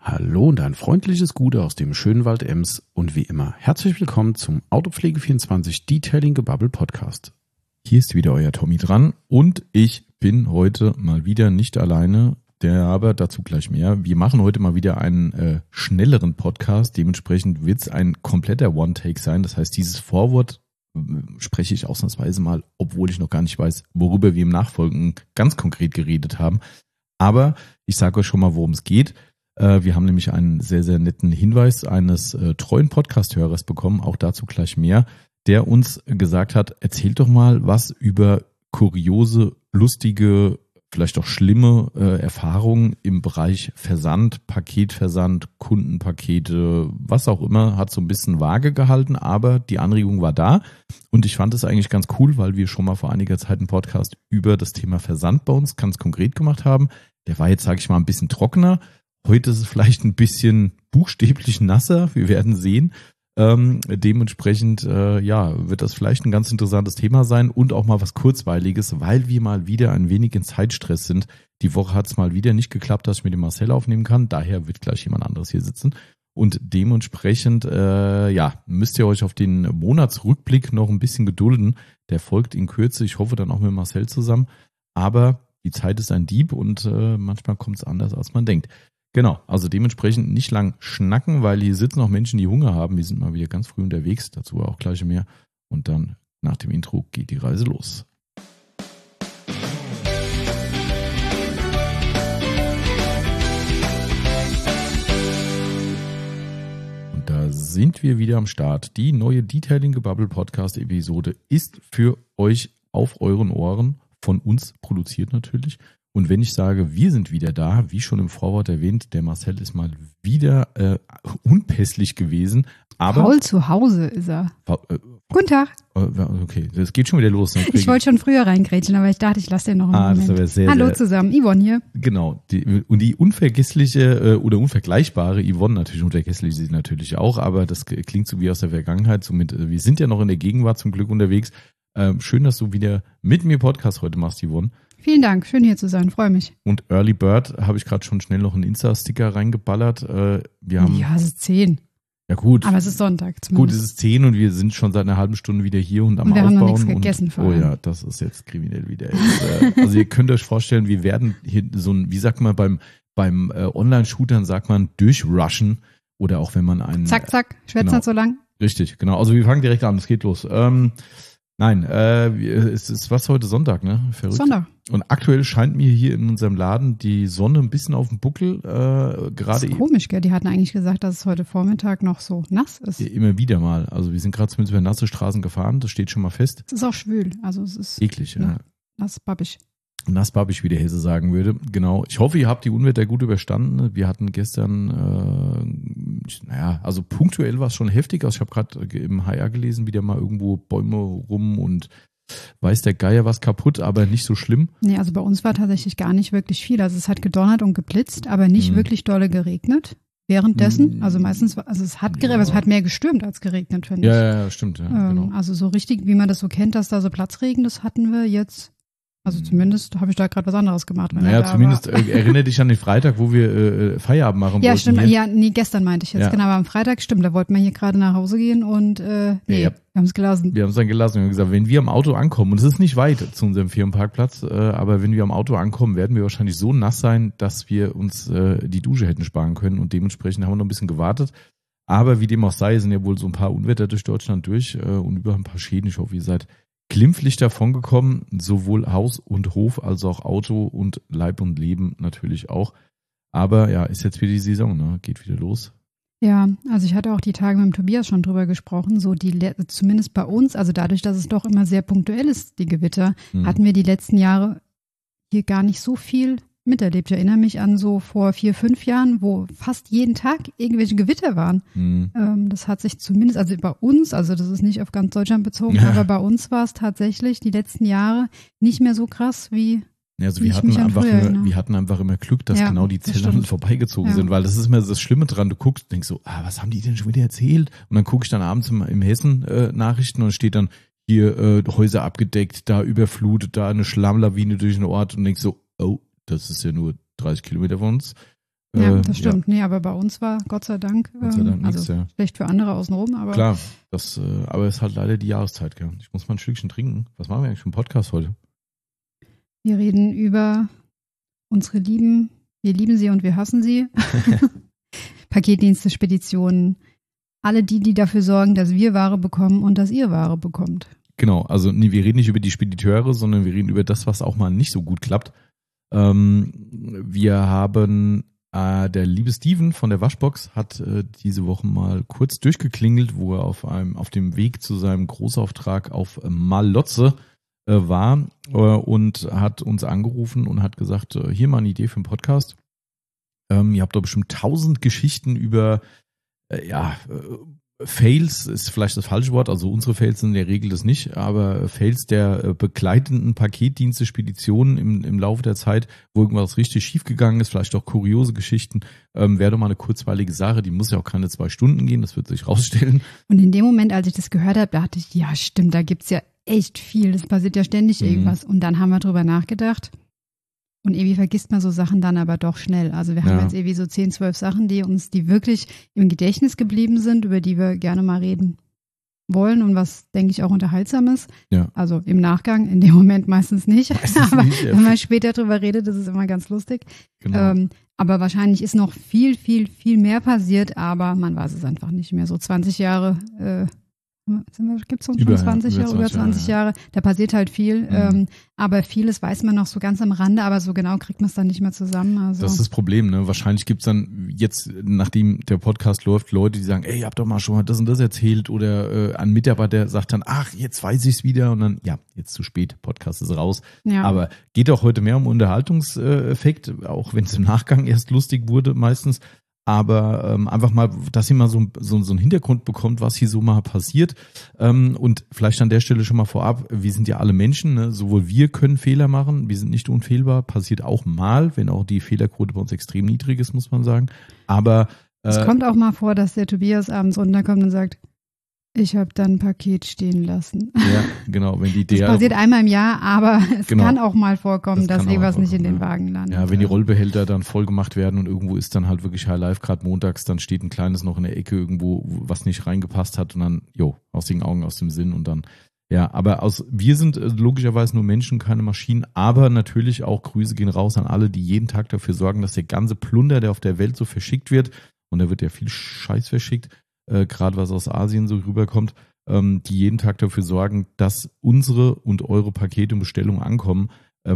Hallo und ein freundliches Gute aus dem schönen Wald Ems und wie immer herzlich willkommen zum Autopflege24 Detailing Gebubble Podcast. Hier ist wieder euer Tommy dran und ich bin heute mal wieder nicht alleine, aber dazu gleich mehr. Wir machen heute mal wieder einen schnelleren Podcast, dementsprechend wird es ein kompletter One-Take sein. Das heißt, dieses Vorwort spreche ich ausnahmsweise mal, obwohl ich noch gar nicht weiß, worüber wir im Nachfolgen ganz konkret geredet haben. Aber ich sage euch schon mal, worum es geht. Wir haben nämlich einen sehr, sehr netten Hinweis eines treuen Podcast-Hörers bekommen, auch dazu gleich mehr, der uns gesagt hat, erzählt doch mal was über kuriose, lustige, vielleicht auch schlimme Erfahrungen im Bereich Versand, Paketversand, Kundenpakete, was auch immer, hat so ein bisschen vage gehalten, aber die Anregung war da und ich fand es eigentlich ganz cool, weil wir schon mal vor einiger Zeit einen Podcast über das Thema Versand bei uns ganz konkret gemacht haben. Der war jetzt, sage ich mal, ein bisschen trockener. Heute ist es vielleicht ein bisschen buchstäblich nasser, wir werden sehen. Dementsprechend wird das vielleicht ein ganz interessantes Thema sein und auch mal was Kurzweiliges, weil wir mal wieder ein wenig in Zeitstress sind. Die Woche hat es mal wieder nicht geklappt, dass ich mit dem Marcel aufnehmen kann. Daher wird gleich jemand anderes hier sitzen. Und dementsprechend müsst ihr euch auf den Monatsrückblick noch ein bisschen gedulden. Der folgt in Kürze. Ich hoffe dann auch mit Marcel zusammen. Aber die Zeit ist ein Dieb und manchmal kommt es anders, als man denkt. Genau, also dementsprechend nicht lang schnacken, weil hier sitzen auch Menschen, die Hunger haben. Wir sind mal wieder ganz früh unterwegs, dazu auch gleich mehr. Und dann nach dem Intro geht die Reise los. Und da sind wir wieder am Start. Die neue Detailing Gebubble Podcast Episode ist für euch auf euren Ohren, von uns produziert natürlich. Und wenn ich sage, wir sind wieder da, wie schon im Vorwort erwähnt, der Marcel ist mal wieder unpässlich gewesen. Aber Paul zu Hause ist er. Guten Tag. Okay, das geht schon wieder los. Ich wollte schon früher reingrätschen, aber ich dachte, ich lasse den noch einen Moment. Das sehr, Hallo sehr, zusammen, Yvonne hier. Genau, die unvergessliche oder unvergleichbare Yvonne, natürlich unvergesslich sie natürlich auch, aber das klingt so wie aus der Vergangenheit. Somit, wir sind ja noch in der Gegenwart zum Glück unterwegs. Schön, dass du wieder mit mir Podcast heute machst, Yvonne. Vielen Dank, schön hier zu sein, freue mich. Und Early Bird habe ich gerade schon schnell noch einen Insta-Sticker reingeballert. Ja, es ist 10. Ja gut. Aber es ist Sonntag zumindest. Gut, es ist 10 und wir sind schon seit einer halben Stunde wieder hier und am wir Aufbauen. Haben noch nichts gegessen oh ja, das ist jetzt kriminell wieder. Also ihr könnt euch vorstellen, wir werden hier so ein, wie sagt man beim Online-Shootern, sagt man durchrushen oder auch wenn man einen... Zack, schwätzt nicht so lang. Richtig, genau. Also wir fangen direkt an, es geht los. Nein, es ist was heute Sonntag, ne? Verrückt. Sonntag. Und aktuell scheint mir hier in unserem Laden die Sonne ein bisschen auf dem Buckel. Gerade das ist komisch, gell? Die hatten eigentlich gesagt, dass es heute Vormittag noch so nass ist. Ja, immer wieder mal. Also wir sind gerade zumindest über nasse Straßen gefahren, das steht schon mal fest. Es ist auch schwül, also es ist eklig, ja. Nassbabbig. Nassbabbig, wie der Hesse sagen würde. Genau. Ich hoffe, ihr habt die Unwetter gut überstanden. Wir hatten gestern, also punktuell war es schon heftig. Also ich habe gerade im HR gelesen, wieder mal irgendwo Bäume rum und weiß der Geier was kaputt, aber nicht so schlimm. Nee, also bei uns war tatsächlich gar nicht wirklich viel. Also es hat gedonnert und geblitzt, aber nicht wirklich dolle geregnet. Währenddessen, also meistens, es hat geregnet, aber es hat mehr gestürmt als geregnet, finde ich. Ja, stimmt. Ja, genau. Also so richtig, wie man das so kennt, dass da so Platzregen, das hatten wir jetzt. Also zumindest habe ich da gerade was anderes gemacht. Naja, zumindest erinnere dich an den Freitag, wo wir Feierabend machen wollten. Ja, stimmt. Hier. Ja, nee, gestern meinte ich jetzt. Ja. Genau, aber am Freitag, stimmt, da wollten wir hier gerade nach Hause gehen und wir haben es gelassen. Wir haben es dann gelassen. Wir haben gesagt, wenn wir am Auto ankommen, und es ist nicht weit zu unserem Firmenparkplatz, aber wenn wir am Auto ankommen, werden wir wahrscheinlich so nass sein, dass wir uns die Dusche hätten sparen können und dementsprechend haben wir noch ein bisschen gewartet. Aber wie dem auch sei, sind ja wohl so ein paar Unwetter durch Deutschland durch und über ein paar Schäden. Ich hoffe, ihr seid glimpflich davongekommen, sowohl Haus und Hof als auch Auto und Leib und Leben natürlich auch. Aber ja, ist jetzt wieder die Saison, ne? Geht wieder los. Ja, also ich hatte auch die Tage mit dem Tobias schon drüber gesprochen, so zumindest bei uns, also dadurch, dass es doch immer sehr punktuell ist, die Gewitter, hatten wir die letzten Jahre hier gar nicht so viel miterlebt. Ich erinnere mich an so vor 4-5 Jahren, wo fast jeden Tag irgendwelche Gewitter waren. Das hat sich zumindest, also bei uns, also das ist nicht auf ganz Deutschland bezogen, aber bei uns war es tatsächlich die letzten Jahre nicht mehr so krass wie Ja, also wir hatten einfach immer Glück, dass genau die Zellen vorbeigezogen sind, weil das ist immer das Schlimme dran. Du guckst, denkst so, was haben die denn schon wieder erzählt? Und dann gucke ich dann abends im Hessen Nachrichten und steht dann hier Häuser abgedeckt, da überflutet, da eine Schlammlawine durch den Ort und denkst so, oh, das ist ja nur 30 Kilometer von uns. Ja, das stimmt. Nee, aber bei uns war Gott sei Dank, nichts, ja. Schlecht für andere außenrum, aber. Klar, aber es ist halt leider die Jahreszeit, gell? Ich muss mal ein Stückchen trinken. Was machen wir eigentlich für einen Podcast heute? Wir reden über unsere Lieben. Wir lieben sie und wir hassen sie. Paketdienste, Speditionen. Alle die dafür sorgen, dass wir Ware bekommen und dass ihr Ware bekommt. Genau, also wir reden nicht über die Spediteure, sondern wir reden über das, was auch mal nicht so gut klappt. Wir haben der liebe Steven von der Waschbox hat diese Woche mal kurz durchgeklingelt, wo er auf dem Weg zu seinem Großauftrag auf Malotze war und hat uns angerufen und hat gesagt, hier mal eine Idee für einen Podcast. Ihr habt doch bestimmt 1000 Geschichten über Fails ist vielleicht das falsche Wort, also unsere Fails sind in der Regel das nicht, aber Fails der begleitenden Paketdienste, Speditionen im Laufe der Zeit, wo irgendwas richtig schief gegangen ist, vielleicht auch kuriose Geschichten, wäre doch mal eine kurzweilige Sache, die muss ja auch keine 2 Stunden gehen, das wird sich rausstellen. Und in dem Moment, als ich das gehört habe, dachte ich, ja stimmt, da gibt's ja echt viel, es passiert ja ständig irgendwas. Und dann haben wir drüber nachgedacht. Und irgendwie vergisst man so Sachen dann aber doch schnell. Also wir haben jetzt irgendwie so 10, 12 Sachen, die wirklich im Gedächtnis geblieben sind, über die wir gerne mal reden wollen und was, denke ich, auch unterhaltsam ist. Ja. Also im Nachgang, in dem Moment meistens nicht. Aber wenn man später drüber redet, ist es immer ganz lustig. Genau. Aber wahrscheinlich ist noch viel, viel, viel mehr passiert, aber man weiß es einfach nicht mehr. So 20 Jahre gibt es uns schon 20 Jahre, über 20 Jahre, da passiert halt viel, aber vieles weiß man noch so ganz am Rande, aber so genau kriegt man es dann nicht mehr zusammen. Also. Das ist das Problem, ne? Wahrscheinlich gibt es dann jetzt, nachdem der Podcast läuft, Leute, die sagen, ey, ihr habt doch mal schon mal das und das erzählt oder ein Mitarbeiter sagt dann, ach, jetzt weiß ich es wieder und dann, ja, jetzt zu spät, Podcast ist raus. Ja. Aber geht auch heute mehr um Unterhaltungseffekt, auch wenn es im Nachgang erst lustig wurde meistens. Aber einfach mal, dass ihr mal so einen Hintergrund bekommt, was hier so mal passiert. Und vielleicht an der Stelle schon mal vorab, wir sind ja alle Menschen, ne? Sowohl wir können Fehler machen, wir sind nicht unfehlbar, passiert auch mal, wenn auch die Fehlerquote bei uns extrem niedrig ist, muss man sagen. Aber es kommt auch mal vor, dass der Tobias abends runterkommt und sagt, ich habe dann ein Paket stehen lassen. Ja, genau. Das passiert einmal im Jahr, aber es kann auch mal vorkommen, dass irgendwas nicht in den Wagen landet. Ja, wenn die Rollbehälter dann voll gemacht werden und irgendwo ist dann halt wirklich High Life, gerade montags, dann steht ein kleines noch in der Ecke irgendwo, was nicht reingepasst hat und dann, aus den Augen, aus dem Sinn und dann, ja, aber wir sind logischerweise nur Menschen, keine Maschinen, aber natürlich auch Grüße gehen raus an alle, die jeden Tag dafür sorgen, dass der ganze Plunder, der auf der Welt so verschickt wird, und da wird ja viel Scheiß verschickt, gerade was aus Asien so rüberkommt, die jeden Tag dafür sorgen, dass unsere und eure Pakete und Bestellungen ankommen.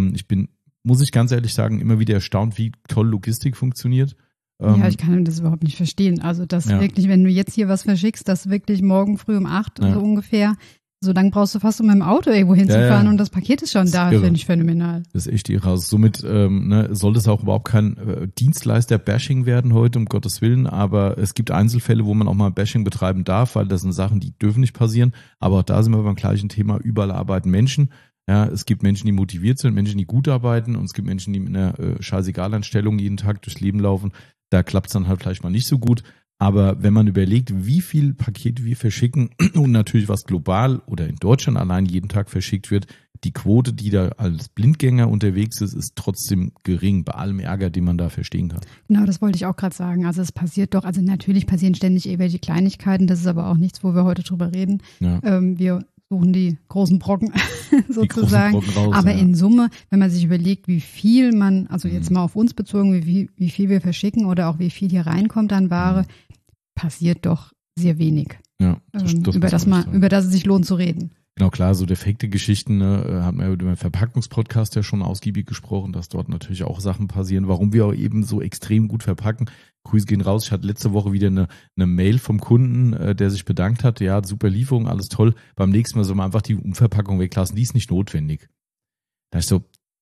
Muss ich ganz ehrlich sagen, immer wieder erstaunt, wie toll Logistik funktioniert. Ja, ich kann das überhaupt nicht verstehen. Also, dass wirklich, wenn du jetzt hier was verschickst, dass wirklich morgen früh um 8 so ungefähr, so lange brauchst du fast, um mit dem Auto irgendwo hinzufahren und das Paket ist schon da, finde ich phänomenal. Das ist echt irre. Also somit soll das auch überhaupt kein Dienstleister-Bashing werden heute, um Gottes Willen, aber es gibt Einzelfälle, wo man auch mal Bashing betreiben darf, weil das sind Sachen, die dürfen nicht passieren, aber auch da sind wir beim gleichen Thema, überall arbeiten Menschen. Ja, es gibt Menschen, die motiviert sind, Menschen, die gut arbeiten und es gibt Menschen, die mit einer Scheißegal-Einstellung jeden Tag durchs Leben laufen. Da klappt es dann halt vielleicht mal nicht so gut. Aber wenn man überlegt, wie viel Pakete wir verschicken und natürlich was global oder in Deutschland allein jeden Tag verschickt wird, die Quote, die da als Blindgänger unterwegs ist trotzdem gering, bei allem Ärger, den man da verstehen kann. Genau, das wollte ich auch gerade sagen. Also es passiert doch, also natürlich passieren ständig irgendwelche Kleinigkeiten, das ist aber auch nichts, wo wir heute drüber reden. Ja. Wir suchen die großen Brocken sozusagen. Die großen Brocken raus, aber in Summe, wenn man sich überlegt, wie viel man, also jetzt mal auf uns bezogen, wie viel wir verschicken oder auch wie viel hier reinkommt an Ware, passiert doch sehr wenig. Ja, über das es sich lohnt zu reden. Genau, klar, so defekte Geschichten, haben wir über den Verpackungspodcast ja schon ausgiebig gesprochen, dass dort natürlich auch Sachen passieren, warum wir auch eben so extrem gut verpacken. Grüße gehen raus. Ich hatte letzte Woche wieder eine Mail vom Kunden, der sich bedankt hat. Ja, super Lieferung, alles toll. Beim nächsten Mal soll man einfach die Umverpackung weglassen. Die ist nicht notwendig. Da ist so,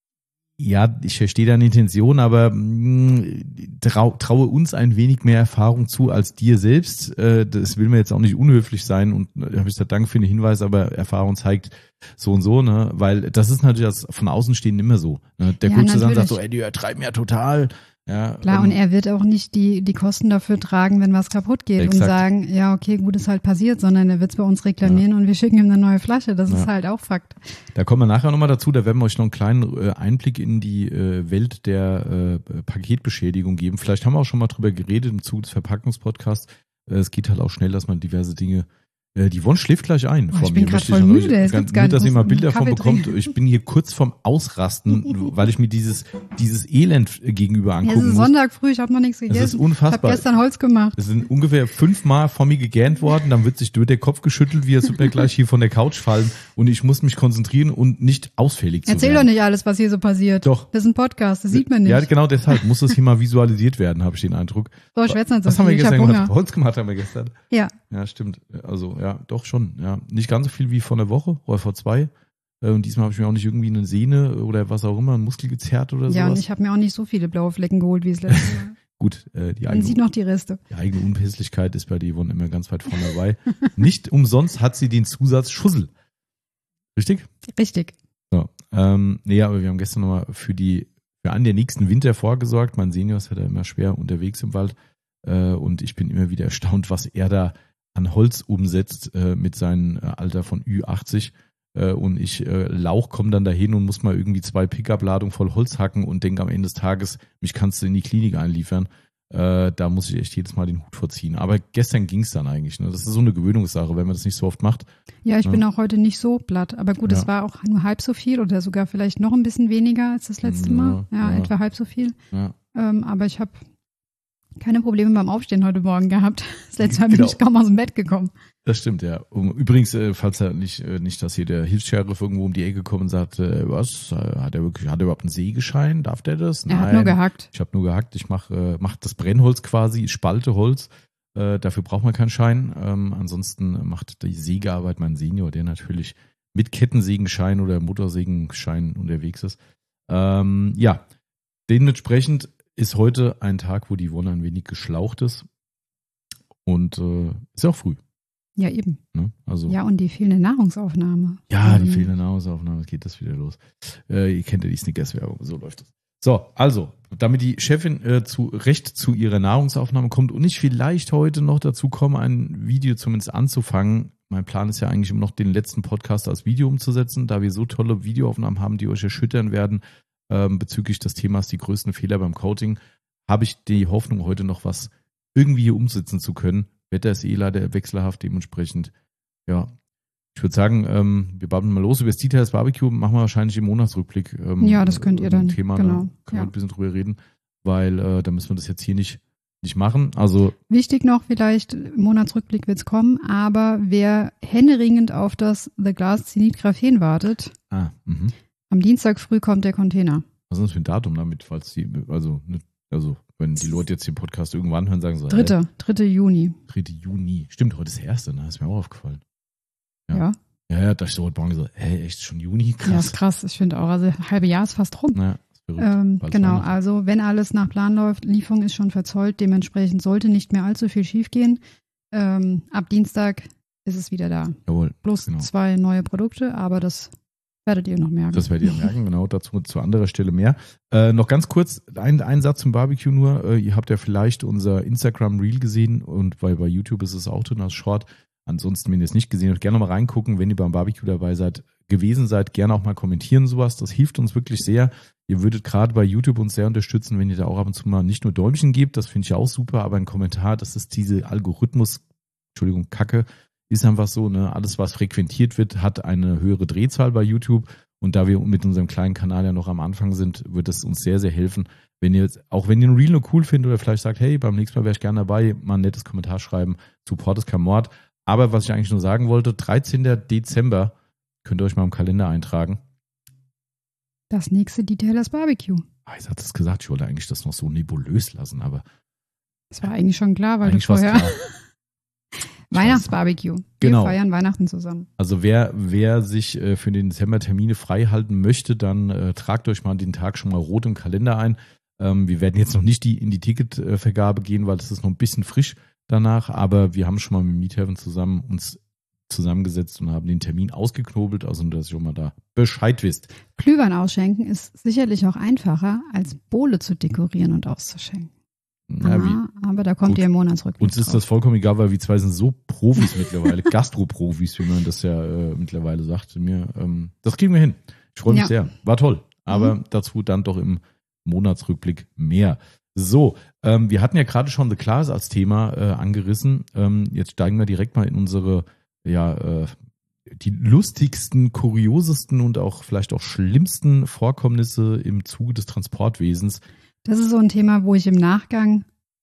ja, ich verstehe deine Intention, aber traue uns ein wenig mehr Erfahrung zu als dir selbst. Das will mir jetzt auch nicht unhöflich sein und da habe ich gesagt, danke für den Hinweis, aber Erfahrung zeigt so und so, ne? Weil das ist natürlich das von außen stehen immer so. Ne? Der Kunde dann sagt so, ey, die übertreiben ja total. Ja, Klar, und er wird auch nicht die Kosten dafür tragen, wenn was kaputt geht und sagen, ja, okay, gut, ist halt passiert, sondern er wird es bei uns reklamieren und wir schicken ihm eine neue Flasche. Das ist halt auch Fakt. Da kommen wir nachher nochmal dazu, da werden wir euch noch einen kleinen Einblick in die Welt der Paketbeschädigung geben. Vielleicht haben wir auch schon mal drüber geredet im Zuge des Verpackungspodcasts. Es geht halt auch schnell, dass man diverse Dinge. Die Yvonne schläft gleich ein vor mir. Ich bin gerade voll müde. Nur, dass ihr mal Bilder davon bekommt. Ich bin hier kurz vorm Ausrasten, weil ich mir dieses Elend gegenüber angucken muss. Es ist Sonntag früh, ich habe noch nichts gegessen. Das ist unfassbar. Ich habe gestern Holz gemacht. Es sind ungefähr 5-mal vor mir gegähnt worden, dann wird sich der Kopf geschüttelt, wie es wird mir gleich hier von der Couch fallen und ich muss mich konzentrieren und nicht ausfällig zu Erzähl werden. doch nicht alles, was hier so passiert. Doch. Das ist ein Podcast, das sieht man nicht. Ja, genau deshalb muss das hier mal visualisiert werden, habe ich den Eindruck. So, ich schwätze nicht so Was haben wir viel. gestern gemacht? Holz gemacht haben wir gestern. Ja. Ja, stimmt. Also, ja, doch schon. Ja, nicht ganz so viel wie vor einer Woche oder vor 2. Und diesmal habe ich mir auch nicht irgendwie eine Sehne oder was auch immer, einen Muskel gezerrt oder sowas. Ja, und ich habe mir auch nicht so viele blaue Flecken geholt, wie es letztes Mal. Gut, Man sieht noch die Reste. Die eigene Unpässlichkeit ist bei der Yvonne immer ganz weit vorne dabei. Nicht umsonst hat sie den Zusatz Schussel. Richtig? Richtig. So, nee, aber wir haben gestern nochmal für einen der nächsten Winter vorgesorgt. Mein Senior ist ja da immer schwer unterwegs im Wald. Und ich bin immer wieder erstaunt, was er da an Holz umsetzt mit seinem Alter von Ü80. Und ich komme dann dahin und muss mal irgendwie 2 Pickup-Ladungen voll Holz hacken und denke am Ende des Tages, mich kannst du in die Klinik einliefern. Da muss ich echt jedes Mal den Hut vorziehen. Aber gestern ging es dann eigentlich. Ne? Das ist so eine Gewöhnungssache, wenn man das nicht so oft macht. Ja, ich bin auch heute nicht so platt. Aber gut, es war auch nur halb so viel oder sogar vielleicht noch ein bisschen weniger als das letzte Mal. Ja, etwa halb so viel. Ja. Aber ich habe keine Probleme beim Aufstehen heute Morgen gehabt. Das letzte Mal bin ich kaum aus dem Bett gekommen. Das stimmt, ja. Übrigens, falls er nicht, dass hier der Hilfs-Sheriff irgendwo um die Ecke kommt und sagt, was, hat er überhaupt einen Sägeschein? Darf der das? Er hat nur gehackt. Ich habe nur gehackt. Ich mach das Brennholz quasi, ich spalte Holz. Dafür braucht man keinen Schein. Ansonsten macht die Sägearbeit mein Senior, der natürlich mit Kettensägenschein oder Motorsägenschein unterwegs ist. Ja, dementsprechend ist heute ein Tag, wo die Yvonne ein wenig geschlaucht ist. Und ist auch früh. Ja, eben. Ne? Also, ja, und die fehlende Nahrungsaufnahme. Ja, die fehlende Nahrungsaufnahme, geht das wieder los. Ihr kennt ja die Snickers-Werbung, so läuft das. So, also, damit die Chefin zu ihrer Nahrungsaufnahme kommt und ich vielleicht heute noch dazu komme, ein Video zumindest anzufangen. Mein Plan ist ja eigentlich immer noch, den letzten Podcast als Video umzusetzen, da wir so tolle Videoaufnahmen haben, die euch erschüttern werden, bezüglich des Themas die größten Fehler beim Coating, habe ich die Hoffnung, heute noch was irgendwie hier umsetzen zu können. Wetter ist leider wechselhaft, dementsprechend, ja. Ich würde sagen, wir babbeln mal los über das Details Barbecue, machen wir wahrscheinlich im Monatsrückblick. Ja, das könnt ihr dann. Thema, genau. Da können wir ein bisschen drüber reden, weil da müssen wir das jetzt hier nicht machen. Also wichtig noch vielleicht, im Monatsrückblick wird es kommen, aber wer händeringend auf das The Glass Zenit Graphen wartet, am Dienstag früh kommt der Container. Was ist das für ein Datum damit, falls wenn die Leute jetzt den Podcast irgendwann hören, sagen sie 3. Juni. 3. Juni. Stimmt, heute ist der 1., ne? Ist mir auch aufgefallen. Ja. Ja, da ich so heute Morgen so, echt schon Juni? Krass. Ja, ist krass. Ich finde auch, also halbe Jahr ist fast rum. Ja, ist verrückt. Genau, also wenn alles nach Plan läuft, Lieferung ist schon verzollt, dementsprechend sollte nicht mehr allzu viel schief gehen. Ab Dienstag ist es wieder da. Jawohl. Plus 2 neue Produkte, aber das werdet ihr noch merken. Das werdet ihr merken, genau, dazu zu anderer Stelle mehr. Noch ganz kurz, ein Satz zum Barbecue nur. Ihr habt ja vielleicht unser Instagram-Reel gesehen und bei YouTube ist es auch drin als Short. Ansonsten, wenn ihr es nicht gesehen habt, gerne mal reingucken. Wenn ihr beim Barbecue dabei gewesen seid, gerne auch mal kommentieren sowas. Das hilft uns wirklich sehr. Ihr würdet gerade bei YouTube uns sehr unterstützen, wenn ihr da auch ab und zu mal nicht nur Däumchen gebt, das finde ich auch super, aber ein Kommentar, das ist diese Kacke, ist einfach so, ne? Alles, was frequentiert wird, hat eine höhere Drehzahl bei YouTube. Und da wir mit unserem kleinen Kanal ja noch am Anfang sind, wird es uns sehr, sehr helfen. Wenn ihr ein Reel nur cool findet oder vielleicht sagt, hey, beim nächsten Mal wäre ich gerne dabei, mal ein nettes Kommentar schreiben, Support ist kein Mord. Aber was ich eigentlich nur sagen wollte, 13. Dezember könnt ihr euch mal im Kalender eintragen. Das nächste Detailers Barbecue. Ich hatte es gesagt, ich wollte eigentlich das noch so nebulös lassen, aber das war eigentlich schon klar, weil du vorher Weihnachtsbarbecue. Genau. Wir feiern Weihnachten zusammen. Also wer sich für den Dezember Termine frei halten möchte, dann tragt euch mal den Tag schon mal rot im Kalender ein. Wir werden jetzt noch nicht in die Ticketvergabe gehen, weil es ist noch ein bisschen frisch danach, aber wir haben schon mal mit Meathaven zusammen uns zusammengesetzt und haben den Termin ausgeknobelt, also dass ihr schon mal da Bescheid wisst. Glühwein ausschenken ist sicherlich auch einfacher, als Bowle zu dekorieren und auszuschenken. Ja, aber da kommt ihr im Monatsrückblick Uns ist das vollkommen egal, weil wir zwei sind so Profis mittlerweile, Gastroprofis, wie man das ja mittlerweile sagt. Das kriegen wir hin. Ich freue mich sehr. War toll. Aber dazu dann doch im Monatsrückblick mehr. So, wir hatten ja gerade schon The Class als Thema angerissen. Jetzt steigen wir direkt mal in unsere, die lustigsten, kuriosesten und auch vielleicht auch schlimmsten Vorkommnisse im Zuge des Transportwesens. Das ist so ein Thema, wo ich im Nachgang,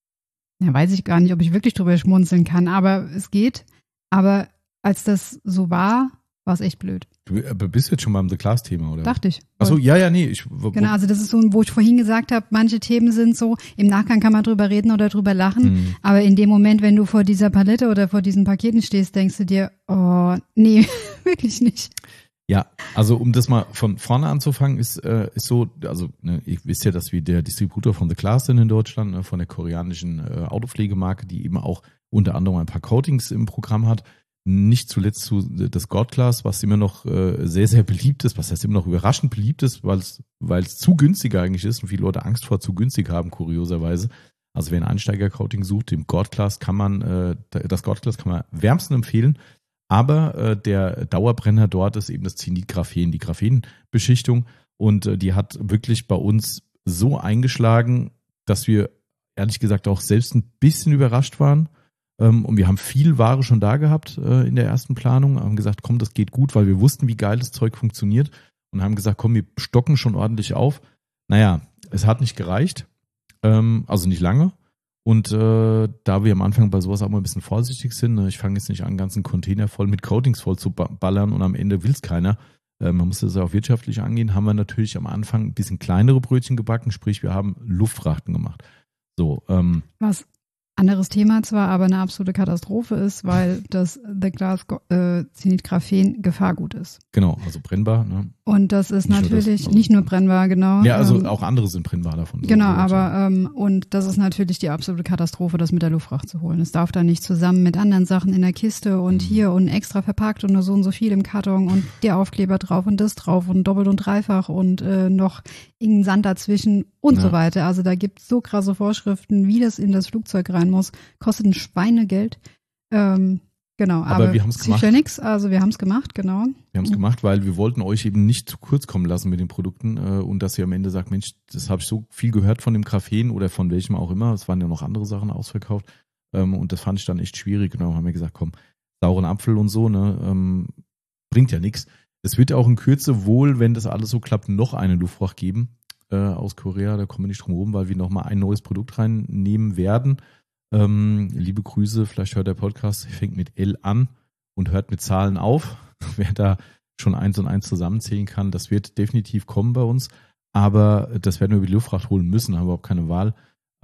weiß ich gar nicht, ob ich wirklich drüber schmunzeln kann, aber es geht. Aber als das so war es echt blöd. Du bist jetzt schon beim The Class-Thema, oder? Dachte ich. Achso, nee. Genau, also das ist so, wo ich vorhin gesagt habe, manche Themen sind so, im Nachgang kann man drüber reden oder drüber lachen, aber in dem Moment, wenn du vor dieser Palette oder vor diesen Paketen stehst, denkst du dir, oh, nee, wirklich nicht. Ja, also um das mal von vorne anzufangen, ist so, also ihr wisst ja, dass wir der Distributor von The Class sind in Deutschland, von der koreanischen Autopflegemarke, die eben auch unter anderem ein paar Coatings im Programm hat. Nicht zuletzt das God Glass, was immer noch sehr, sehr beliebt ist, was heißt immer noch überraschend beliebt ist, weil es zu günstig eigentlich ist und viele Leute Angst vor zu günstig haben, kurioserweise. Also wer ein Einsteiger-Coating sucht, das God Glass kann man wärmsten empfehlen. Aber der Dauerbrenner dort ist eben das Zenit-Graphen, die Graphenbeschichtung. Und die hat wirklich bei uns so eingeschlagen, dass wir ehrlich gesagt auch selbst ein bisschen überrascht waren. Und wir haben viel Ware schon da gehabt in der ersten Planung, haben gesagt, komm, das geht gut, weil wir wussten, wie geil das Zeug funktioniert und haben gesagt, komm, wir stocken schon ordentlich auf. Naja, es hat nicht gereicht, also nicht lange. Und da wir am Anfang bei sowas auch mal ein bisschen vorsichtig sind, ich fange jetzt nicht an, einen ganzen Container voll mit Coatings voll zu ballern und am Ende will es keiner. Man muss das auch wirtschaftlich angehen, haben wir natürlich am Anfang ein bisschen kleinere Brötchen gebacken, sprich wir haben Luftfrachten gemacht. So, was anderes Thema zwar, aber eine absolute Katastrophe ist, weil das The Class Zenit Graphen Gefahrgut ist. Genau, also brennbar. Ne? Und das ist natürlich nicht nur brennbar, genau. Ja, also auch andere sind brennbar davon. Genau, aber und das ist natürlich die absolute Katastrophe, das mit der Luftfracht zu holen. Es darf da nicht zusammen mit anderen Sachen in der Kiste und hier und extra verpackt und nur so und so viel im Karton und der Aufkleber drauf und das drauf und doppelt und dreifach und noch irgendein Sand dazwischen und so weiter. Also da gibt es so krasse Vorschriften, wie das in das Flugzeug rein muss. Kostet ein Schweinegeld. Genau, aber wir haben es gemacht. Sicher nix, also wir haben es gemacht, genau. Wir haben es gemacht, weil wir wollten euch eben nicht zu kurz kommen lassen mit den Produkten und dass ihr am Ende sagt, Mensch, das habe ich so viel gehört von dem Graphen oder von welchem auch immer. Es waren ja noch andere Sachen ausverkauft und das fand ich dann echt schwierig. Genau, haben wir gesagt, komm, sauren Apfel und so, ne, bringt ja nichts. Es wird auch in Kürze wohl, wenn das alles so klappt, noch eine Luftfracht geben aus Korea. Da kommen wir nicht drum herum, weil wir nochmal ein neues Produkt reinnehmen werden. Liebe Grüße, vielleicht hört der Podcast, fängt mit L an und hört mit Zahlen auf. Wer da schon 1 und 1 zusammenzählen kann, das wird definitiv kommen bei uns. Aber das werden wir über die Luftfracht holen müssen, haben wir überhaupt keine Wahl.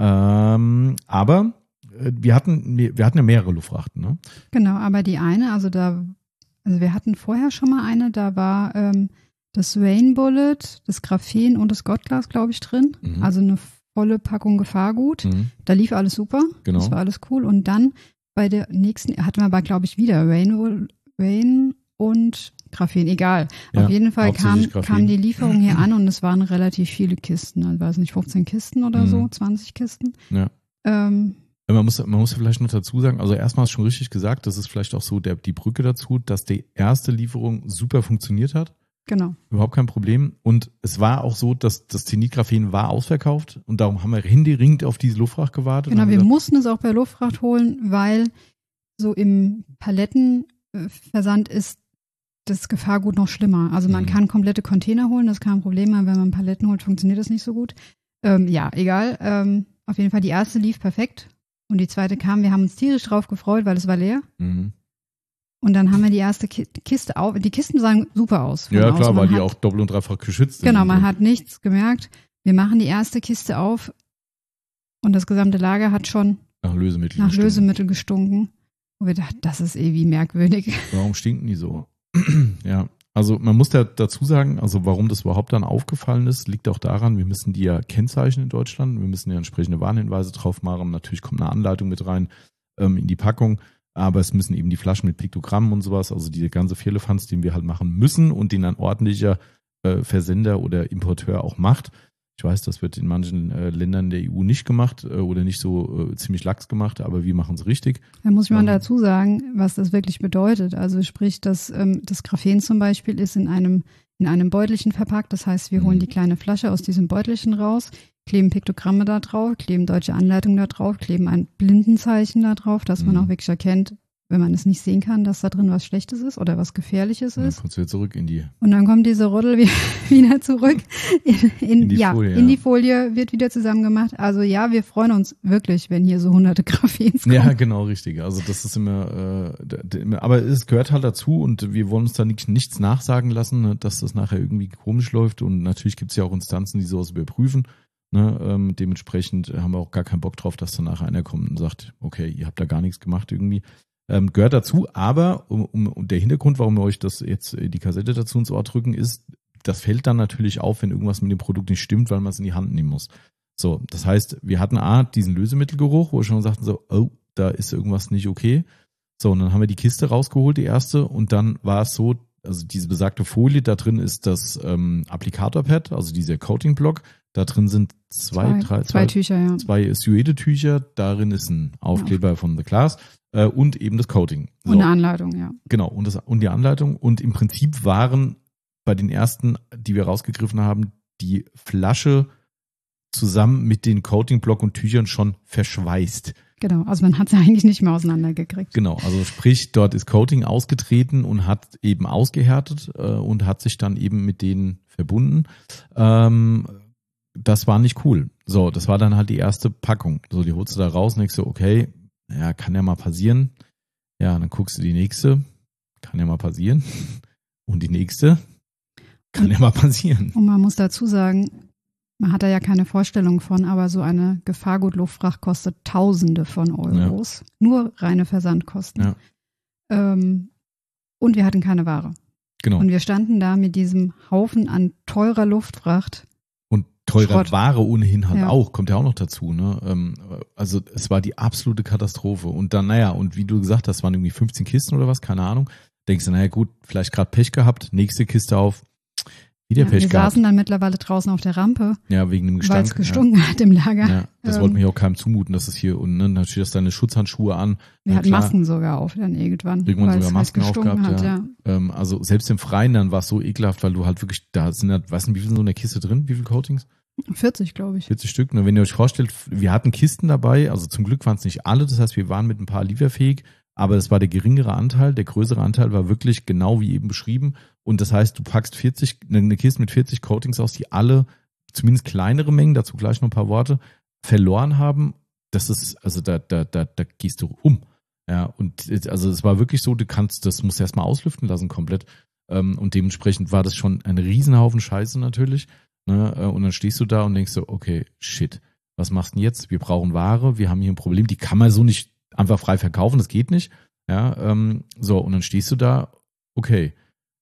Aber wir hatten ja mehrere Luftfrachten, ne? Genau, aber die eine, also wir hatten vorher schon mal eine, da war das Rain Bullet, das Graphen und das God Glass, glaube ich, drin. Mhm. Also eine volle Packung Gefahrgut. Mhm. Da lief alles super. Genau. Das war alles cool. Und dann bei der nächsten hatten wir aber, glaube ich, wieder Rain und Graphen. Egal. Ja, auf jeden Fall kam die Lieferung hier an und es waren relativ viele Kisten. Also weiß nicht, 15 Kisten oder so, 20 Kisten. Ja. Man muss vielleicht noch dazu sagen, also erstmal hast du schon richtig gesagt, das ist vielleicht auch so die Brücke dazu, dass die erste Lieferung super funktioniert hat. Genau. Überhaupt kein Problem. Und es war auch so, dass das Zenit-Graphen war ausverkauft und darum haben wir händeringend auf diese Luftfracht gewartet. Genau, wir mussten es auch bei Luftfracht holen, weil so im Palettenversand ist das Gefahrgut noch schlimmer. Also man kann komplette Container holen, das ist kein Problem, aber wenn man Paletten holt, funktioniert das nicht so gut. Ja, egal. Auf jeden Fall, die erste lief perfekt und die zweite kam. Wir haben uns tierisch drauf gefreut, weil es war leer. Mhm. Und dann haben wir die erste Kiste auf. Die Kisten sahen super aus. Ja, klar, weil die auch doppelt und dreifach geschützt sind. Genau, man hat nichts gemerkt. Wir machen die erste Kiste auf und das gesamte Lager hat schon nach Lösemittel Warum stinken die so? Ja, also man muss dazu sagen, also warum das überhaupt dann aufgefallen ist, liegt auch daran, wir müssen die ja kennzeichnen in Deutschland. Wir müssen ja entsprechende Warnhinweise drauf machen. Natürlich kommt eine Anleitung mit rein in die Packung. aber es müssen eben die Flaschen mit Piktogrammen und sowas, also diese ganze Firlefanz, den wir halt machen müssen und den ein ordentlicher Versender oder Importeur auch macht. Ich weiß, das wird in manchen Ländern der EU nicht gemacht oder nicht so ziemlich lax gemacht, aber wir machen es richtig. Da muss man dazu sagen, was das wirklich bedeutet. Also sprich, das Graphen zum Beispiel ist in einem Beutelchen verpackt. Das heißt, wir holen die kleine Flasche aus diesem Beutelchen raus, kleben Piktogramme da drauf, kleben deutsche Anleitungen da drauf, kleben ein Blindenzeichen da drauf, dass man auch wirklich erkennt, wenn man es nicht sehen kann, dass da drin was Schlechtes ist oder was Gefährliches ist. Dann kommst du wieder zurück in die... Und dann kommt diese Roddel wieder zurück in die Folie. In die Folie wird wieder zusammen gemacht. Also ja, wir freuen uns wirklich, wenn hier so hunderte Graphens kommen. Ja, genau, richtig. Also das ist immer, aber es gehört halt dazu und wir wollen uns da nichts nachsagen lassen, ne, dass das nachher irgendwie komisch läuft und natürlich gibt es ja auch Instanzen, die sowas überprüfen. Ne, dementsprechend haben wir auch gar keinen Bock drauf, dass dann nachher einer kommt und sagt, okay, ihr habt da gar nichts gemacht irgendwie. Gehört dazu, aber der Hintergrund, warum wir euch das jetzt die Kassette dazu ins Ohr drücken, ist, das fällt dann natürlich auf, wenn irgendwas mit dem Produkt nicht stimmt, weil man es in die Hand nehmen muss. So, das heißt, wir hatten diesen Lösemittelgeruch, wo wir schon sagten so, oh, da ist irgendwas nicht okay. So, und dann haben wir die Kiste rausgeholt, die erste, und dann war es so, also diese besagte Folie, da drin ist das Applikatorpad, also dieser Coating-Block, da drin sind zwei Tücher, ja. 2 Suede-Tücher, darin ist ein Aufkleber von The Class. Und eben das Coating. So. Und eine Anleitung, ja. Genau, und die Anleitung. Und im Prinzip waren bei den ersten, die wir rausgegriffen haben, die Flasche zusammen mit den Coating-Block und Tüchern schon verschweißt. Genau, also man hat sie eigentlich nicht mehr auseinandergekriegt. Genau, also sprich, dort ist Coating ausgetreten und hat eben ausgehärtet und hat sich dann eben mit denen verbunden. Das war nicht cool. So, das war dann halt die erste Packung. So, die holst du da raus und denkst so, okay, ja, kann ja mal passieren. Ja, dann guckst du die nächste. Kann ja mal passieren. Und die nächste. Kann ja mal passieren. Und man muss dazu sagen, man hat da ja keine Vorstellung von, aber so eine Gefahrgutluftfracht kostet Tausende von Euros. Ja. Nur reine Versandkosten. Ja. Und wir hatten keine Ware. Genau. Und wir standen da mit diesem Haufen an teurer Luftfracht. Teurer Ware ohnehin halt auch, kommt ja auch noch dazu, ne? Also es war die absolute Katastrophe. Und dann, und wie du gesagt hast, waren irgendwie 15 Kisten oder was, keine Ahnung. Denkst du, gut, vielleicht gerade Pech gehabt, nächste Kiste auf, wieder Pech gehabt. Wir saßen dann mittlerweile draußen auf der Rampe. Ja, wegen dem Gestank. Weil es gestunken hat im Lager. Ja, das wollten wir auch keinem zumuten, dass es hier, und natürlich hast du deine Schutzhandschuhe an. Wir hatten Masken sogar auf dann irgendwann. Sogar Masken aufgehabt, ja. Also selbst im Freien dann war es so ekelhaft, weil du halt wirklich, da sind halt, weißt du, wie viel sind so in der Kiste drin? Wie viele Coatings? 40, glaube ich. 40 Stück. Wenn ihr euch vorstellt, wir hatten Kisten dabei, also zum Glück waren es nicht alle, das heißt, wir waren mit ein paar lieferfähig, aber es war der geringere Anteil, der größere Anteil war wirklich genau wie eben beschrieben und das heißt, du packst eine Kiste mit 40 Coatings aus, die alle, zumindest kleinere Mengen, dazu gleich noch ein paar Worte, verloren haben. Das ist, also da gehst du um. Ja, und also es war wirklich so, das musst du erstmal auslüften lassen komplett und dementsprechend war das schon ein Riesenhaufen Scheiße natürlich. Und dann stehst du da und denkst so, okay, shit, was machst du denn jetzt? Wir brauchen Ware, wir haben hier ein Problem, die kann man so nicht einfach frei verkaufen, das geht nicht. Ja, so, und dann stehst du da, okay.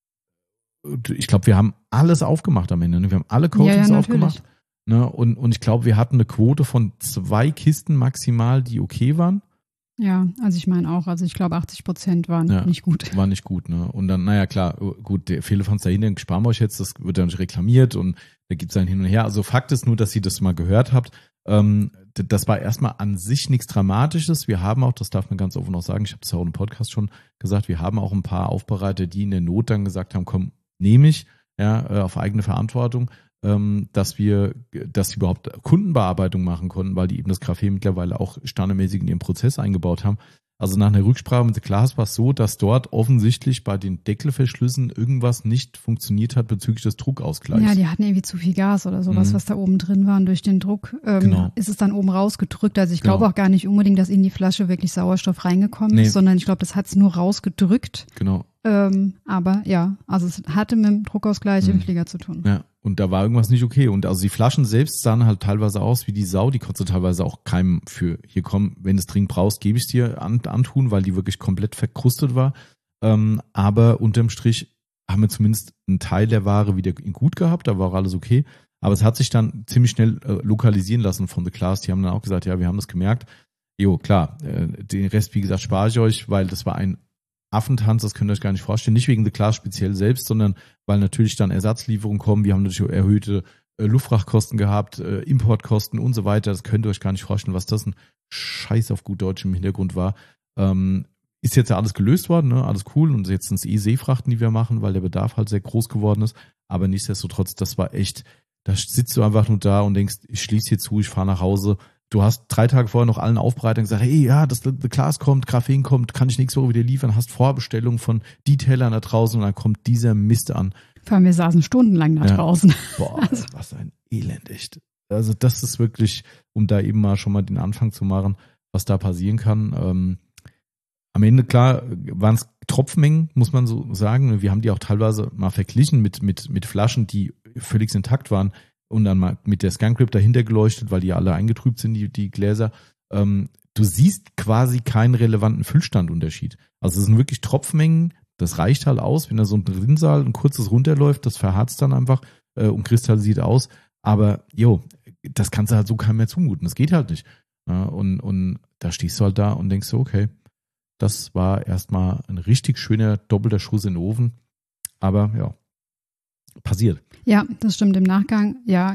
Ich glaube, wir haben alles aufgemacht am Ende. Ne? Wir haben alle Coatings aufgemacht. Ne? Und ich glaube, wir hatten eine Quote von 2 Kisten maximal, die okay waren. Ja, also ich meine auch, ich glaube 80% waren nicht gut. War nicht gut, ne? Und dann, klar, gut, der Fehlerfanz dahinter, sparen wir euch jetzt, das wird dann reklamiert und da gibt es dann hin und her. Also Fakt ist nur, dass ihr das mal gehört habt. Das war erstmal an sich nichts Dramatisches. Wir haben auch, das darf man ganz offen auch sagen, ich habe das auch im Podcast schon gesagt, wir haben auch ein paar Aufbereiter, die in der Not dann gesagt haben, komm, nehme ich, auf eigene Verantwortung, dass sie überhaupt Kundenbearbeitung machen konnten, weil die eben das Graphen mittlerweile auch standardmäßig in ihren Prozess eingebaut haben. Also nach einer Rücksprache mit The Class war es so, dass dort offensichtlich bei den Deckelverschlüssen irgendwas nicht funktioniert hat bezüglich des Druckausgleichs. Ja, die hatten irgendwie zu viel Gas oder sowas, was da oben drin war. Und durch den Druck ist es dann oben rausgedrückt. Also ich glaube auch gar nicht unbedingt, dass in die Flasche wirklich Sauerstoff reingekommen ist, sondern ich glaube, das hat es nur rausgedrückt. Genau. Aber ja, also es hatte mit dem Druckausgleich im Flieger zu tun. Ja, und da war irgendwas nicht okay. Und also die Flaschen selbst sahen halt teilweise aus wie die Sau. Die konntest du teilweise auch keinem für, hier komm, wenn du es dringend brauchst, gebe ich es dir antun, weil die wirklich komplett verkrustet war. Aber unterm Strich haben wir zumindest einen Teil der Ware wieder gut gehabt. Da war auch alles okay. Aber es hat sich dann ziemlich schnell lokalisieren lassen von The Class. Die haben dann auch gesagt, ja, wir haben das gemerkt. Jo, klar. Den Rest, wie gesagt, spare ich euch, weil das war ein Affentanz, das könnt ihr euch gar nicht vorstellen. Nicht wegen The Class speziell selbst, sondern weil natürlich dann Ersatzlieferungen kommen. Wir haben natürlich erhöhte Luftfrachtkosten gehabt, Importkosten und so weiter. Das könnt ihr euch gar nicht vorstellen, was das ein Scheiß auf gut Deutsch im Hintergrund war. Ist jetzt ja alles gelöst worden, ne? Alles cool. Und jetzt sind es Seefrachten, die wir machen, weil der Bedarf halt sehr groß geworden ist. Aber nichtsdestotrotz, das war echt, da sitzt du einfach nur da und denkst, ich schließe hier zu, ich fahre nach Hause. Du hast 3 Tage vorher noch allen Aufbereitern gesagt, hey, ja, das The Class kommt, Graphen kommt, kann ich nächste Woche wieder liefern, hast Vorbestellungen von Detailern da draußen und dann kommt dieser Mist an. Vor allem, wir saßen stundenlang da draußen. Boah, was ein Elend, echt. Also das ist wirklich, um da eben mal schon mal den Anfang zu machen, was da passieren kann. Am Ende, klar, waren es Tropfmengen, muss man so sagen. Wir haben die auch teilweise mal verglichen mit Flaschen, die völlig intakt waren und dann mal mit der Scangrip dahinter geleuchtet, weil die alle eingetrübt sind, die Gläser. Du siehst quasi keinen relevanten Füllstandunterschied. Also es sind wirklich Tropfmengen, das reicht halt aus, wenn da so ein Rinnsal ein kurzes runterläuft, das verharzt dann einfach und kristallisiert aus. Aber das kannst du halt so keinem mehr zumuten. Das geht halt nicht. Ja, und da stehst du halt da und denkst so, okay, das war erstmal ein richtig schöner doppelter Schuss in den Ofen. Aber ja, passiert. Ja, das stimmt im Nachgang. Ja,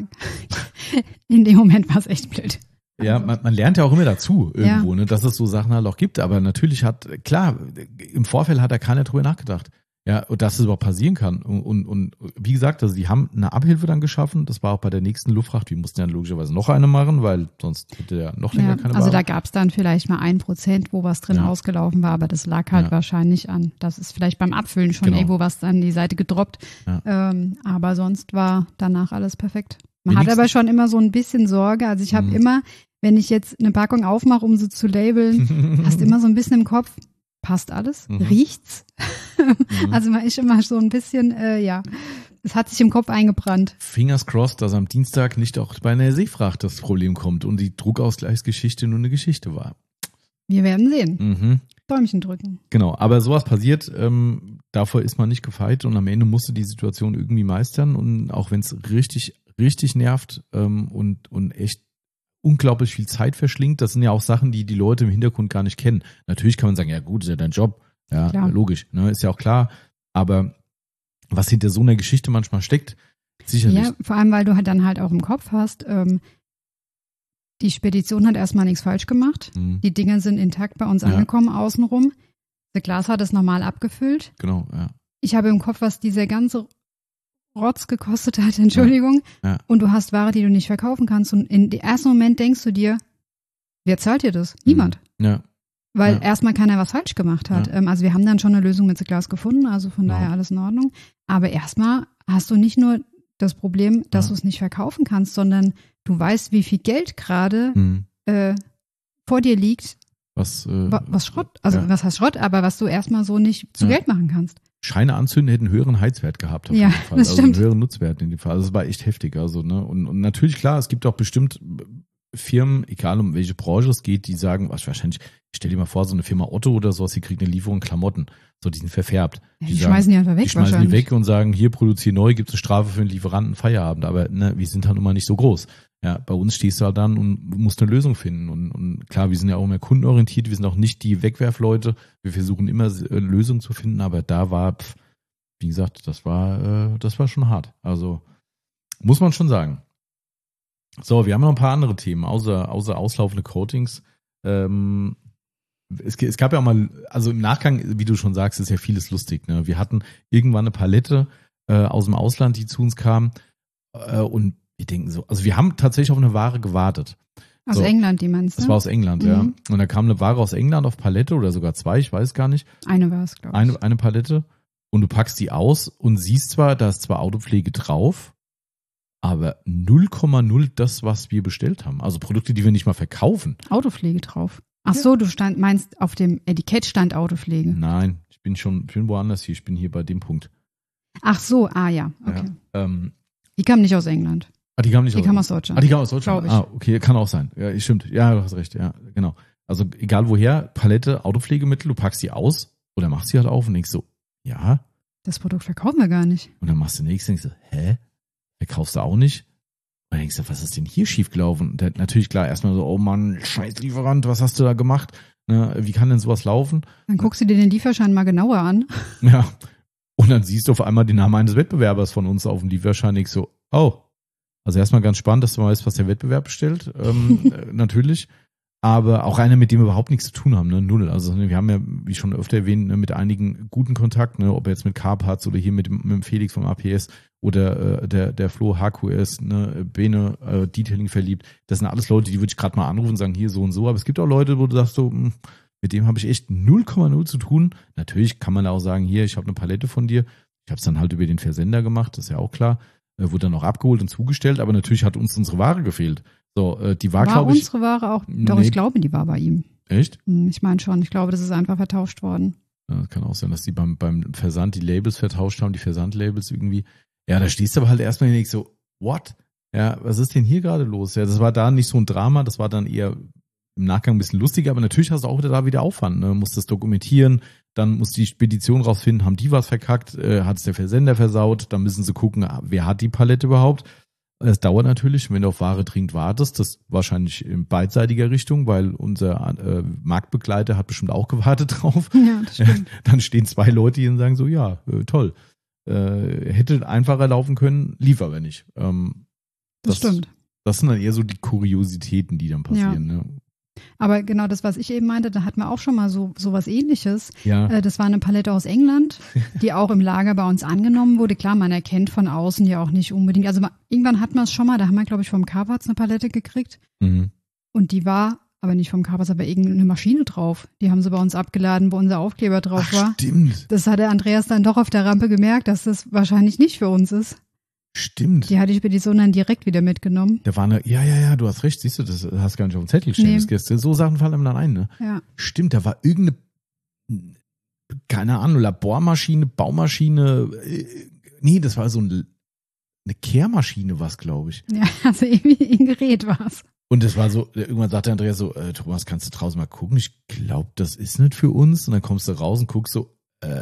in dem Moment war es echt blöd. Ja, man lernt ja auch immer dazu irgendwo, ne, dass es so Sachen halt auch gibt. Aber natürlich klar, im Vorfeld hat da keiner drüber nachgedacht. Ja, und dass es überhaupt passieren kann. Und wie gesagt, also die haben eine Abhilfe dann geschaffen. Das war auch bei der nächsten Luftfracht. Die mussten ja logischerweise noch eine machen, weil sonst hätte ja noch länger keine Also Ware. da gab es dann vielleicht mal 1%, wo was drin ausgelaufen war, aber das lag halt wahrscheinlich an. Das ist vielleicht beim Abfüllen schon irgendwo was an die Seite gedroppt. Ja. Aber sonst war danach alles perfekt. Man hat aber schon immer so ein bisschen Sorge. Also ich habe immer, wenn ich jetzt eine Packung aufmache, um sie zu labeln, hast immer so ein bisschen im Kopf, passt alles? Riecht's? Also man ist immer so ein bisschen, es hat sich im Kopf eingebrannt. Fingers crossed, dass am Dienstag nicht auch bei einer Seefracht das Problem kommt und die Druckausgleichsgeschichte nur eine Geschichte war. Wir werden sehen. Däumchen drücken. Genau, aber sowas passiert, davor ist man nicht gefeit und am Ende musst du die Situation irgendwie meistern und auch wenn es richtig, richtig nervt und echt unglaublich viel Zeit verschlingt. Das sind ja auch Sachen, die die Leute im Hintergrund gar nicht kennen. Natürlich kann man sagen, ja gut, ist ja dein Job. Ja, klar. Logisch, ne, ist ja auch klar. Aber was hinter so einer Geschichte manchmal steckt, sicherlich. Ja, vor allem, weil du halt dann halt auch im Kopf hast, die Spedition hat erstmal nichts falsch gemacht. Die Dinger sind intakt bei uns angekommen, außenrum. The Class hat es normal abgefüllt. Genau, ja. Ich habe im Kopf, was dieser ganze Rotz gekostet hat, Entschuldigung. Ja. Und du hast Ware, die du nicht verkaufen kannst. Und im ersten Moment denkst du dir, wer zahlt dir das? Niemand. Ja. Weil erstmal keiner was falsch gemacht hat. Ja. Also wir haben dann schon eine Lösung mit The Class gefunden, also von daher alles in Ordnung. Aber erstmal hast du nicht nur das Problem, dass du es nicht verkaufen kannst, sondern du weißt, wie viel Geld gerade vor dir liegt. Was Schrott, also was heißt Schrott, aber was du erstmal so nicht zu Geld machen kannst. Scheine anzünden hätten einen höheren Heizwert gehabt auf jeden Fall. Das stimmt. Einen höheren Nutzwert in dem Fall. Also es war echt heftig. Also, ne? Und natürlich, klar, es gibt auch bestimmt Firmen, egal um welche Branche es geht, die sagen, wahrscheinlich, ich stell dir mal vor, so eine Firma Otto oder sowas, die kriegt eine Lieferung Klamotten. So, die sind verfärbt. Ja, die schmeißen die einfach weg. Die schmeißen die weg und sagen, hier produziere neu, gibt es eine Strafe für den Lieferanten, Feierabend. Aber ne, wir sind halt nun mal nicht so groß. Ja, bei uns stehst du halt dann und musst eine Lösung finden. Und klar, wir sind ja auch immer kundenorientiert, wir sind auch nicht die Wegwerfleute. Wir versuchen immer Lösungen zu finden, aber da war, wie gesagt, das war schon hart. Also muss man schon sagen. So, wir haben noch ein paar andere Themen, außer auslaufende Coatings. Es gab ja auch mal, also im Nachgang, wie du schon sagst, ist ja vieles lustig. Ne? Wir hatten irgendwann eine Palette aus dem Ausland, die zu uns kam und wir denken so, also wir haben tatsächlich auf eine Ware gewartet. Aus England, die meinst du? Das war aus England, ja. Und da kam eine Ware aus England auf Palette oder sogar 2, ich weiß gar nicht. Eine war es, glaube ich. Eine Palette und du packst die aus und siehst zwar, da ist zwar Autopflege drauf, aber 0,0 das, was wir bestellt haben. Also Produkte, die wir nicht mal verkaufen. Autopflege drauf. Ach so, du meinst, auf dem Etikett stand Autopflege. Nein, ich bin woanders hier. Ich bin hier bei dem Punkt. Ach so, ja, okay. Ja, die kam nicht aus England. Die kam aus Deutschland. Die kam aus Deutschland. Okay, kann auch sein. Ja, stimmt. Ja, du hast recht. Ja, genau. Also egal woher, Palette, Autopflegemittel, du packst sie aus oder machst sie halt auf und denkst so, ja. Das Produkt verkaufen wir gar nicht. Und dann machst du nichts, denkst du, hä? Verkaufst du auch nicht? dann denkst du, was ist denn hier schiefgelaufen? Und der, natürlich klar, erstmal so, oh Mann, scheiß Lieferant, was hast du da gemacht? Ne, wie kann denn sowas laufen? Dann guckst du dir den Lieferschein mal genauer an. Ja. Und dann siehst du auf einmal den Namen eines Wettbewerbers von uns auf dem Lieferschein. Ich so, oh. Also erstmal ganz spannend, dass du weißt, was der Wettbewerb bestellt. Natürlich. Aber auch einer, mit dem wir überhaupt nichts zu tun haben, ne? Null. Also wir haben ja, wie schon öfter erwähnt, ne, mit einigen guten Kontakt, ne? Ob jetzt mit Carparts oder hier mit dem Felix vom APS oder der Flo HQS, ne? Bene, Detailing verliebt. Das sind alles Leute, die würde ich gerade mal anrufen und sagen, hier so und so. Aber es gibt auch Leute, wo du sagst so, mit dem habe ich echt 0,0 zu tun. Natürlich kann man auch sagen, hier, ich habe eine Palette von dir. Ich habe es dann halt über den Versender gemacht, das ist ja auch klar. Wurde dann auch abgeholt und zugestellt, aber natürlich hat uns unsere Ware gefehlt. So, die war, glaube ich. War unsere Ware auch? Doch, nee. Ich glaube, die war bei ihm. Echt? Ich meine schon. Ich glaube, das ist einfach vertauscht worden. Ja, das kann auch sein, dass die beim Versand die Labels vertauscht haben, die Versandlabels irgendwie. Ja, da stehst du aber halt erstmal nicht so, what? Ja, was ist denn hier gerade los? Ja, das war da nicht so ein Drama, das war dann eher im Nachgang ein bisschen lustiger, aber natürlich hast du auch wieder Aufwand, ne? Musst das dokumentieren, dann muss die Spedition rausfinden, haben die was verkackt, hat es der Versender versaut, dann müssen sie gucken, wer hat die Palette überhaupt. Es dauert natürlich, wenn du auf Ware dringend wartest, das wahrscheinlich in beidseitiger Richtung, weil unser Marktbegleiter hat bestimmt auch gewartet drauf. Ja, das stimmt. Dann stehen 2 Leute hier und sagen so, ja, toll. Hätte einfacher laufen können, lief aber nicht. Das stimmt. Das sind dann eher so die Kuriositäten, die dann passieren. Ja. Ne? Aber genau das, was ich eben meinte, da hatten wir auch schon mal so was Ähnliches. Ja. Das war eine Palette aus England, die auch im Lager bei uns angenommen wurde. Klar, man erkennt von außen ja auch nicht unbedingt. Also irgendwann hatten wir es schon mal, da haben wir, glaube ich, vom Carparts eine Palette gekriegt. Mhm. Und die war, aber nicht vom Carparts, aber irgendeine Maschine drauf. Die haben sie bei uns abgeladen, wo unser Aufkleber drauf war. Stimmt. Das hat der Andreas dann doch auf der Rampe gemerkt, dass das wahrscheinlich nicht für uns ist. Stimmt. Die hatte ich Spedition dann direkt wieder mitgenommen. Da war eine, ja, du hast recht, siehst du, das hast du gar nicht auf dem Zettel stehen. Nee. So Sachen fallen einem dann ein, ne? Ja. Stimmt, da war irgendeine, keine Ahnung, Labormaschine, Baumaschine, nee, das war so eine Kehrmaschine, was, glaube ich. Ja, also irgendwie ein Gerät war es. Und das war so, irgendwann sagte Andreas so, Thomas, kannst du draußen mal gucken? Ich glaube, das ist nicht für uns. Und dann kommst du raus und guckst so,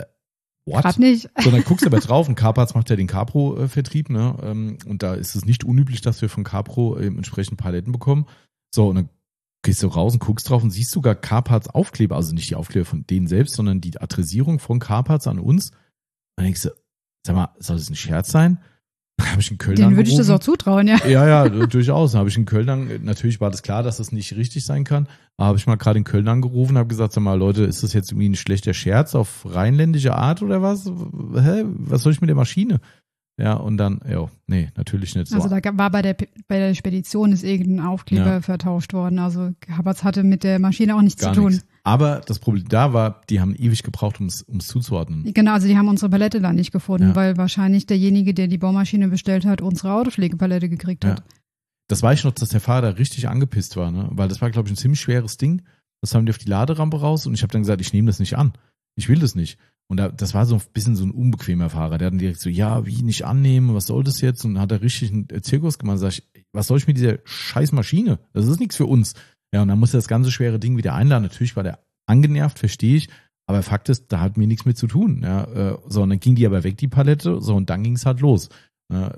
what? Grad nicht. So, dann guckst du aber drauf und Carparts macht ja den Capro-Vertrieb, ne? Und da ist es nicht unüblich, dass wir von Capro entsprechend Paletten bekommen. So, und dann gehst du raus und guckst drauf und siehst sogar Carparts Aufkleber, also nicht die Aufkleber von denen selbst, sondern die Adressierung von Carparts an uns. Und dann denkst du, sag mal, soll das ein Scherz sein? Habe ich in Köln Den würde ich das auch zutrauen, ja. Ja, durchaus. Habe ich in Köln natürlich war das klar, dass das nicht richtig sein kann. Aber habe ich mal gerade in Köln angerufen und habe gesagt, sag mal, Leute, ist das jetzt irgendwie ein schlechter Scherz auf rheinländische Art oder was? Hä? Was soll ich mit der Maschine? Ja, und dann, nee, natürlich nicht so. Also da war bei der Spedition ist irgendein Aufkleber vertauscht worden. Also Carparts hatte mit der Maschine auch nichts zu tun. Nichts. Aber das Problem da war, die haben ewig gebraucht, um es zuzuordnen. Genau, also die haben unsere Palette da nicht gefunden, weil wahrscheinlich derjenige, der die Baumaschine bestellt hat, unsere Autopflegepalette gekriegt hat. Das weiß ich noch, dass der Fahrer richtig angepisst war, ne? Weil das war, glaube ich, ein ziemlich schweres Ding. Das haben die auf die Laderampe raus und ich habe dann gesagt, ich nehme das nicht an. Ich will das nicht. Und das war so ein bisschen so ein unbequemer Fahrer. Der hat dann direkt so, ja, wie nicht annehmen, was soll das jetzt? Und dann hat er richtig einen Zirkus gemacht. Sag ich, was soll ich mit dieser scheiß Maschine? Das ist nichts für uns. Ja, und dann musste das ganze schwere Ding wieder einladen. Natürlich war der angenervt, verstehe ich. Aber Fakt ist, da hat mir nichts mit zu tun. Ja, so, und dann ging die aber weg, die Palette. So, und dann ging es halt los. Ja,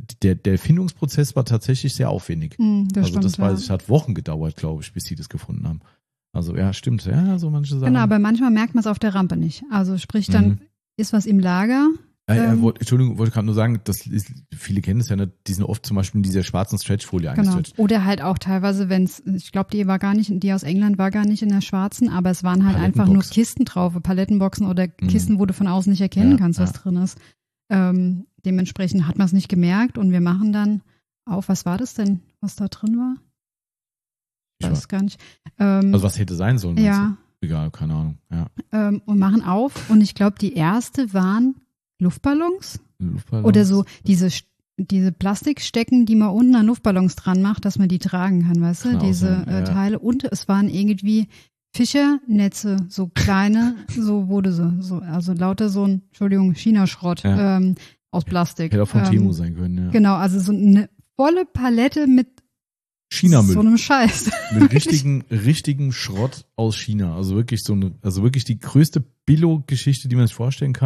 der Findungsprozess war tatsächlich sehr aufwendig. Das weiß ich, hat Wochen gedauert, glaube ich, bis sie das gefunden haben. Also ja, stimmt. Ja, so manche Sachen. Genau, aber manchmal merkt man es auf der Rampe nicht. Also sprich, dann ist was im Lager. Entschuldigung, wollte gerade nur sagen, viele kennen es ja nicht, die sind oft zum Beispiel in dieser schwarzen Stretchfolie eingestretcht. Genau. Oder halt auch teilweise, ich glaube, die aus England war gar nicht in der schwarzen, aber es waren halt einfach nur Kisten drauf, Palettenboxen oder Kisten, wo du von außen nicht erkennen kannst, was drin ist. Dementsprechend hat man es nicht gemerkt und wir machen dann auf, was war das denn, was da drin war? Ich weiß gar nicht. Also was hätte sein sollen? Ja. Egal, keine Ahnung. Ja. Und machen auf und ich glaube, die erste waren Luftballons oder so diese Plastikstecken, die man unten an Luftballons dran macht, dass man die tragen kann, weißt du, diese Teile. Und es waren irgendwie Fischernetze, so kleine, so wurde so also lauter so ein, China-Schrott aus Plastik. Hätte auch von Temu sein können, ja. Genau, also so eine volle Palette mit China-Müll. So einem Scheiß. Mit richtigen Schrott aus China. Also wirklich wirklich die größte Billo-Geschichte, die man sich vorstellen kann.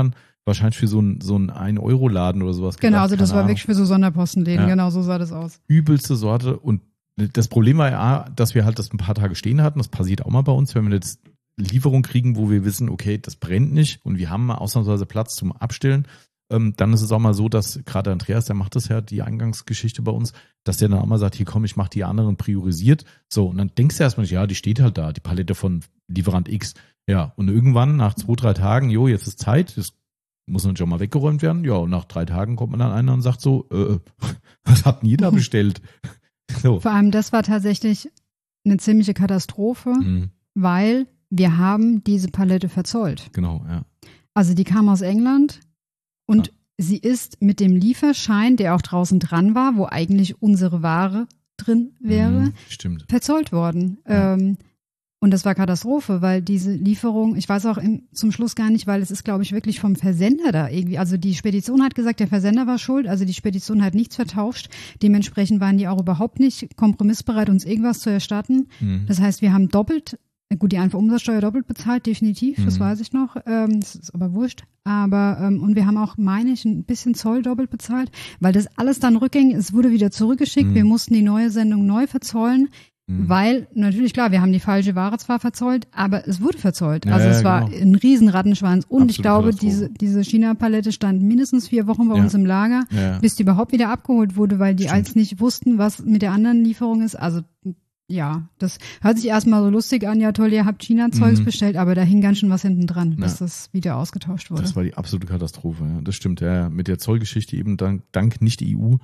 wahrscheinlich für so ein 1-Euro-Laden oder sowas. Genau, also das keine war Ahnung. wirklich für so Sonderpostenläden, genau, so sah das aus. Übelste Sorte und das Problem war ja, dass wir halt das ein paar Tage stehen hatten. Das passiert auch mal bei uns, wenn wir jetzt Lieferung kriegen, wo wir wissen, okay, das brennt nicht und wir haben mal ausnahmsweise Platz zum Abstellen. Dann ist es auch mal so, dass gerade Andreas, der macht das ja, die Eingangsgeschichte bei uns, dass der dann auch mal sagt, hier komm, ich mach die anderen priorisiert. So, und dann denkst du erstmal nicht, ja, die steht halt da, die Palette von Lieferant X. Ja, und irgendwann nach 2-3 Tagen, jetzt ist Zeit, das muss natürlich auch mal weggeräumt werden. Ja, und nach 3 Tagen kommt man dann einer und sagt so, was hat denn jeder bestellt? So. Vor allem, das war tatsächlich eine ziemliche Katastrophe, weil wir haben diese Palette verzollt. Genau, ja. Also die kam aus England und sie ist mit dem Lieferschein, der auch draußen dran war, wo eigentlich unsere Ware drin wäre, Stimmt. verzollt worden. Ja. Und das war Katastrophe, weil diese Lieferung, ich weiß auch zum Schluss gar nicht, weil es ist, glaube ich, wirklich vom Versender da irgendwie. Also die Spedition hat gesagt, der Versender war schuld, also die Spedition hat nichts vertauscht. Dementsprechend waren die auch überhaupt nicht kompromissbereit, uns irgendwas zu erstatten. Das heißt, wir haben die Einfuhrumsatzsteuer doppelt bezahlt, definitiv, das weiß ich noch. Das ist aber wurscht. Aber, und wir haben auch, meine ich, ein bisschen Zoll doppelt bezahlt, weil das alles dann rückgängig, es wurde wieder zurückgeschickt, wir mussten die neue Sendung neu verzollen. Weil, natürlich klar, wir haben die falsche Ware zwar verzollt, aber es wurde verzollt. Also es war ein riesen Rattenschwanz. Und ich glaube, diese China-Palette stand mindestens 4 Wochen bei uns im Lager, bis die überhaupt wieder abgeholt wurde, weil die als nicht wussten, was mit der anderen Lieferung ist. Also ja, das hört sich erstmal so lustig an, ja toll, ihr habt China-Zeugs bestellt, aber da hing ganz schön was hinten dran, bis das wieder ausgetauscht wurde. Das war die absolute Katastrophe, ja. Das stimmt, ja. Mit der Zollgeschichte eben dank nicht EU,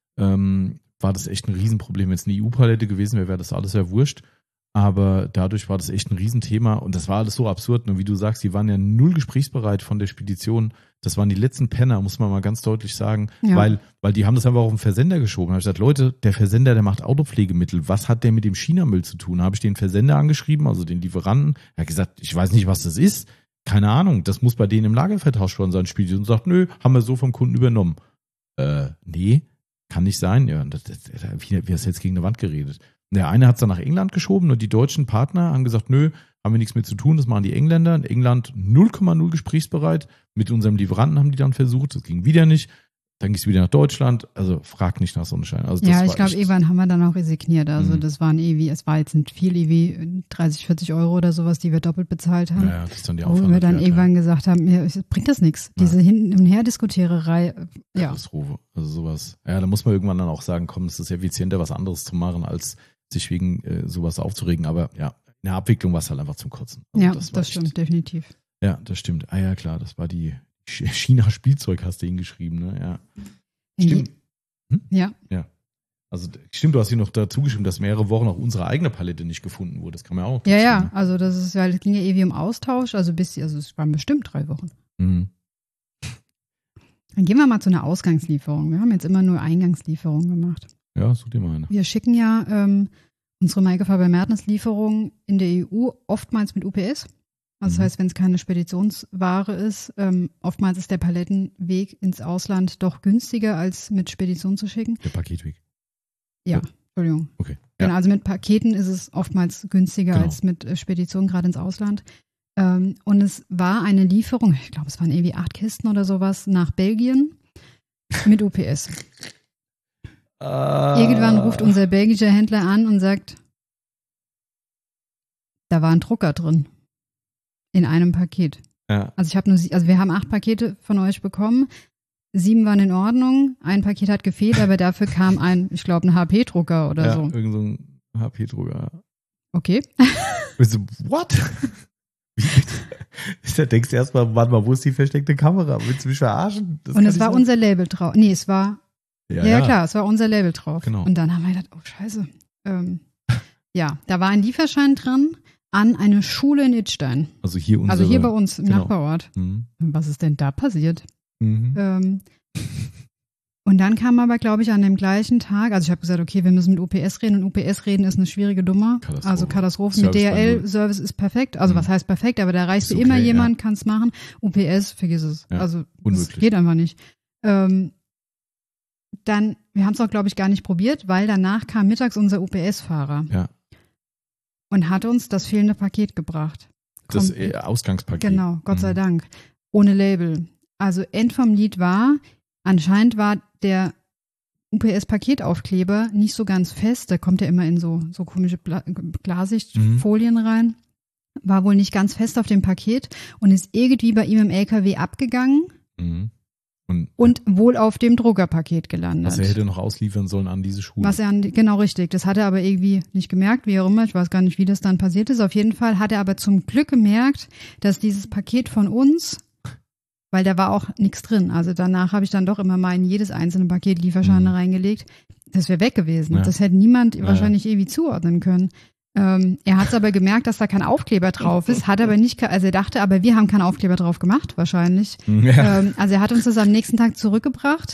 war das echt ein Riesenproblem. Wenn es eine EU-Palette gewesen wäre, wäre das alles ja wurscht. Aber dadurch war das echt ein Riesenthema und das war alles so absurd. Und wie du sagst, die waren ja null gesprächsbereit von der Spedition. Das waren die letzten Penner, muss man mal ganz deutlich sagen, weil die haben das einfach auf den Versender geschoben. Da habe ich gesagt, Leute, der Versender, der macht Autopflegemittel. Was hat der mit dem China-Müll zu tun? Da habe ich den Versender angeschrieben, also den Lieferanten. Er hat gesagt, ich weiß nicht, was das ist. Keine Ahnung, das muss bei denen im Lager vertauscht worden sein. Spedition sagt, nö, haben wir so vom Kunden übernommen. Nee. Kann nicht sein. Ja, wie hast du jetzt gegen eine Wand geredet? Der eine hat es dann nach England geschoben und die deutschen Partner haben gesagt, nö, haben wir nichts mit zu tun, das machen die Engländer. In England 0,0 gesprächsbereit. Mit unserem Lieferanten haben die dann versucht, das ging wieder nicht. Dann ging es wieder nach Deutschland. Also frag nicht nach Sonnenschein. Also das ich glaube, irgendwann haben wir dann auch resigniert. Also das waren es war jetzt nicht viel, 30, 40 Euro oder sowas, die wir doppelt bezahlt haben. Ja, das ist dann die wo wir dann irgendwann gesagt haben, bringt das nichts. Diese Hin- und Her-Diskutiererei. Katastrophe. Also sowas. Ja, da muss man irgendwann dann auch sagen, komm, es ist effizienter, was anderes zu machen, als sich wegen sowas aufzuregen. Aber ja, in der Abwicklung war es halt einfach zum Kotzen. Also das stimmt, definitiv. Ja, das stimmt. Ah ja, klar, das war die China-Spielzeug hast du hingeschrieben, ne? Ja. Stimmt. Ja. Also stimmt, du hast hier noch dazu geschrieben, dass mehrere Wochen auch unsere eigene Palette nicht gefunden wurde. Das kann man auch. Ja, also das ist, weil es ging ja ewig um Austausch, also es waren bestimmt 3 Wochen. Dann gehen wir mal zu einer Ausgangslieferung. Wir haben jetzt immer nur Eingangslieferungen gemacht. Ja, such dir mal eine. Wir schicken ja unsere Maike Faber-Mertens-Lieferungen in der EU oftmals mit UPS. Also das heißt, wenn es keine Speditionsware ist, oftmals ist der Palettenweg ins Ausland doch günstiger, als mit Spedition zu schicken. Der Paketweg. Ja, Entschuldigung. Okay. Ja. Genau, also mit Paketen ist es oftmals günstiger als mit Spedition, gerade ins Ausland. Und es war eine Lieferung, ich glaube, es waren irgendwie 8 Kisten oder sowas, nach Belgien mit UPS. Irgendwann ruft unser belgischer Händler an und sagt, da war ein Drucker drin. In einem Paket. Ja. Also wir haben 8 Pakete von euch bekommen. 7 waren in Ordnung. Ein Paket hat gefehlt, aber dafür kam ein HP-Drucker oder so. Irgend so ein HP-Drucker. Okay. So, what? Da denkst du erstmal, warte mal, wo ist die versteckte Kamera? Willst du mich verarschen? Und es war unser Label drauf. Nee, es war, ja klar, es war unser Label drauf. Genau. Und dann haben wir gedacht, oh scheiße. Da war ein Lieferschein dran an eine Schule in Idstein. Also hier bei uns im Nachbarort. Was ist denn da passiert? Und dann kam aber, glaube ich, an dem gleichen Tag, also ich habe gesagt, okay, wir müssen mit UPS reden und UPS reden ist eine schwierige Nummer. Also Katastrophen mit DHL-Service ist perfekt. Also was heißt perfekt, aber da reichst du immer jemand, kannst machen. UPS, vergiss es. Ja, also das geht einfach nicht. Dann, wir haben es auch, glaube ich, gar nicht probiert, weil danach kam mittags unser UPS-Fahrer. Ja. Und hat uns das fehlende Paket gebracht. Das Ausgangspaket. Genau, Gott sei Dank. Ohne Label. also End vom Lied war, anscheinend war der UPS-Paketaufkleber nicht so ganz fest, der kommt ja immer in so komische Klarsichtfolien rein, war wohl nicht ganz fest auf dem Paket und ist irgendwie bei ihm im LKW abgegangen und wohl auf dem Druckerpaket gelandet. Was er hätte noch ausliefern sollen an diese Schule. Genau richtig, das hat er aber irgendwie nicht gemerkt, wie auch immer, ich weiß gar nicht, wie das dann passiert ist. Auf jeden Fall hat er aber zum Glück gemerkt, dass dieses Paket von uns, weil da war auch nichts drin. Also danach habe ich dann doch immer mal in jedes einzelne Paket Lieferscheine reingelegt. Das wäre weg gewesen. Ja. Das hätte niemand wahrscheinlich irgendwie zuordnen können. Er hat es aber gemerkt, dass da kein Aufkleber drauf ist, hat aber nicht, also er dachte, aber wir haben keinen Aufkleber drauf gemacht, wahrscheinlich. Ja. Also er hat uns das am nächsten Tag zurückgebracht.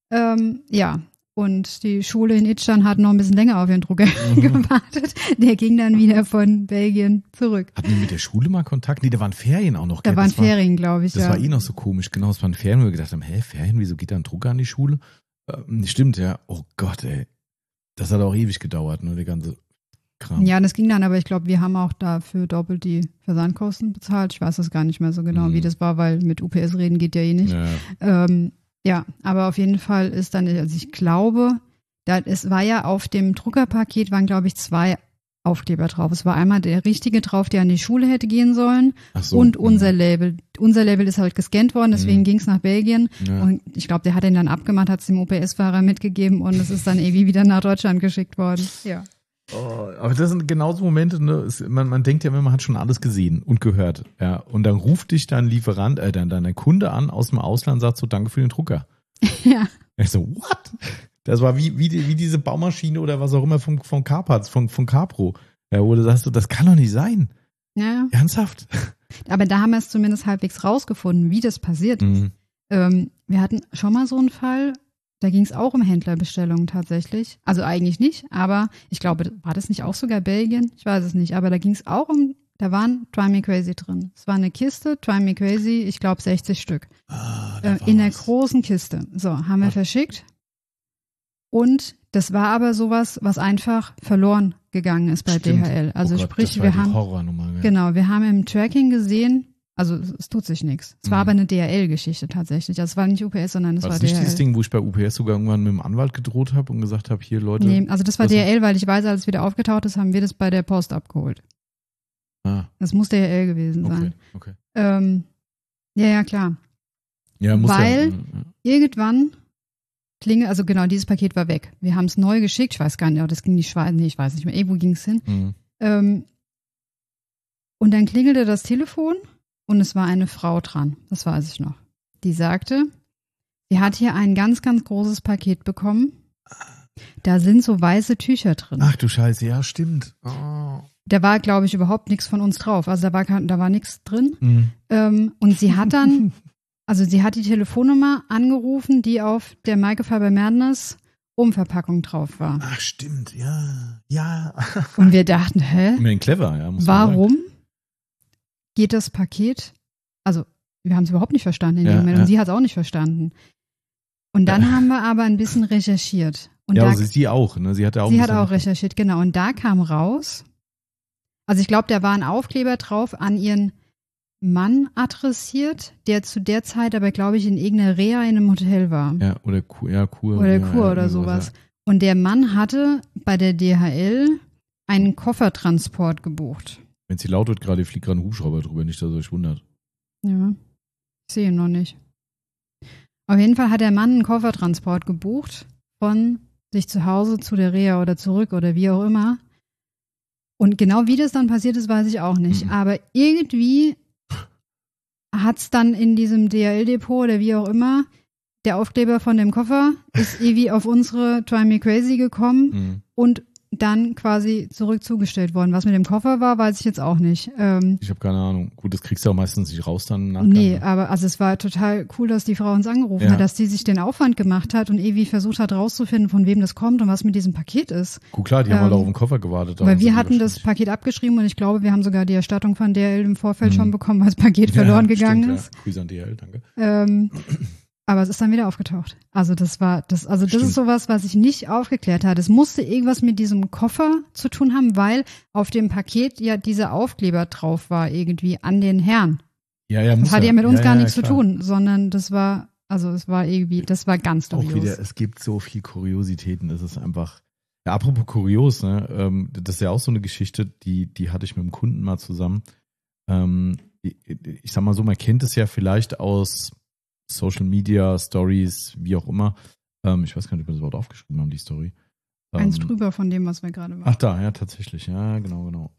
Und die Schule in Itschan hat noch ein bisschen länger auf ihren Drucker gewartet. Der ging dann wieder von Belgien zurück. Hatten die mit der Schule mal Kontakt? Nee, da waren Ferien auch noch. Da waren Ferien, glaube ich, Das war noch so komisch. Genau, es waren Ferien, wo wir gedacht haben, Ferien, wieso geht da ein Drucker an die Schule? Stimmt, ja. Oh Gott, ey. Das hat auch ewig gedauert, ne, der ganze Kram. Ja, das ging dann, aber ich glaube, wir haben auch dafür doppelt die Versandkosten bezahlt. Ich weiß das gar nicht mehr so genau, wie das war, weil mit UPS reden geht ja eh nicht. Ja, aber auf jeden Fall ist dann, also ich glaube, es war ja auf dem Druckerpaket waren, glaube ich, 2 Aufkleber drauf. Es war einmal der richtige drauf, der an die Schule hätte gehen sollen und unser Label. Unser Label ist halt gescannt worden, deswegen ging es nach Belgien. Ja. Und ich glaube, der hat den dann abgemacht, hat es dem UPS-Fahrer mitgegeben und es ist dann irgendwie wieder nach Deutschland geschickt worden. Ja. Oh, aber das sind genauso Momente, ne? Man denkt ja immer, man hat schon alles gesehen und gehört. Ja. Und dann ruft dich dein Lieferant, dein Kunde an aus dem Ausland und sagt so, danke für den Drucker. Ja. Ich so, what? Das war wie diese Baumaschine oder was auch immer von Carparts, von Carpro. Ja, wo du sagst, das kann doch nicht sein. Ja. Ernsthaft? Aber da haben wir es zumindest halbwegs rausgefunden, wie das passiert ist. Wir hatten schon mal so einen Fall, da ging es auch um Händlerbestellungen tatsächlich. Also eigentlich nicht, aber ich glaube, war das nicht auch sogar Belgien? Ich weiß es nicht, aber da ging es auch da waren Drive Me Crazy drin. Es war eine Kiste, Drive Me Crazy, ich glaube 60 Stück. In der großen Kiste. So, haben wir verschickt. Und das war aber sowas, was einfach verloren gegangen ist bei DHL. Also sprich, wir haben wir haben im Tracking gesehen, also es tut sich nichts. Es war aber eine DHL-Geschichte tatsächlich. Also es war nicht UPS, sondern es war DHL. Das ist nicht dieses Ding, wo ich bei UPS sogar irgendwann mit dem Anwalt gedroht habe und gesagt habe, hier Leute. Nee, also das war DHL, weil ich weiß, als es wieder aufgetaucht ist, haben wir das bei der Post abgeholt. Das muss DHL gewesen sein. Okay. Ja, klar. Ja, muss weil irgendwann also genau, dieses Paket war weg. Wir haben es neu geschickt, ich weiß gar nicht, das ging nicht Schweiz, nee, ich weiß nicht mehr, irgendwo ging es hin. Und dann klingelte das Telefon und es war eine Frau dran, das weiß ich noch. Die sagte, sie hat hier ein ganz, ganz großes Paket bekommen. Da sind so weiße Tücher drin. Ach du Scheiße, ja, stimmt. Oh. Da war, glaube ich, überhaupt nichts von uns drauf. Also da war nichts drin. Und sie hat dann, sie hat die Telefonnummer angerufen, die auf der Microfiber Madness Umverpackung drauf war. Ach, stimmt, ja. Ja. Und wir dachten, Immerhin clever, ja. Warum geht das Paket? Also, wir haben es überhaupt nicht verstanden in dem Moment. Und sie hat es auch nicht verstanden. Und dann haben wir aber ein bisschen recherchiert. Und ja, also sie auch, ne? Sie hat auch recherchiert, genau. Und da kam raus, also ich glaube, da war ein Aufkleber drauf an ihren Mann adressiert, der zu der Zeit aber, glaube ich, in irgendeiner Reha in einem Hotel war. Ja, oder Kur. Oder sowas. Und der Mann hatte bei der DHL einen Koffertransport gebucht. Wenn sie laut wird, gerade fliegt gerade ein Hubschrauber drüber, nicht, dass ihr euch wundert. Ja, ich sehe ihn noch nicht. Auf jeden Fall hat der Mann einen Koffertransport gebucht von sich zu Hause zu der Reha oder zurück oder wie auch immer. Und genau wie das dann passiert ist, weiß ich auch nicht. Aber irgendwie hat es dann in diesem DHL-Depot oder wie auch immer, der Aufkleber von dem Koffer ist irgendwie auf unsere Drive Me Crazy gekommen und dann quasi zurück zugestellt worden. Was mit dem Koffer war, weiß ich jetzt auch nicht. Ich habe keine Ahnung. Gut, das kriegst du auch meistens nicht raus dann im Nachgang. Nee, aber also es war total cool, dass die Frau uns angerufen hat, dass die sich den Aufwand gemacht hat und irgendwie versucht hat rauszufinden, von wem das kommt und was mit diesem Paket ist. Gut, klar, die haben halt auch auf den Koffer gewartet. Weil wir hatten das Paket abgeschrieben und ich glaube, wir haben sogar die Erstattung von DHL im Vorfeld schon bekommen, weil das Paket verloren gegangen ist. Ja. Grüße an DHL, danke. Aber es ist dann wieder aufgetaucht. Also das ist sowas, was ich nicht aufgeklärt hatte. Es musste irgendwas mit diesem Koffer zu tun haben, weil auf dem Paket ja dieser Aufkleber drauf war irgendwie an den Herrn. Das hatte ja mit uns gar nichts zu tun, sondern das war ganz dubios. Auch wieder, es gibt so viel Kuriositäten, das ist einfach, ja, apropos kurios, ne, das ist ja auch so eine Geschichte, die hatte ich mit einem Kunden mal zusammen. Ich sag mal so, man kennt es ja vielleicht aus Social Media, Stories, wie auch immer. Ich weiß gar nicht, ob wir das Wort aufgeschrieben haben, die Story. Eins drüber von dem, was wir gerade machen. Ach da, ja, tatsächlich, ja, genau.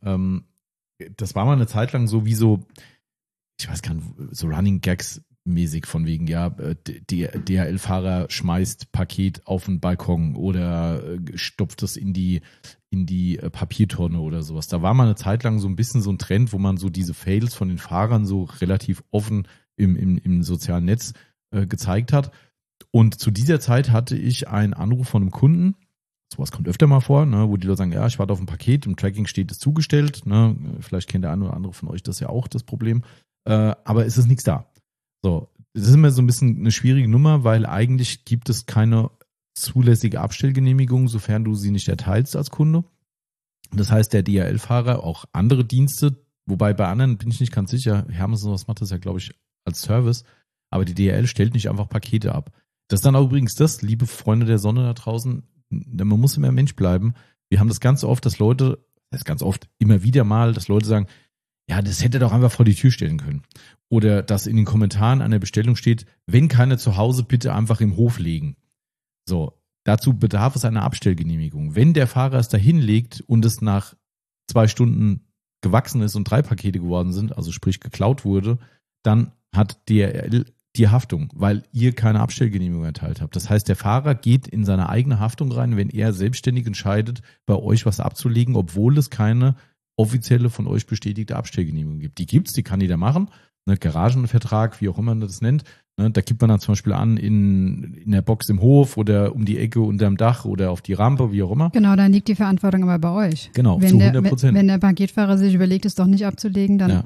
Das war mal eine Zeit lang so wie so, ich weiß gar nicht, so Running Gags mäßig von wegen, ja, DHL-Fahrer schmeißt Paket auf den Balkon oder stopft es in die Papiertonne oder sowas. Da war mal eine Zeit lang so ein bisschen so ein Trend, wo man so diese Fails von den Fahrern so relativ offen im sozialen Netz gezeigt hat. Und zu dieser Zeit hatte ich einen Anruf von einem Kunden, sowas kommt öfter mal vor, ne, wo die Leute sagen, ja, ich warte auf ein Paket, im Tracking steht es zugestellt, ne, vielleicht kennt der eine oder andere von euch das ja auch, das Problem, aber es ist nichts da. So, das ist immer so ein bisschen eine schwierige Nummer, weil eigentlich gibt es keine zulässige Abstellgenehmigung, sofern du sie nicht erteilst als Kunde. Das heißt, der DHL-Fahrer, auch andere Dienste, wobei bei anderen bin ich nicht ganz sicher, Hermes und was macht das ja, glaube ich, als Service, aber die DHL stellt nicht einfach Pakete ab. Das ist dann auch übrigens das, liebe Freunde der Sonne da draußen, man muss immer Mensch bleiben. Wir haben das ganz oft, dass Leute, das ist ganz oft immer wieder mal, dass Leute sagen, ja, das hätte doch einfach vor die Tür stellen können. Oder dass in den Kommentaren an der Bestellung steht, wenn keiner zu Hause, bitte einfach im Hof legen. So, dazu bedarf es einer Abstellgenehmigung. Wenn der Fahrer es dahin legt und es nach 2 Stunden gewachsen ist und 3 Pakete geworden sind, also sprich geklaut wurde, dann hat DHL die Haftung, weil ihr keine Abstellgenehmigung erteilt habt. Das heißt, der Fahrer geht in seine eigene Haftung rein, wenn er selbstständig entscheidet, bei euch was abzulegen, obwohl es keine offizielle von euch bestätigte Abstellgenehmigung gibt. Die gibt's, die kann jeder machen. Ne, Garagenvertrag, wie auch immer man das nennt. Ne, da gibt man dann zum Beispiel an in der Box im Hof oder um die Ecke unterm Dach oder auf die Rampe, wie auch immer. Genau, dann liegt die Verantwortung aber bei euch. Genau, wenn zu 100%. Wenn der Paketfahrer sich überlegt, es doch nicht abzulegen, dann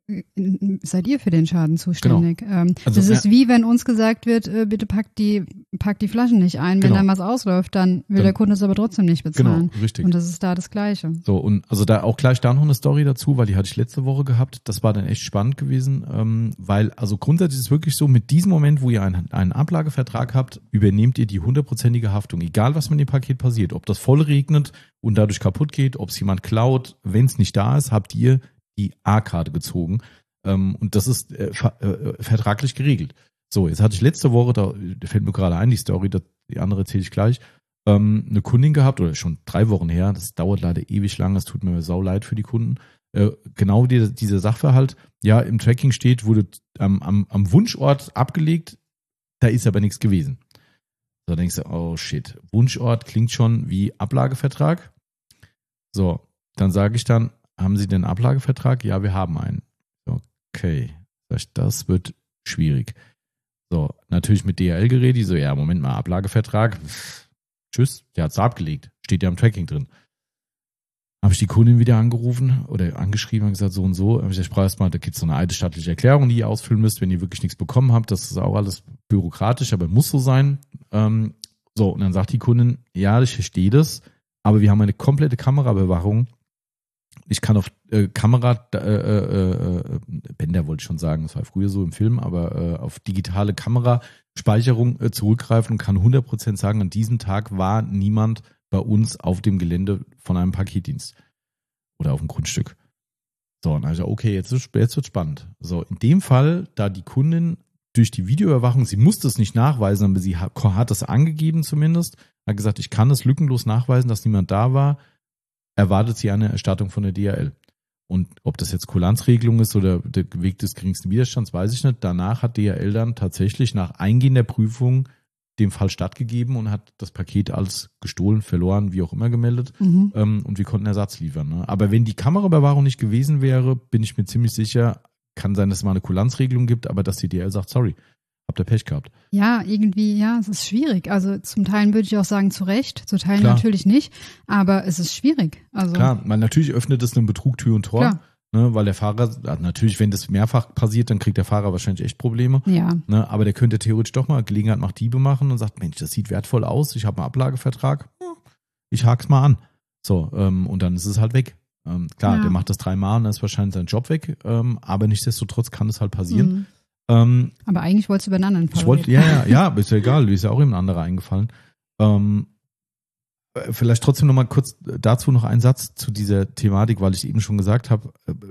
seid ihr für den Schaden zuständig. Genau. Also, das ist wie wenn uns gesagt wird, bitte packt die Flaschen nicht ein. Wenn dann was ausläuft, dann will der Kunde es aber trotzdem nicht bezahlen. Genau, richtig. Und das ist da das Gleiche. So, und also da auch gleich da noch eine Story dazu, weil die hatte ich letzte Woche gehabt. Das war dann echt spannend gewesen, weil also grundsätzlich ist es wirklich so, mit diesem Moment, wo ihr einen Ablagevertrag habt, übernehmt ihr die 100%ige Haftung. Egal, was mit dem Paket passiert. Ob das voll regnet und dadurch kaputt geht, ob es jemand klaut, wenn es nicht da ist, habt ihr die A-Karte gezogen. Und das ist vertraglich geregelt. So, jetzt hatte ich letzte Woche, da fällt mir gerade ein, die Story, die andere erzähle ich gleich, eine Kundin gehabt, oder schon 3 Wochen her, das dauert leider ewig lang, das tut mir sau leid für die Kunden. Genau dieser Sachverhalt, ja, im Tracking steht, wurde am Wunschort abgelegt, da ist aber nichts gewesen. So, dann denkst du, oh shit, Wunschort klingt schon wie Ablagevertrag. So, dann sage ich dann, haben Sie den Ablagevertrag? Ja, wir haben einen. Okay, das wird schwierig. So, natürlich mit DHL-Gerät, die so, ja, Moment mal, Ablagevertrag, tschüss, der hat es abgelegt, steht ja im Tracking drin. Habe ich die Kundin wieder angerufen oder angeschrieben und gesagt, so und so. Habe ich gesagt, erstmal, da gibt es so eine eidesstattliche Erklärung, die ihr ausfüllen müsst, wenn ihr wirklich nichts bekommen habt. Das ist auch alles bürokratisch, aber muss so sein. So, und dann sagt die Kundin, ja, ich verstehe das, aber wir haben eine komplette Kameraüberwachung. Ich kann auf Bänder wollte ich schon sagen, das war früher so im Film, aber auf digitale Kameraspeicherung zurückgreifen und kann 100% sagen, an diesem Tag war niemand bei uns auf dem Gelände von einem Paketdienst oder auf dem Grundstück. So, und dann habe ich gesagt, okay, jetzt wird spannend. So, in dem Fall, da die Kundin durch die Videoüberwachung, sie musste es nicht nachweisen, aber sie hat es angegeben zumindest, hat gesagt, ich kann es lückenlos nachweisen, dass niemand da war, erwartet sie eine Erstattung von der DHL. Und ob das jetzt Kulanzregelung ist oder der Weg des geringsten Widerstands, weiß ich nicht. Danach hat DHL dann tatsächlich nach eingehender Prüfung dem Fall stattgegeben und hat das Paket als gestohlen, verloren, wie auch immer gemeldet. Und wir konnten Ersatz liefern. Ne? Aber wenn die Kameraüberwachung nicht gewesen wäre, bin ich mir ziemlich sicher, kann sein, dass es mal eine Kulanzregelung gibt, aber dass die DHL sagt, sorry, habt ihr Pech gehabt. Ja, irgendwie, ja, es ist schwierig. Also zum Teil würde ich auch sagen, zu Recht, zu Teilen natürlich nicht, aber es ist schwierig. Also klar, weil natürlich öffnet es einem Betrug Tür und Tor, ne, weil der Fahrer, natürlich, wenn das mehrfach passiert, dann kriegt der Fahrer wahrscheinlich echt Probleme. Ja. Ne, aber der könnte theoretisch doch mal Gelegenheit macht Diebe machen und sagt, Mensch, das sieht wertvoll aus, ich habe einen Ablagevertrag, ich hak's mal an. So, und dann ist es halt weg. Klar, der macht das 3-mal und dann ist wahrscheinlich sein Job weg, aber nichtsdestotrotz kann es halt passieren. Aber eigentlich wolltest du über einen anderen Fall reden. Ja, ist ja egal, ist ja auch eben ein anderer eingefallen. Vielleicht trotzdem nochmal kurz dazu noch ein Satz zu dieser Thematik, weil ich eben schon gesagt habe,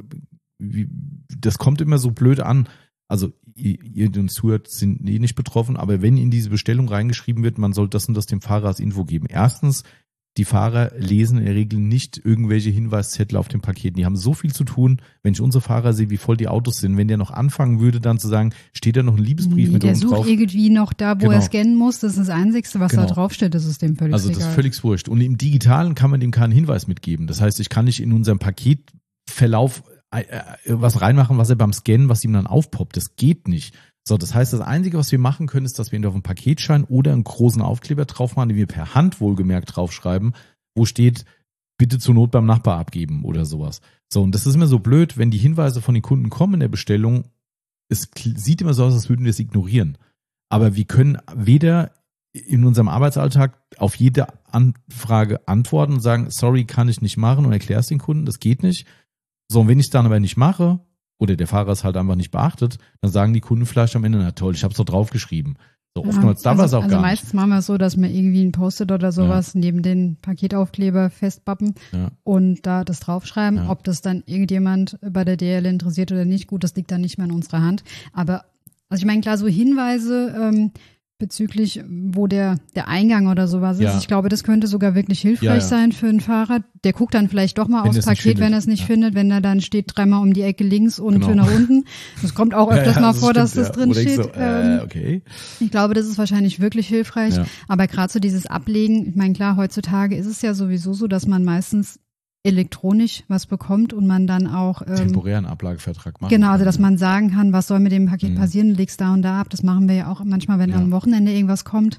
das kommt immer so blöd an. Also ihr, die uns zuhört, sind nicht betroffen, aber wenn in diese Bestellung reingeschrieben wird, man soll das und das dem Fahrer als Info geben. Erstens, die Fahrer lesen in der Regel nicht irgendwelche Hinweiszettel auf den Paketen. Die haben so viel zu tun, wenn ich unsere Fahrer sehe, wie voll die Autos sind. Wenn der noch anfangen würde, dann zu sagen, steht da noch ein Liebesbrief mit uns drauf? Der sucht irgendwie noch da, wo er scannen muss. Das ist das Einzige, was da draufsteht. Das ist dem völlig egal. Also das ist völlig wurscht. Und im Digitalen kann man dem keinen Hinweis mitgeben. Das heißt, ich kann nicht in unserem Paketverlauf was reinmachen, was er beim Scannen, was ihm dann aufpoppt. Das geht nicht. So, das heißt, das Einzige, was wir machen können, ist, dass wir ihn auf einen Paketschein oder einen großen Aufkleber drauf machen, den wir per Hand wohlgemerkt draufschreiben, wo steht, bitte zur Not beim Nachbar abgeben oder sowas. So, und das ist immer so blöd, wenn die Hinweise von den Kunden kommen in der Bestellung, es sieht immer so aus, als würden wir es ignorieren. Aber wir können weder in unserem Arbeitsalltag auf jede Anfrage antworten und sagen, sorry, kann ich nicht machen und erklär es den Kunden, das geht nicht. So, und wenn ich es dann aber nicht mache, oder der Fahrer es halt einfach nicht beachtet, dann sagen die Kunden vielleicht am Ende, na toll, ich habe es doch draufgeschrieben. So oftmals darf es auch gar nicht. Meistens machen wir es so, dass wir irgendwie ein Post-it oder sowas neben den Paketaufkleber festpappen und da das draufschreiben. Ob das dann irgendjemand bei der DHL interessiert oder nicht, gut, das liegt dann nicht mehr in unserer Hand. Aber, also ich meine, klar, so Hinweise bezüglich, wo der Eingang oder sowas ist. Ich glaube, das könnte sogar wirklich hilfreich sein für einen Fahrer. Der guckt dann vielleicht doch mal aufs Paket, wenn er es nicht findet, wenn er dann steht 3-mal um die Ecke links und für nach unten. Das kommt auch öfters mal vor, dass das drin steht. So, okay. Ich glaube, das ist wahrscheinlich wirklich hilfreich. Ja. Aber gerade so dieses Ablegen, ich meine, klar, heutzutage ist es ja sowieso so, dass man meistens elektronisch was bekommt und man dann auch temporären Ablagevertrag macht. Genau, also dass man sagen kann, was soll mit dem Paket passieren, legst da und da ab. Das machen wir ja auch manchmal, wenn am Wochenende irgendwas kommt.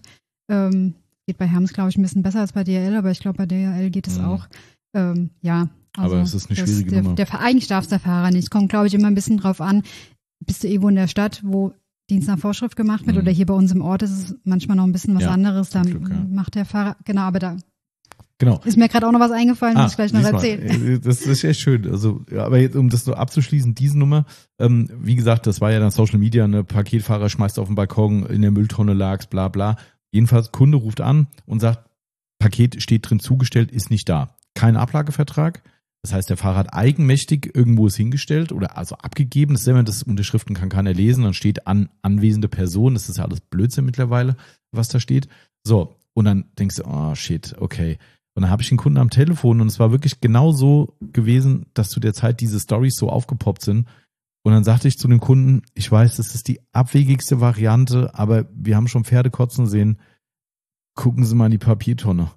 Geht bei Hermes, glaube ich, ein bisschen besser als bei DHL, aber ich glaube, bei DHL geht es auch. Also aber es ist eine schwierige Nummer. Eigentlich darf es der Fahrer nicht. Es kommt, glaube ich, immer ein bisschen drauf an, bist du irgendwo in der Stadt, wo Dienst nach Vorschrift gemacht wird oder hier bei uns im Ort ist es manchmal noch ein bisschen was anderes. Da macht der Fahrer, aber da ist mir gerade auch noch was eingefallen, muss ich gleich noch erzählen. Das ist ja schön. Also, aber jetzt, um das nur abzuschließen, diese Nummer, wie gesagt, das war ja dann Social Media, eine Paketfahrer schmeißt auf den Balkon, in der Mülltonne lag's, bla bla. Jedenfalls, Kunde ruft an und sagt, Paket steht drin zugestellt, ist nicht da. Kein Ablagevertrag. Das heißt, der Fahrer hat eigenmächtig irgendwo es hingestellt oder also abgegeben. Das ist immer, das Unterschriften kann keiner lesen. Dann steht anwesende Person. Das ist ja alles Blödsinn mittlerweile, was da steht. So, und dann denkst du, oh shit, okay. Und dann habe ich den Kunden am Telefon und es war wirklich genau so gewesen, dass zu der Zeit diese Storys so aufgepoppt sind. Und dann sagte ich zu dem Kunden, ich weiß, das ist die abwegigste Variante, aber wir haben schon Pferde kotzen sehen. Gucken Sie mal in die Papiertonne.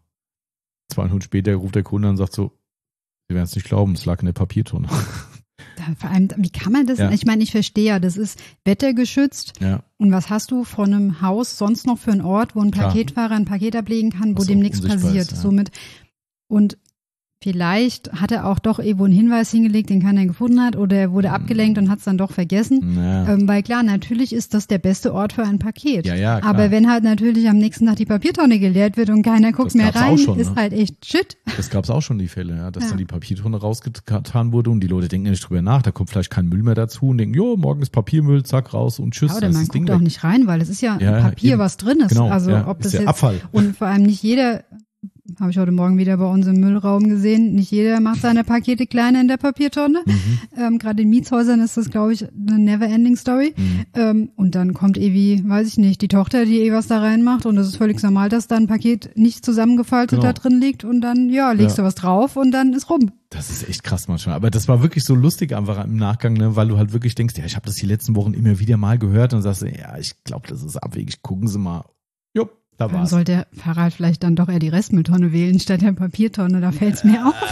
2 Minuten später ruft der Kunde an und sagt so, Sie werden es nicht glauben, es lag in der Papiertonne. Vor allem, wie kann man das? Ja. Ich meine, ich verstehe ja, das ist wettergeschützt. Ja. Und was hast du von einem Haus sonst noch für einen Ort, wo ein Paketfahrer ein Paket ablegen kann, wo dem nichts passiert? Somit. Und vielleicht hat er auch doch irgendwo einen Hinweis hingelegt, den keiner gefunden hat, oder er wurde abgelenkt und hat es dann doch vergessen. Weil klar, natürlich ist das der beste Ort für ein Paket. Ja, aber wenn halt natürlich am nächsten Tag die Papiertonne geleert wird und keiner guckt mehr rein, ist halt echt shit. Das gab es auch schon, die Fälle, dass dann die Papiertonne rausgetan wurde und die Leute denken ja nicht drüber nach. Da kommt vielleicht kein Müll mehr dazu und denken, jo, morgen ist Papiermüll, zack, raus und tschüss. Ja, oder man guckt auch nicht rein, weil es ist ja Papier, was drin ist. Genau, also ob das ist jetzt Abfall. Und vor allem nicht jeder, habe ich heute Morgen wieder bei uns im Müllraum gesehen, nicht jeder macht seine Pakete kleiner in der Papiertonne. Gerade in Mietshäusern ist das, glaube ich, eine never-ending Story. Und dann kommt weiß ich nicht, die Tochter, die was da reinmacht und es ist völlig normal, dass da ein Paket nicht zusammengefaltet da drin liegt und dann, legst du was drauf und dann ist rum. Das ist echt krass manchmal. Aber das war wirklich so lustig einfach im Nachgang, ne? Weil du halt wirklich denkst, ich habe das die letzten Wochen immer wieder mal gehört und sagst, ich glaube, das ist abwegig, gucken Sie mal. Jupp. Dann soll der Fahrer halt vielleicht dann doch eher die Restmülltonne wählen statt der Papiertonne, da fällt es mir auf.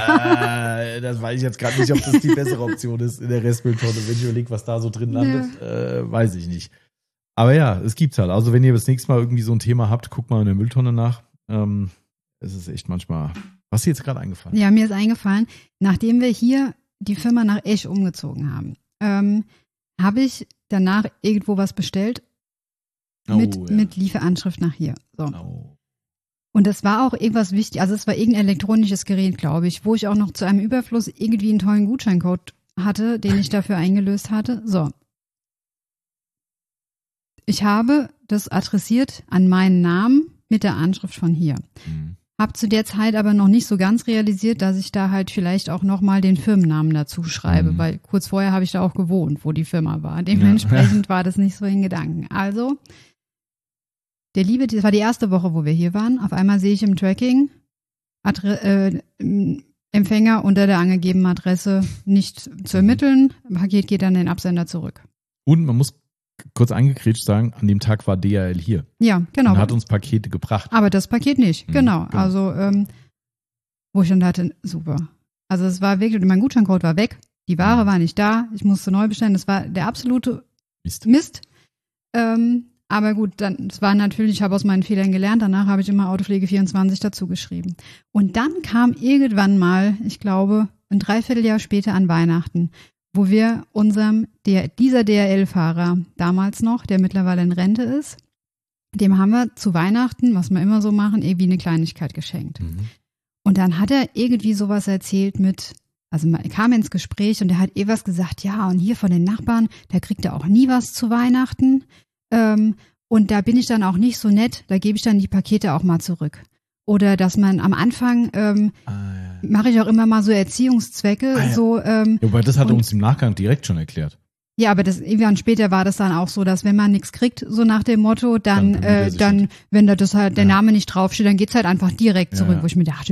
Das weiß ich jetzt gerade nicht, ob das die bessere Option ist in der Restmülltonne. Wenn ich überlege, was da so drin landet, weiß ich nicht. Aber ja, es gibt's halt. Also wenn ihr das nächste Mal irgendwie so ein Thema habt, guckt mal in der Mülltonne nach. Es ist echt manchmal... Was ist dir jetzt gerade eingefallen? Ja, mir ist eingefallen, nachdem wir hier die Firma nach Esch umgezogen haben, habe ich danach irgendwo was bestellt. Mit Lieferanschrift nach hier. So. Und das war auch irgendwas wichtig, also es war irgendein elektronisches Gerät, glaube ich, wo ich auch noch zu einem Überfluss irgendwie einen tollen Gutscheincode hatte, den ich dafür eingelöst hatte. So. Ich habe das adressiert an meinen Namen mit der Anschrift von hier. Hab zu der Zeit aber noch nicht so ganz realisiert, dass ich da halt vielleicht auch nochmal den Firmennamen dazu schreibe, weil kurz vorher habe ich da auch gewohnt, wo die Firma war. Dementsprechend war das nicht so in Gedanken. Also, das war die erste Woche, wo wir hier waren. Auf einmal sehe ich im Tracking Empfänger unter der angegebenen Adresse nicht zu ermitteln. Paket geht an den Absender zurück. Und man muss kurz eingekrätscht sagen, an dem Tag war DHL hier. Ja, genau. Und hat uns Pakete gebracht. Aber das Paket nicht, genau. Also, wo ich dann dachte, super. Also es war wirklich, mein Gutscheincode war weg, die Ware war nicht da, ich musste neu bestellen, das war der absolute Mist. Aber gut, es war natürlich, ich habe aus meinen Fehlern gelernt, danach habe ich immer Autopflege24 dazu geschrieben. Und dann kam irgendwann mal, ich glaube, ein Dreivierteljahr später an Weihnachten, wo wir dieser DHL-Fahrer damals noch, der mittlerweile in Rente ist, dem haben wir zu Weihnachten, was wir immer so machen, irgendwie eine Kleinigkeit geschenkt. Und dann hat er irgendwie sowas erzählt also man kam ins Gespräch und er hat was gesagt, ja, und hier von den Nachbarn, da kriegt er auch nie was zu Weihnachten. Und da bin ich dann auch nicht so nett, da gebe ich dann die Pakete auch mal zurück. Oder dass man am Anfang mache ich auch immer mal so Erziehungszwecke. Aber das hat er uns im Nachgang direkt schon erklärt. Ja, aber irgendwann später war das dann auch so, dass wenn man nichts kriegt, so nach dem Motto, dann wenn da das halt der Name nicht draufsteht, dann geht's halt einfach direkt zurück, wo ich mir dachte,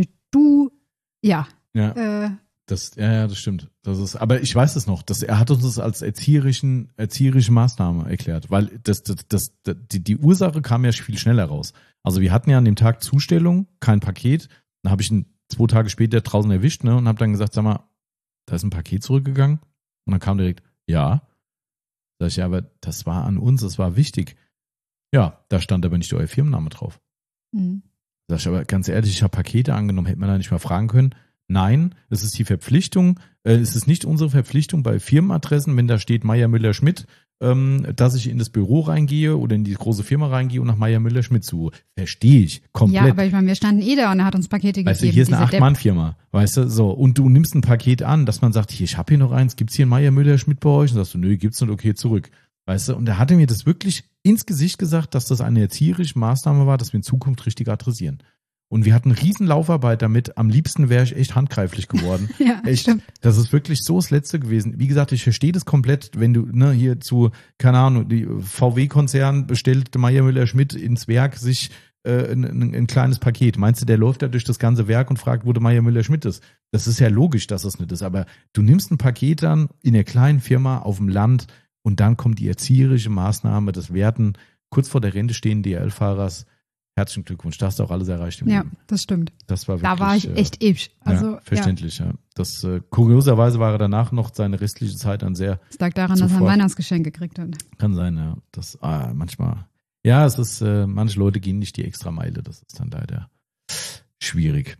das stimmt. Aber ich weiß es noch, er hat uns das als erzieherische Maßnahme erklärt, weil die Ursache kam ja viel schneller raus. Also wir hatten ja an dem Tag Zustellung, kein Paket, dann habe ich ihn 2 Tage später draußen erwischt, ne, und habe dann gesagt, sag mal, da ist ein Paket zurückgegangen und dann kam direkt, ja. Sag ich, ja, aber das war an uns, das war wichtig. Ja, da stand aber nicht euer Firmenname drauf. Sag ich, aber ganz ehrlich, ich habe Pakete angenommen, hätte man da nicht mal fragen können. Nein, es ist die Verpflichtung, es ist nicht unsere Verpflichtung bei Firmenadressen, wenn da steht Meier Müller Schmidt, dass ich in das Büro reingehe oder in die große Firma reingehe und nach Meier Müller Schmidt suche. Verstehe ich komplett. Ja, aber ich meine, wir standen da und er hat uns Pakete gegeben. Weißt du, hier ist eine 8-Mann-Firma, weißt du, so, und du nimmst ein Paket an, dass man sagt, hier, ich habe hier noch eins, gibt's hier einen Meier Müller Schmidt bei euch? Und sagst du, nö, gibt's nicht, okay, zurück. Weißt du, und er hatte mir das wirklich ins Gesicht gesagt, dass das eine erzieherische Maßnahme war, dass wir in Zukunft richtig adressieren. Und wir hatten eine riesen Laufarbeit damit. Am liebsten wäre ich echt handgreiflich geworden. Ja, echt. Stimmt. Das ist wirklich so das Letzte gewesen. Wie gesagt, ich verstehe das komplett, wenn du hier zu, keine Ahnung, die VW-Konzern bestellt Meier Müller Schmidt ins Werk sich ein kleines Paket. Meinst du, der läuft da durch das ganze Werk und fragt, wo der Meier Müller Schmidt ist? Das ist ja logisch, dass das nicht ist. Aber du nimmst ein Paket dann in der kleinen Firma auf dem Land und dann kommt die erzieherische Maßnahme, das Werten kurz vor der Rente stehen DHL-Fahrers. Herzlichen Glückwunsch, da hast du auch alles erreicht im Leben. Ja, das stimmt. Das war wirklich, da war ich echt episch. Also, verständlich, ja. Das, kurioserweise war er danach noch seine restliche Zeit dann sehr. Es lag daran, dass er ein Weihnachtsgeschenk gekriegt hat. Kann sein, ja. Das, manchmal. Ja, es ist, manche Leute gehen nicht die extra Meile. Das ist dann leider schwierig.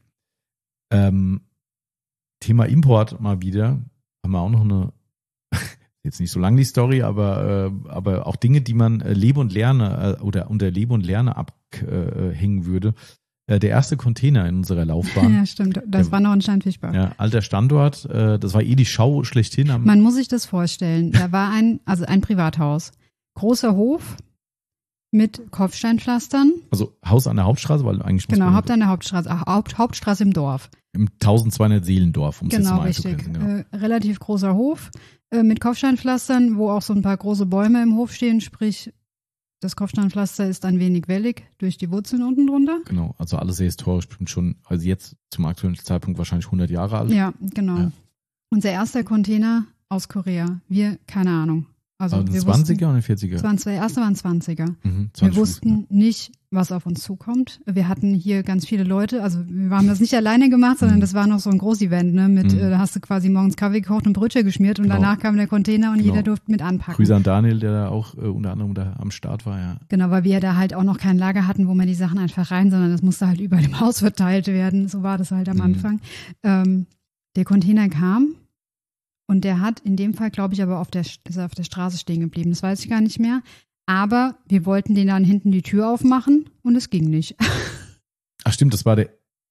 Thema Import mal wieder. Haben wir auch noch eine, jetzt nicht so lang die Story, aber auch Dinge, die man Lebe und Lerne oder unter Lebe und Lerne abhängen würde. Der erste Container in unserer Laufbahn. Ja, stimmt. Das war noch in Steinfischbach. Ja, alter Standort. Das war die Schau schlechthin. Man muss sich das vorstellen. Da war ein Privathaus. Großer Hof mit Kopfsteinpflastern. Also Haus an der Hauptstraße, weil eigentlich genau, Haupt an der Hauptstraße. Hauptstraße im Dorf. Im 1200 Seelendorf, um es jetzt mal richtig. einzugrenzen. Genau. Relativ großer Hof mit Kopfsteinpflastern, wo auch so ein paar große Bäume im Hof stehen, sprich das Kopfsteinpflaster ist ein wenig wellig durch die Wurzeln unten drunter. Genau, also alles sehr historisch, bestimmt schon, also jetzt zum aktuellen Zeitpunkt wahrscheinlich 100 Jahre alt. Ja, genau. Ja. Unser erster Container aus Korea. Wir, keine Ahnung. Also wir 20er oder 40er? Der erste waren 20er. 20 wir wussten nicht, was auf uns zukommt. Wir hatten hier ganz viele Leute, also wir haben das nicht alleine gemacht, sondern das war noch so ein Groß-Event, ne? Da hast du quasi morgens Kaffee gekocht und Brötchen geschmiert und danach kam der Container und jeder durfte mit anpacken. Grüße an Daniel, der da auch unter anderem da am Start war, ja. Genau, weil wir da halt auch noch kein Lager hatten, wo man die Sachen einfach rein, sondern das musste halt überall im Haus verteilt werden. So war das halt am Anfang. Der Container kam. Und der hat in dem Fall, glaube ich, aber ist er auf der Straße stehen geblieben. Das weiß ich gar nicht mehr. Aber wir wollten den dann hinten die Tür aufmachen und es ging nicht. Ach stimmt, das war Der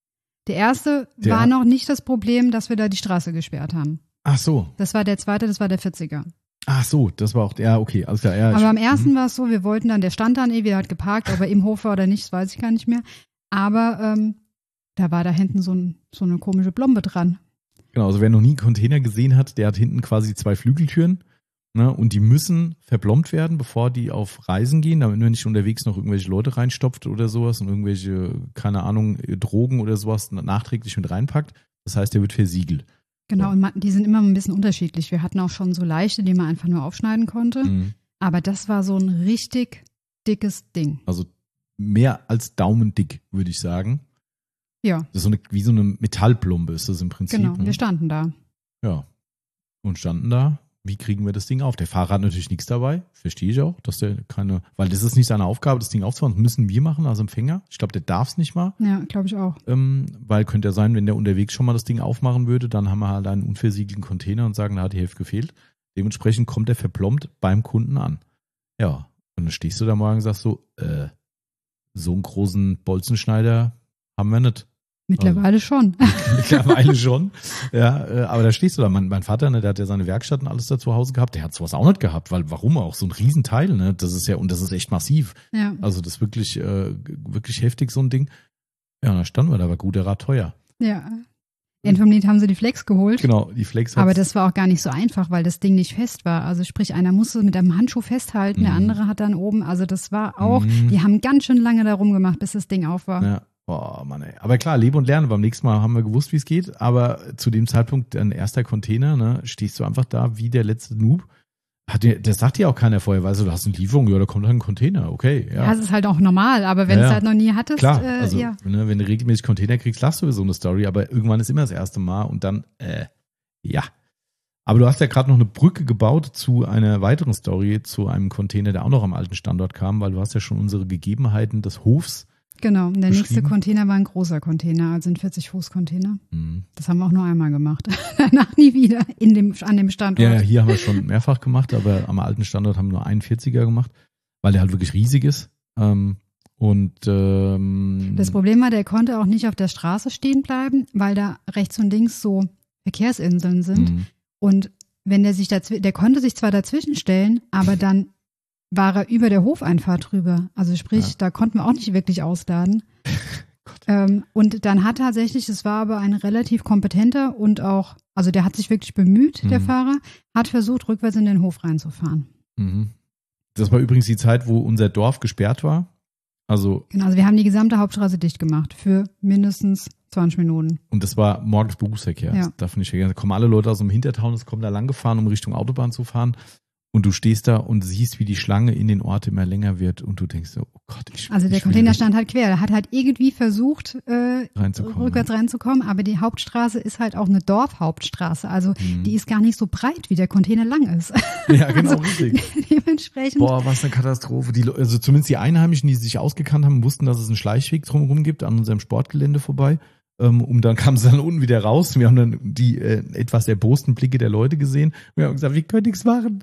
erste war noch nicht das Problem, dass wir da die Straße gesperrt haben. Ach so. Das war der zweite, das war der 40er. Ach so, das war auch, ja, okay, alles klar. Ja, aber am ersten war es so, wir wollten dann, der stand dann der hat geparkt, ob er im Hof war oder nicht, das weiß ich gar nicht mehr. Aber da war da hinten so eine komische Blombe dran. Genau, also wer noch nie einen Container gesehen hat, der hat hinten quasi 2 Flügeltüren, ne, und die müssen verblombt werden, bevor die auf Reisen gehen, damit man nicht unterwegs noch irgendwelche Leute reinstopft oder sowas und irgendwelche, keine Ahnung, Drogen oder sowas nachträglich mit reinpackt. Das heißt, der wird versiegelt. Genau, und die sind immer ein bisschen unterschiedlich. Wir hatten auch schon so leichte, die man einfach nur aufschneiden konnte. Mhm. Aber das war so ein richtig dickes Ding. Also mehr als daumendick, würde ich sagen. Ja. Das ist wie so eine Metallplombe ist das im Prinzip. Genau, ne? Wir standen da. Ja. Und standen da. Wie kriegen wir das Ding auf? Der Fahrer hat natürlich nichts dabei. Verstehe ich auch, dass der weil das ist nicht seine Aufgabe, das Ding aufzubauen. Das müssen wir machen als Empfänger. Ich glaube, der darf es nicht mal. Ja, glaube ich auch. Weil könnte ja sein, wenn der unterwegs schon mal das Ding aufmachen würde, dann haben wir halt einen unversiegelten Container und sagen, da hat die Hälfte gefehlt. Dementsprechend kommt der verplombt beim Kunden an. Ja, und dann stehst du da morgen und sagst so einen großen Bolzenschneider haben wir nicht. Mittlerweile schon. Mittlerweile schon. Ja, aber da stehst du da. Mein Vater, ne, der hat ja seine Werkstatt und alles da zu Hause gehabt. Der hat sowas auch nicht gehabt, weil warum auch? So ein Riesenteil, ne? Das ist ja, und das ist echt massiv. Ja. Also das ist wirklich, wirklich heftig, so ein Ding. Ja, da standen wir da, war gut, der Rad teuer. Ja. End vom Lied haben sie die Flex geholt. Genau, die Flex. Aber das war auch gar nicht so einfach, weil das Ding nicht fest war. Also sprich, einer musste mit einem Handschuh festhalten, der andere hat dann oben, also das war auch, die haben ganz schön lange da rumgemacht, bis das Ding auf war. Ja. Boah, Mann, ey. Aber klar, lebe und lerne. Beim nächsten Mal haben wir gewusst, wie es geht. Aber zu dem Zeitpunkt, dein erster Container, ne, stehst du einfach da wie der letzte Noob. Das sagt dir auch keiner vorher, weißt du, hast eine Lieferung, ja, da kommt halt ein Container, okay. Ja, das ist halt auch normal, aber wenn du es halt noch nie hattest, klar, also, ne, wenn du regelmäßig Container kriegst, lachst du über so eine Story, aber irgendwann ist immer das erste Mal und dann, ja. Aber du hast ja gerade noch eine Brücke gebaut zu einer weiteren Story, zu einem Container, der auch noch am alten Standort kam, weil du hast ja schon unsere Gegebenheiten des Hofs. Genau, der nächste Container war ein großer Container, also ein 40-Fuß-Container. Mhm. Das haben wir auch nur einmal gemacht. Danach nie wieder an dem Standort. Ja, hier haben wir schon mehrfach gemacht, aber am alten Standort haben wir nur einen 40er gemacht, weil der halt wirklich riesig ist. Das Problem war, der konnte auch nicht auf der Straße stehen bleiben, weil da rechts und links so Verkehrsinseln sind. Mhm. Und wenn der konnte sich zwar dazwischen stellen, aber dann war er über der Hofeinfahrt drüber. Also sprich, da konnten wir auch nicht wirklich ausladen. Und dann hat tatsächlich, es war aber ein relativ kompetenter und auch, also der hat sich wirklich bemüht, der Fahrer, hat versucht, rückwärts in den Hof reinzufahren. Mhm. Das war übrigens die Zeit, wo unser Dorf gesperrt war. Also wir haben die gesamte Hauptstraße dicht gemacht für mindestens 20 Minuten. Und das war morgens Berufsverkehr. Ja. Das darf nicht vergessen. Da kommen alle Leute aus dem Hintertaunus, kommen da lang gefahren, um Richtung Autobahn zu fahren. Und du stehst da und siehst, wie die Schlange in den Ort immer länger wird und du denkst so, oh Gott, Also der Container stand halt quer. Der hat halt irgendwie versucht, rückwärts reinzukommen, aber die Hauptstraße ist halt auch eine Dorfhauptstraße. Also die ist gar nicht so breit, wie der Container lang ist. Ja, genau, richtig. Dementsprechend. Boah, was eine Katastrophe. Also zumindest die Einheimischen, die sich ausgekannt haben, wussten, dass es einen Schleichweg drumherum gibt, an unserem Sportgelände vorbei. Dann kamen sie dann unten wieder raus. Wir haben dann die etwas erbosten Blicke der Leute gesehen. Wir haben gesagt, wie könnte ich es machen?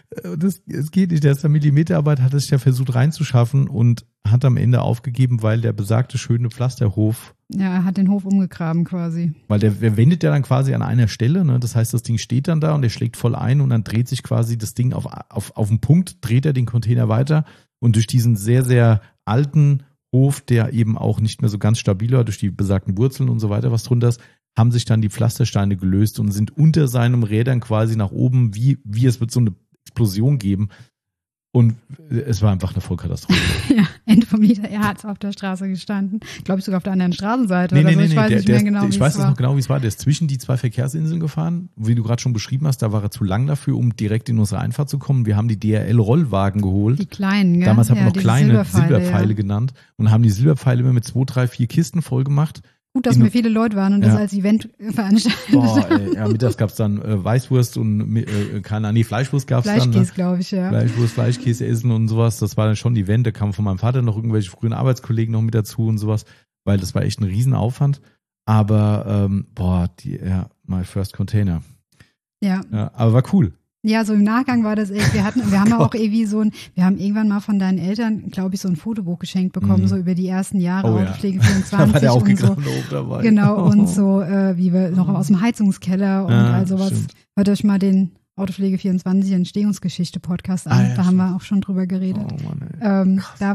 Es geht nicht. Der ist da Millimeterarbeit, hat es ja versucht reinzuschaffen und hat am Ende aufgegeben, weil der besagte schöne Pflasterhof. Ja, er hat den Hof umgegraben quasi. Weil der wendet ja dann quasi an einer Stelle. Ne? Das heißt, das Ding steht dann da und der schlägt voll ein und dann dreht sich quasi das Ding auf den Punkt, dreht er den Container weiter und durch diesen sehr, sehr alten Hof, der eben auch nicht mehr so ganz stabil war, durch die besagten Wurzeln und so weiter, was drunter ist, haben sich dann die Pflastersteine gelöst und sind unter seinem Rädern quasi nach oben, wie es wird so eine Explosion geben. Und es war einfach eine Vollkatastrophe. Ja, Ende vom Lied, er hat auf der Straße gestanden. Glaube ich sogar auf der anderen Straßenseite. Ich weiß nicht mehr genau, wie es war. Ich weiß noch genau, wie es war. Der ist zwischen die 2 Verkehrsinseln gefahren. Wie du gerade schon beschrieben hast, da war er zu lang dafür, um direkt in unsere Einfahrt zu kommen. Wir haben die DRL-Rollwagen geholt. Die kleinen, gell? Damals haben wir noch kleine Silberpfeile genannt. Und haben die Silberpfeile immer mit 2, 3, 4 Kisten voll gemacht. Gut, dass wir viele Leute waren und das als Event veranstaltet haben. Ja, mittags gab es dann Weißwurst und Fleischwurst gab es dann. Fleischkäse, glaube ich, ja. Fleischwurst, Fleischkäse essen und sowas. Das war dann schon ein Event. Da kamen von meinem Vater noch irgendwelche frühen Arbeitskollegen noch mit dazu und sowas, weil das war echt ein Riesenaufwand. Aber, my first Container. Ja. Aber war cool. Ja, so im Nachgang war das echt, wir haben ja auch irgendwie wir haben irgendwann mal von deinen Eltern, glaube ich, so ein Fotobuch geschenkt bekommen, so über die ersten Jahre Autopflege 24 da war der und so. Dabei. Genau, und so, wie wir noch aus dem Heizungskeller und all sowas. Stimmt. Hört euch mal den Autopflege 24 Entstehungsgeschichte-Podcast an, da haben wir auch schon drüber geredet. Oh Mann, ey. Da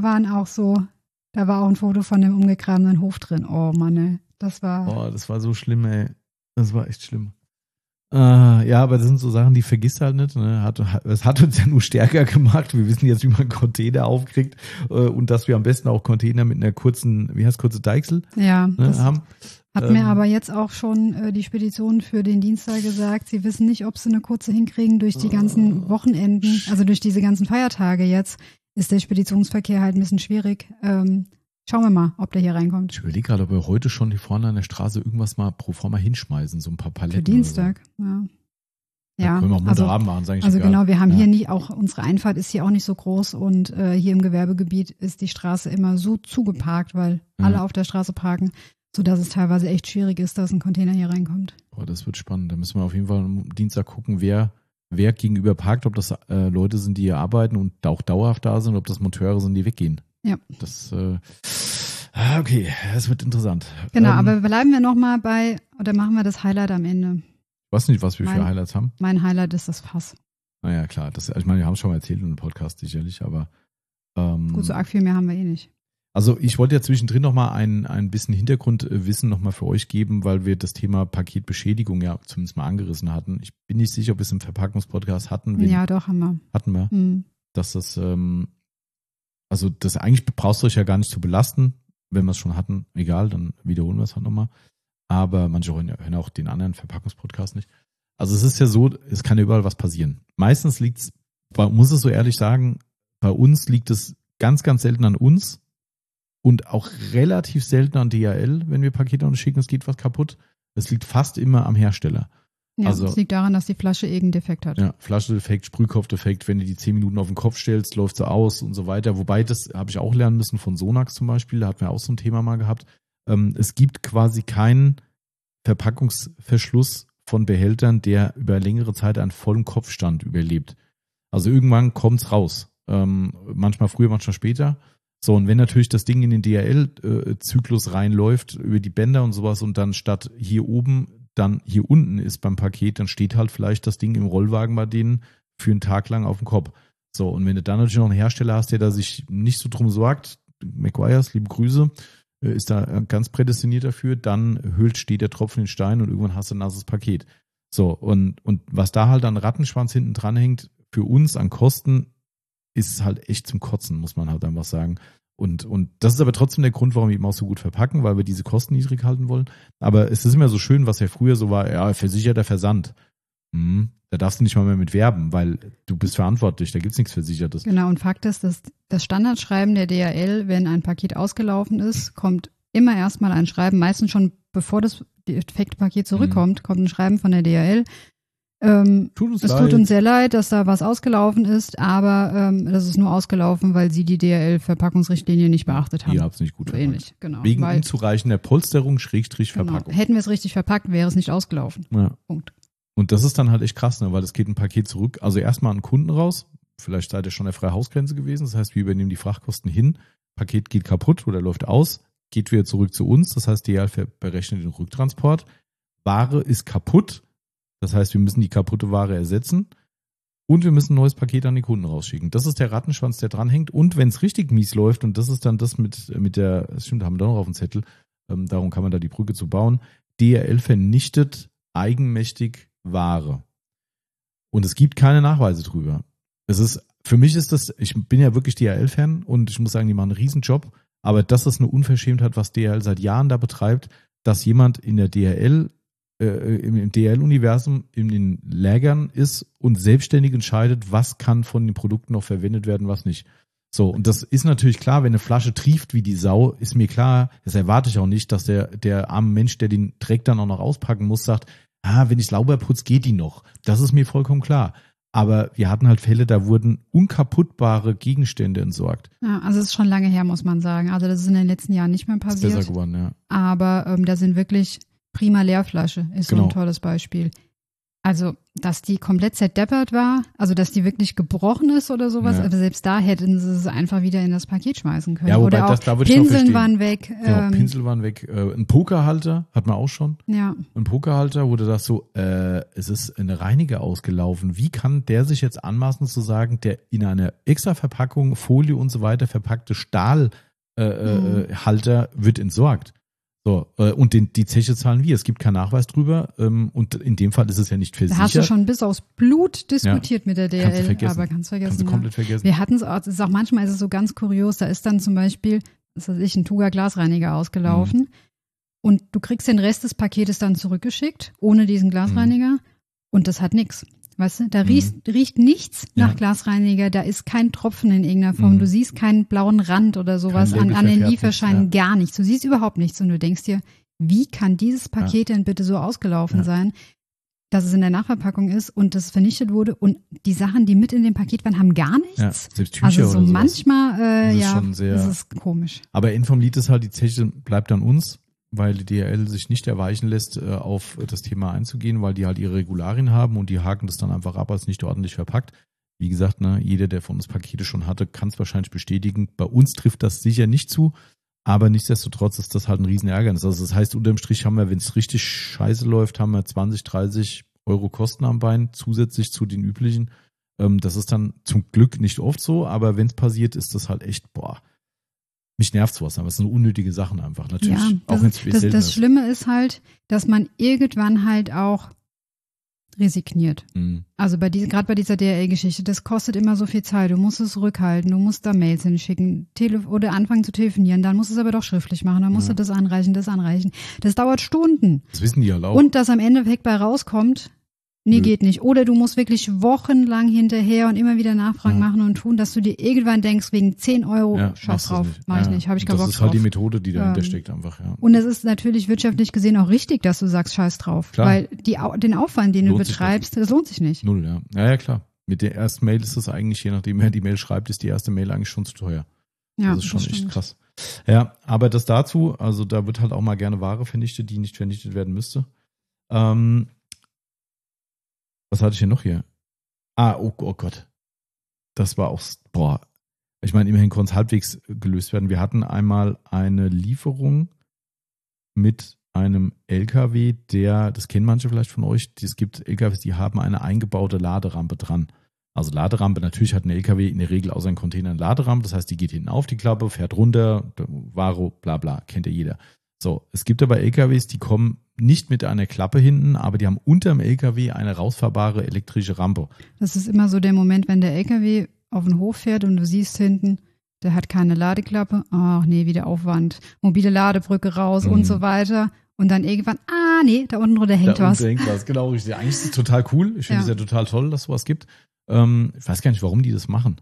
war auch ein Foto von dem umgegrabenen Hof drin. Oh Mann, ey. Das war so schlimm, ey. Das war echt schlimm. Ja, aber das sind so Sachen, die vergisst halt nicht. Ne? Es hat uns ja nur stärker gemacht. Wir wissen jetzt, wie man Container aufkriegt und dass wir am besten auch Container mit einer kurze Deichsel haben. Hat mir aber jetzt auch schon die Spedition für den Dienstag gesagt, sie wissen nicht, ob sie eine kurze hinkriegen durch die ganzen Wochenenden, also durch diese ganzen Feiertage jetzt, ist der Speditionsverkehr halt ein bisschen schwierig. Schauen wir mal, ob der hier reinkommt. Ich überlege gerade, ob wir heute schon hier vorne an der Straße irgendwas mal pro forma hinschmeißen, so ein paar Paletten. Für Dienstag, so. ja. Ja, können wir auch Montagabend machen, sage ich. Also genau, wir haben hier auch unsere Einfahrt ist hier auch nicht so groß und hier im Gewerbegebiet ist die Straße immer so zugeparkt, weil alle auf der Straße parken, sodass es teilweise echt schwierig ist, dass ein Container hier reinkommt. Boah, das wird spannend. Da müssen wir auf jeden Fall am Dienstag gucken, wer gegenüber parkt, ob das Leute sind, die hier arbeiten und auch dauerhaft da sind, ob das Monteure sind, die weggehen. Ja. Das, okay, das wird interessant. Genau, aber bleiben wir nochmal oder machen wir das Highlight am Ende? Ich weiß nicht, was wir für Highlights haben. Mein Highlight ist das Fass. Naja, klar. Ich meine, wir haben es schon mal erzählt in einem Podcast sicherlich, aber gut, so arg viel mehr haben wir eh nicht. Also ich wollte ja zwischendrin nochmal ein bisschen Hintergrundwissen nochmal für euch geben, weil wir das Thema Paketbeschädigung ja zumindest mal angerissen hatten. Ich bin nicht sicher, ob wir es im Verpackungspodcast hatten. Ja, doch, haben wir. Hatten wir. Dass das, also das eigentlich brauchst du euch ja gar nicht zu belasten. Wenn wir es schon hatten, egal, dann wiederholen wir es halt nochmal. Aber manche hören auch den anderen Verpackungspodcast nicht. Also es ist ja so, es kann ja überall was passieren. Meistens liegt es, muss es so ehrlich sagen, bei uns liegt es ganz, ganz selten an uns und auch relativ selten an DHL, wenn wir Pakete schicken, es geht was kaputt. Es liegt fast immer am Hersteller. Ja, also, es liegt daran, dass die Flasche irgendeinen Defekt hat. Ja, Flaschendefekt, Sprühkopfdefekt, wenn du die 10 Minuten auf den Kopf stellst, läuft sie aus und so weiter. Wobei, das habe ich auch lernen müssen von Sonax zum Beispiel, da hatten wir auch so ein Thema mal gehabt. Es gibt quasi keinen Verpackungsverschluss von Behältern, der über längere Zeit einen vollen Kopfstand überlebt. Also irgendwann kommt's raus. Manchmal früher, manchmal später. So, und wenn natürlich das Ding in den DHL-Zyklus reinläuft, über die Bänder und sowas und dann statt hier oben dann hier unten ist beim Paket, dann steht halt vielleicht das Ding im Rollwagen bei denen für einen Tag lang auf dem Kopf. So, und wenn du dann natürlich noch einen Hersteller hast, der da sich nicht so drum sorgt, McGuire's, liebe Grüße, ist da ganz prädestiniert dafür, dann steht der Tropfen in den Stein und irgendwann hast du ein nasses Paket. So, und was da halt an Rattenschwanz hinten dran hängt, für uns an Kosten, ist halt echt zum Kotzen, muss man halt einfach sagen. Und das ist aber trotzdem der Grund, warum wir eben auch so gut verpacken, weil wir diese Kosten niedrig halten wollen. Aber es ist immer so schön, was ja früher so war, ja, versicherter Versand. Da darfst du nicht mal mehr mit werben, weil du bist verantwortlich, da gibt's nichts Versichertes. Genau, und Fakt ist, dass das Standardschreiben der DHL, wenn ein Paket ausgelaufen ist, kommt immer erstmal ein Schreiben, meistens schon bevor das defekte Paket zurückkommt, kommt ein Schreiben von der DHL. Es tut uns sehr leid, dass da was ausgelaufen ist, aber das ist nur ausgelaufen, weil sie die DHL-Verpackungsrichtlinie nicht beachtet haben. Ihr habt es nicht gut verpackt. Ähnlich, genau. Wegen unzureichender Polsterung, Verpackung. Genau. Hätten wir es richtig verpackt, wäre es nicht ausgelaufen. Ja. Punkt. Und das ist dann halt echt krass, ne? Weil es geht ein Paket zurück, also erstmal an den Kunden raus, vielleicht seid ihr schon an der Freihausgrenze gewesen, das heißt, wir übernehmen die Frachtkosten hin, Paket geht kaputt oder läuft aus, geht wieder zurück zu uns, das heißt, DHL berechnet den Rücktransport, Ware ist kaputt, das heißt, wir müssen die kaputte Ware ersetzen und wir müssen ein neues Paket an den Kunden rausschicken. Das ist der Rattenschwanz, der dranhängt. Und wenn es richtig mies läuft, und das ist dann das mit der, das stimmt, haben wir da noch auf dem Zettel, darum kann man da die Brücke zu bauen, DHL vernichtet eigenmächtig Ware. Und es gibt keine Nachweise drüber. Für mich ist das, ich bin ja wirklich DHL-Fan und ich muss sagen, die machen einen Riesenjob, aber das ist eine Unverschämtheit, was DHL seit Jahren da betreibt, dass jemand in der DHL im DHL-Universum in den Lägern ist und selbstständig entscheidet, was kann von den Produkten noch verwendet werden, was nicht. So, und das ist natürlich klar, wenn eine Flasche trieft wie die Sau, ist mir klar, das erwarte ich auch nicht, dass der arme Mensch, der den Dreck dann auch noch auspacken muss, sagt, wenn ich sauber putze, geht die noch. Das ist mir vollkommen klar. Aber wir hatten halt Fälle, da wurden unkaputtbare Gegenstände entsorgt. Ja, also es ist schon lange her, muss man sagen. Also das ist in den letzten Jahren nicht mehr passiert. Ist besser geworden, ja. Aber da sind wirklich Prima Leerflasche ist so ein tolles Beispiel. Also, dass die komplett zerdeppert war, also dass die wirklich gebrochen ist oder sowas, aber selbst da hätten sie es einfach wieder in das Paket schmeißen können. Ja, wobei oder auch da würde ich noch Pinseln verstehen. waren weg. Genau, Pinsel waren weg. Ein Pokerhalter hat man auch schon. Ja. Ein Pokerhalter, wo du sagst so, es ist eine Reiniger ausgelaufen. Wie kann der sich jetzt anmaßen zu sagen, der in einer extra Verpackung, Folie und so weiter verpackte Stahlhalter wird entsorgt? So, und die Zeche zahlen wir. Es gibt keinen Nachweis drüber. Und in dem Fall ist es ja nicht versichert. Da hast du schon bis aufs Blut diskutiert mit der DHL. Kannst du vergessen. Aber kannst vergessen. Kannst du komplett vergessen. Wir hatten es auch, manchmal ist es so ganz kurios, da ist dann zum Beispiel, was weiß ich, ein Tuga Glasreiniger ausgelaufen und du kriegst den Rest des Paketes dann zurückgeschickt, ohne diesen Glasreiniger und das hat nichts. Weißt du, da riecht nichts nach Glasreiniger, da ist kein Tropfen in irgendeiner Form, du siehst keinen blauen Rand oder sowas an den Lieferscheinen, gar nichts. Du siehst überhaupt nichts und du denkst dir, wie kann dieses Paket denn bitte so ausgelaufen sein, dass es in der Nachverpackung ist und das vernichtet wurde und die Sachen, die mit in dem Paket waren, haben gar nichts. Ja, selbst Tücher also so oder manchmal, das ist komisch. Aber Ende vom Lied ist halt, die Zeche bleibt an uns, weil die DHL sich nicht erweichen lässt, auf das Thema einzugehen, weil die halt ihre Regularien haben und die haken das dann einfach ab als nicht ordentlich verpackt. Wie gesagt, ne, jeder, der von uns Pakete schon hatte, kann es wahrscheinlich bestätigen. Bei uns trifft das sicher nicht zu, aber nichtsdestotrotz ist das halt ein riesen Ärgernis. Also das heißt, unterm Strich haben wir, wenn es richtig scheiße läuft, haben wir 20, 30 Euro Kosten am Bein, zusätzlich zu den üblichen. Das ist dann zum Glück nicht oft so, aber wenn es passiert, ist das halt echt, mich nervt sowas, aber es sind unnötige Sachen einfach. Natürlich, auch wenn es selten ist. Das Schlimme ist halt, dass man irgendwann halt auch resigniert. Also gerade bei dieser DHL-Geschichte, das kostet immer so viel Zeit. Du musst es zurückhalten, du musst da Mails hinschicken oder anfangen zu telefonieren, dann musst du es aber doch schriftlich machen, dann musst du das anreichen. Das dauert Stunden. Das wissen die halt auch. Und dass am Endeffekt bei rauskommt, nee, geht nicht. Oder du musst wirklich wochenlang hinterher und immer wieder Nachfragen machen und tun, dass du dir irgendwann denkst, wegen 10 Euro, scheiß drauf, mach ich nicht, habe ich keinen Bock drauf. Das ist halt die Methode, die dahinter steckt einfach, Und es ist natürlich wirtschaftlich gesehen auch richtig, dass du sagst, scheiß drauf. Klar. Weil den Aufwand, den du betreibst, das lohnt sich nicht. Null, ja. Ja, klar. Mit der ersten Mail ist es eigentlich, je nachdem wer die Mail schreibt, ist die erste Mail eigentlich schon zu teuer. Ja, das ist schon echt krass. Ja, aber das dazu, also da wird halt auch mal gerne Ware vernichtet, die nicht vernichtet werden müsste. Was hatte ich denn noch hier? Oh Gott. Das war auch, ich meine, immerhin konnte es halbwegs gelöst werden. Wir hatten einmal eine Lieferung mit einem LKW, das kennen manche vielleicht von euch, es gibt LKWs, die haben eine eingebaute Laderampe dran. Also Laderampe, natürlich hat ein LKW in der Regel außer einem Container eine Laderampe, das heißt, die geht hinten auf die Klappe, fährt runter, Varo, bla bla, kennt ja jeder. So, es gibt aber LKWs, die kommen nicht mit einer Klappe hinten, aber die haben unterm LKW eine rausfahrbare elektrische Rampe. Das ist immer so der Moment, wenn der LKW auf den Hof fährt und du siehst hinten, der hat keine Ladeklappe. Ach nee, wieder Aufwand. Mobile Ladebrücke raus und so weiter. Und dann irgendwann, da unten drunter hängt was. Da hängt was, genau richtig. Eigentlich ist es total cool. Ich finde es ja total toll, dass es sowas gibt. Ich weiß gar nicht, warum die das machen.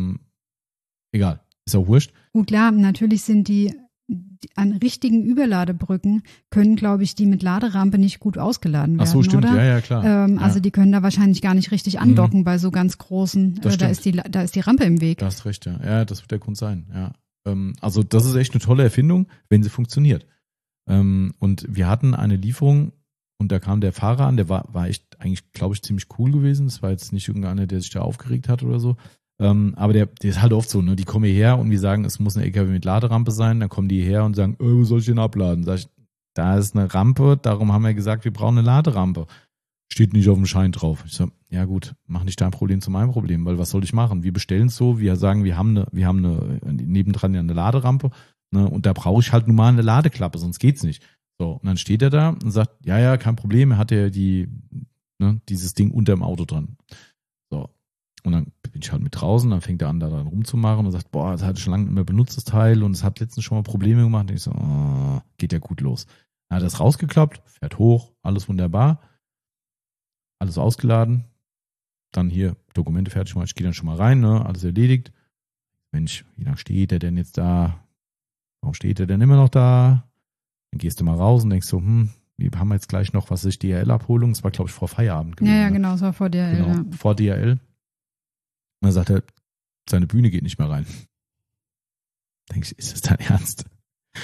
Egal, ist auch wurscht. Gut, klar, natürlich sind die an richtigen Überladebrücken können, glaube ich, die mit Laderampe nicht gut ausgeladen werden. Ach so, stimmt, oder? Ja, klar. Also die können da wahrscheinlich gar nicht richtig andocken bei so ganz großen, da ist die Rampe im Weg. Da hast recht, ja. Ja, das wird der Grund sein, ja. Also das ist echt eine tolle Erfindung, wenn sie funktioniert. Und wir hatten eine Lieferung und da kam der Fahrer an, der war echt eigentlich, glaube ich, ziemlich cool gewesen. Das war jetzt nicht irgendeiner, der sich da aufgeregt hat oder so. Aber der ist halt oft so, ne? Die kommen hierher und wir sagen, es muss ein LKW mit Laderampe sein. Dann kommen die hierher und sagen, wo soll ich den abladen? Sag ich, da ist eine Rampe, darum haben wir gesagt, wir brauchen eine Laderampe. Steht nicht auf dem Schein drauf. Ich sage, ja gut, mach nicht dein Problem zu meinem Problem, weil was soll ich machen? Wir bestellen es so, wir sagen, wir haben nebendran eine Laderampe, ne? Und da brauche ich halt nun mal eine Ladeklappe, sonst geht's nicht. So, und dann steht er da und sagt, ja, kein Problem, er hat ja dieses Ding unterm Auto dran. So. Und dann bin ich halt mit draußen, dann fängt er an, da dran rumzumachen und sagt, das hatte ich schon lange nicht mehr benutzt, das Teil, und es hat letztens schon mal Probleme gemacht. Und ich so, geht ja gut los. Dann hat er das rausgeklappt, fährt hoch, alles wunderbar, alles ausgeladen, dann hier Dokumente fertig gemacht, ich gehe dann schon mal rein, ne, alles erledigt. Mensch, wie lange steht der denn jetzt da? Warum steht der denn immer noch da? Dann gehst du mal raus und denkst so, wir haben jetzt gleich noch, was ist DHL-Abholung? Das war, glaube ich, vor Feierabend gewesen. Ja, genau, das war vor DHL. Genau, vor DHL. Und dann sagt er, seine Bühne geht nicht mehr rein. Denke ich, ist das dein Ernst?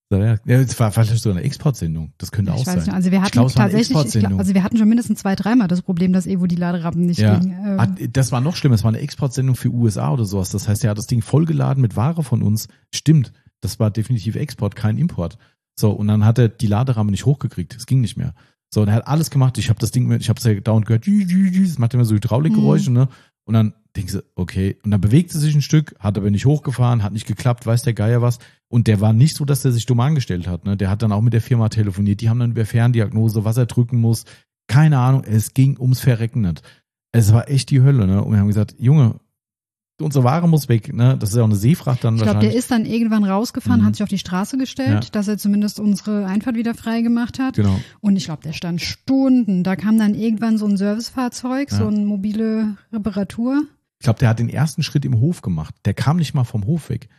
Ja, das war vielleicht so eine Exportsendung. Das könnte auch sein. Nicht. Also wir hatten wir hatten schon mindestens 2-3 Mal das Problem, dass wo die Laderampen nicht ging. Das war noch schlimmer. Es war eine Exportsendung für USA oder sowas. Das heißt, er hat das Ding vollgeladen mit Ware von uns. Stimmt. Das war definitiv Export, kein Import. So, und dann hat er die Laderampe nicht hochgekriegt. Es ging nicht mehr. So, und er hat alles gemacht. Ich habe das ja dauernd gehört. Das macht immer so Hydraulikgeräusche, ne? Und dann denkst du, okay. Und dann bewegte sich ein Stück, hat aber nicht hochgefahren, hat nicht geklappt, weiß der Geier was. Und der war nicht so, dass der sich dumm angestellt hat, ne? Der hat dann auch mit der Firma telefoniert. Die haben dann über Ferndiagnose, was er drücken muss. Keine Ahnung. Es ging ums Verrecken nicht. Es war echt die Hölle, ne? Und wir haben gesagt, Junge, unsere Ware muss weg, ne? Das ist ja auch eine Seefracht dann wahrscheinlich. Ich glaube, der ist dann irgendwann rausgefahren, hat sich auf die Straße gestellt, dass er zumindest unsere Einfahrt wieder frei gemacht hat. Genau. Und ich glaube, der stand Stunden. Da kam dann irgendwann so ein Servicefahrzeug, so eine mobile Reparatur. Ich glaube, der hat den ersten Schritt im Hof gemacht. Der kam nicht mal vom Hof weg.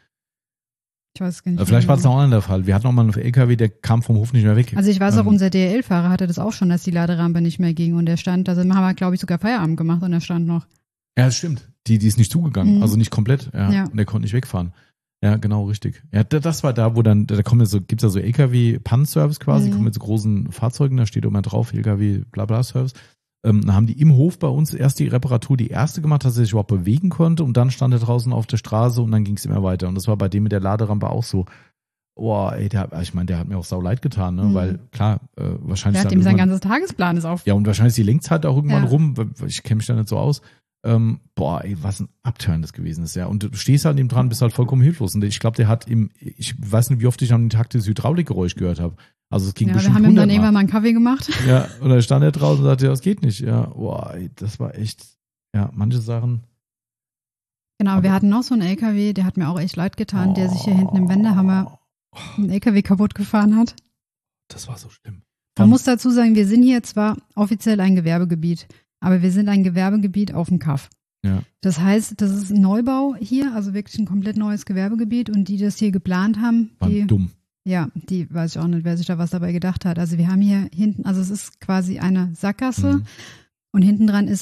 Ich weiß gar nicht. Vielleicht war es auch der Fall. Wir hatten auch mal einen LKW, der kam vom Hof nicht mehr weg. Also ich weiß auch, unser DRL-Fahrer hatte das auch schon, dass die Laderampe nicht mehr ging. Und der stand, also haben wir, glaube ich, sogar Feierabend gemacht und er stand noch. Ja, das stimmt. Die ist nicht zugegangen, also nicht komplett. Ja. Und der konnte nicht wegfahren. Ja, genau, richtig. Ja, das war da, wo dann, gibt's ja so LKW-Pannenservice quasi, kommen mit so großen Fahrzeugen, da steht immer drauf, LKW, Blabla-Service. Dann haben die im Hof bei uns erst die Reparatur, die erste gemacht, dass er sich überhaupt bewegen konnte und dann stand er draußen auf der Straße und dann ging es immer weiter. Und das war bei dem mit der Laderampe auch so. Boah, ey, der hat mir auch sau leid getan, ne? Weil klar, wahrscheinlich. Der hat ihm sein ganzes Tagesplan ist auf. Ja, und wahrscheinlich die Lenkzeit auch irgendwann rum, ich kenne mich da nicht so aus. Boah, ey, was ein Upturn das gewesen ist, ja. Und du stehst halt eben dran, bist halt vollkommen hilflos. Und ich glaube, der hat ich weiß nicht, wie oft ich an den Tag das Hydraulikgeräusch gehört habe. Also es ging bestimmt 100 Mal. Wir haben ihm dann irgendwann mal einen Kaffee gemacht. Ja, und dann stand er draußen und sagte, das geht nicht. Ja, boah, ey, das war echt, ja, manche Sachen. Genau, aber wir hatten noch so einen LKW, der hat mir auch echt leid getan, der sich hier hinten im Wendehammer einen LKW kaputt gefahren hat. Das war so schlimm. Man muss dazu sagen, wir sind hier zwar offiziell ein Gewerbegebiet, aber wir sind ein Gewerbegebiet auf dem Kaff. Ja. Das heißt, das ist ein Neubau hier, also wirklich ein komplett neues Gewerbegebiet und die das hier geplant haben, waren dumm. Ja, die weiß ich auch nicht, wer sich da was dabei gedacht hat. Also wir haben hier hinten, also es ist quasi eine Sackgasse und hinten dran ist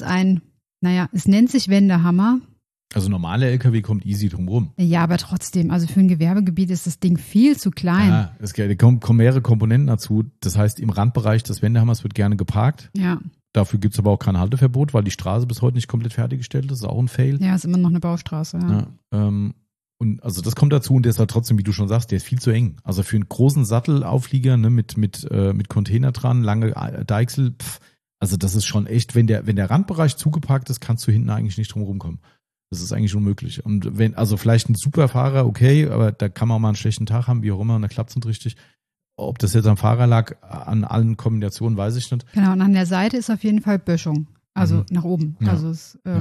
es nennt sich Wendehammer. Also normaler LKW kommt easy drum rum. Ja, aber trotzdem, also für ein Gewerbegebiet ist das Ding viel zu klein. Ja, es kommen mehrere Komponenten dazu. Das heißt, im Randbereich des Wendehammers wird gerne geparkt. Ja. Dafür gibt es aber auch kein Halteverbot, weil die Straße bis heute nicht komplett fertiggestellt ist. Das ist auch ein Fail. Ja, ist immer noch eine Baustraße. Ja, und also das kommt dazu und der ist halt trotzdem, wie du schon sagst, der ist viel zu eng. Also für einen großen Sattelauflieger, ne, mit Container dran, lange Deichsel, also das ist schon echt, wenn der Randbereich zugeparkt ist, kannst du hinten eigentlich nicht drum rumkommen. Das ist eigentlich unmöglich. Und also vielleicht ein Superfahrer, okay, aber da kann man auch mal einen schlechten Tag haben, wie auch immer, und da klappt es nicht richtig. Ob das jetzt am Fahrer lag, an allen Kombinationen, weiß ich nicht. Genau, und an der Seite ist auf jeden Fall Böschung, also nach oben. Ja. Also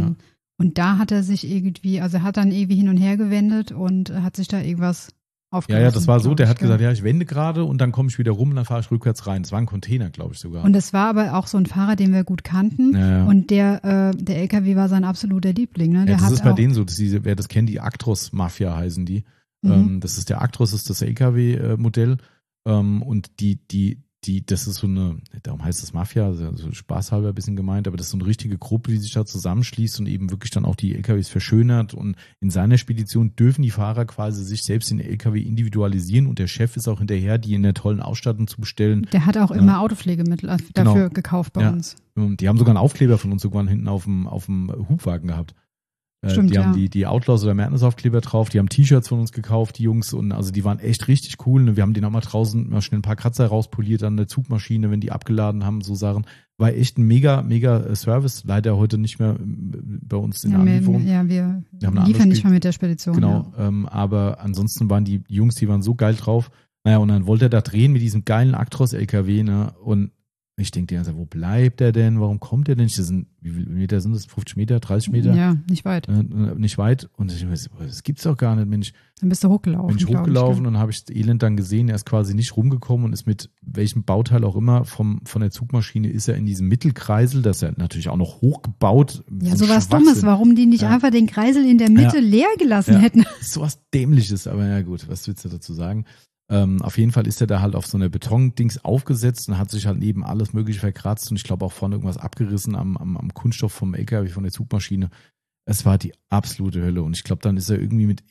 und da hat er sich irgendwie, also er hat dann irgendwie hin und her gewendet und hat sich da irgendwas aufgerissen. Ja, das war so, der hat gesagt, ja, ich wende gerade und dann komme ich wieder rum und dann fahre ich rückwärts rein. Das war ein Container, glaube ich sogar. Und das war aber auch so ein Fahrer, den wir gut kannten. Ja. Und der LKW war sein absoluter Liebling. Ne? Das ist bei denen so, wer das kennt, die Actros-Mafia heißen die. Das ist der Actros, ist das LKW-Modell. Und das ist so eine, darum heißt es Mafia, also spaßhalber ein bisschen gemeint, aber das ist so eine richtige Gruppe, die sich da zusammenschließt und eben wirklich dann auch die LKWs verschönert. Und in seiner Spedition dürfen die Fahrer quasi sich selbst in den LKW individualisieren und der Chef ist auch hinterher, die in der tollen Ausstattung zu bestellen. Der hat auch immer Autopflegemittel dafür gekauft bei uns. Die haben sogar einen Aufkleber von uns sogar hinten auf dem Hubwagen gehabt. Stimmt, die haben die Outlaws oder Madness-Aufkleber drauf, die haben T-Shirts von uns gekauft, die Jungs, und also die waren echt richtig cool. Wir haben den auch mal draußen mal schnell ein paar Kratzer rauspoliert an der Zugmaschine, wenn die abgeladen haben, so Sachen. War echt ein mega Service, leider heute nicht mehr bei uns in der Anlieferung. Wir liefern nicht mehr mit der Spedition. Genau, aber ansonsten waren die Jungs, die waren so geil drauf. Naja, und dann wollte er da drehen mit diesem geilen Actros-LKW, ne, und ich denke dir, wo bleibt er denn? Warum kommt er denn nicht? Wie viele Meter sind das? 50 Meter, 30 Meter? Ja, nicht weit. Nicht weit. Und ich weiß, das gibt's doch gar nicht, Mensch. Dann bist du hochgelaufen. Bin ich hochgelaufen und habe ich das Elend dann gesehen. Er ist quasi nicht rumgekommen und ist mit welchem Bauteil auch immer von der Zugmaschine ist er in diesem Mittelkreisel, das ist ja natürlich auch noch hochgebaut. Ja, sowas Dummes, warum die nicht einfach den Kreisel in der Mitte leer gelassen hätten. Sowas Dämliches, aber ja gut, was willst du dazu sagen? Auf jeden Fall ist er da halt auf so eine Betondings aufgesetzt und hat sich halt neben alles Mögliche verkratzt und ich glaube auch vorne irgendwas abgerissen am Kunststoff vom LKW, von der Zugmaschine. Es war die absolute Hölle und ich glaube, dann ist er irgendwie mit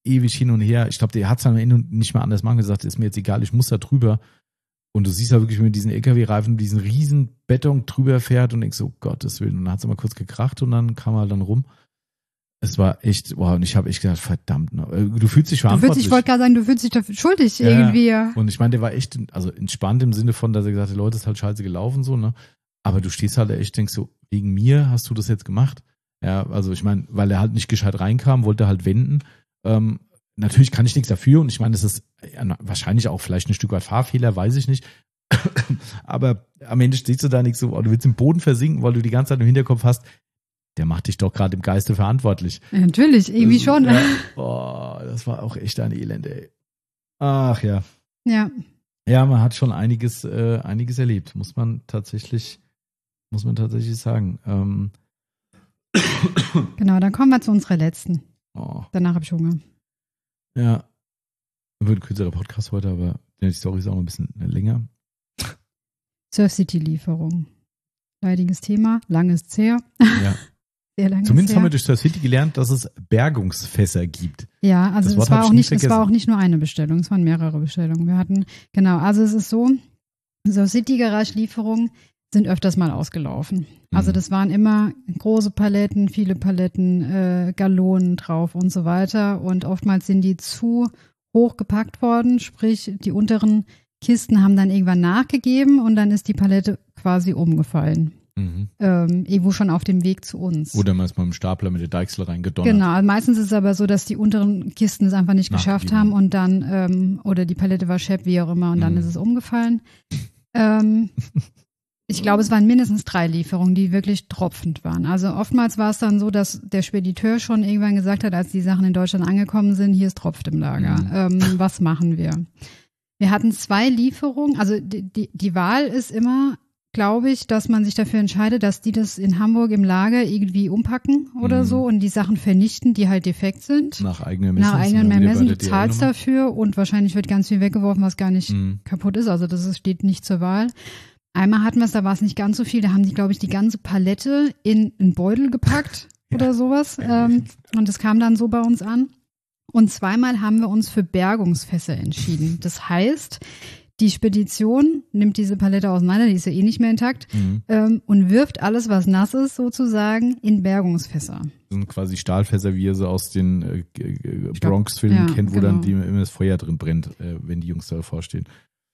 ewig hin und her. Ich glaube, der hat es am Ende nicht mehr anders machen gesagt, ist mir jetzt egal, ich muss da drüber. Und du siehst ja wirklich, mit diesen LKW-Reifen, diesen riesen Beton drüber fährt und denkst so, Gottes Willen. Und dann hat es mal kurz gekracht und dann kam er dann rum. Es war echt, wow, und ich habe echt gedacht, verdammt, du fühlst dich verantwortlich. Ich wollte gerade sagen, du fühlst dich dafür schuldig irgendwie. Ja. Und ich meine, der war echt, also entspannt im Sinne von, dass er gesagt hat, Leute, ist halt scheiße gelaufen, so, ne? Aber du stehst halt echt, denkst so, wegen mir hast du das jetzt gemacht? Ja, also ich meine, weil er halt nicht gescheit reinkam, wollte er halt wenden. Natürlich kann ich nichts dafür und ich meine, das ist wahrscheinlich auch vielleicht ein Stück weit Fahrfehler, weiß ich nicht. Aber am Ende stehst du da nicht so, du willst im Boden versinken, weil du die ganze Zeit im Hinterkopf hast, der macht dich doch gerade im Geiste verantwortlich. Ja, natürlich, irgendwie schon. Ja, boah, das war auch echt ein Elend, ey. Ach ja. Ja. Ja, man hat schon einiges erlebt, muss man tatsächlich sagen. Genau, dann kommen wir zu unserer letzten. Oh. Danach habe ich Hunger. Ja. Wird ein kürzerer Podcast heute, aber die Story ist auch noch ein bisschen länger. Surf City Lieferung. Leidiges Thema, lang ist's her. Ja. Sehr lange Zumindest her. haben wir durch Surf City gelernt, dass es Bergungsfässer gibt. Ja, also das es war auch nicht nur eine Bestellung, es waren mehrere Bestellungen. Wir hatten, genau, also es ist so, Surf City Garage Lieferungen sind öfters mal ausgelaufen. Also das waren immer große Paletten, viele Paletten, Gallonen drauf und so weiter. Und oftmals sind die zu hoch gepackt worden, sprich die unteren Kisten haben dann irgendwann nachgegeben und dann ist die Palette quasi umgefallen. Irgendwo schon auf dem Weg zu uns. Oder man ist mal im Stapler mit der Deichsel reingedonnert. Genau, meistens ist es aber so, dass die unteren Kisten es einfach nicht geschafft haben und dann, oder die Palette war schepp, wie auch immer, und dann ist es umgefallen. Ich glaube, es waren mindestens 3 Lieferungen, die wirklich tropfend waren. Also oftmals war es dann so, dass der Spediteur schon irgendwann gesagt hat, als die Sachen in Deutschland angekommen sind, hier ist tropft im Lager. Was machen wir? Wir hatten 2 Lieferungen. Also die Wahl ist immer, glaube ich, dass man sich dafür entscheidet, dass die das in Hamburg im Lager irgendwie umpacken oder so und die Sachen vernichten, die halt defekt sind. Nach eigenem Ermessen. Nach eigenem Ermessen. Du zahlst dafür und wahrscheinlich wird ganz viel weggeworfen, was gar nicht kaputt ist. Also das steht nicht zur Wahl. Einmal hatten wir es, da war es nicht ganz so viel, da haben die, glaube ich, die ganze Palette in einen Beutel gepackt oder sowas. Und das kam dann so bei uns an. Und 2-mal haben wir uns für Bergungsfässer entschieden. Das heißt, die Spedition nimmt diese Palette auseinander, die ist ja eh nicht mehr intakt, und wirft alles, was nass ist, sozusagen, in Bergungsfässer. Das sind quasi Stahlfässer, wie ihr sie aus den Bronx-Filmen kennt, wo dann immer das Feuer drin brennt, wenn die Jungs da vorstehen.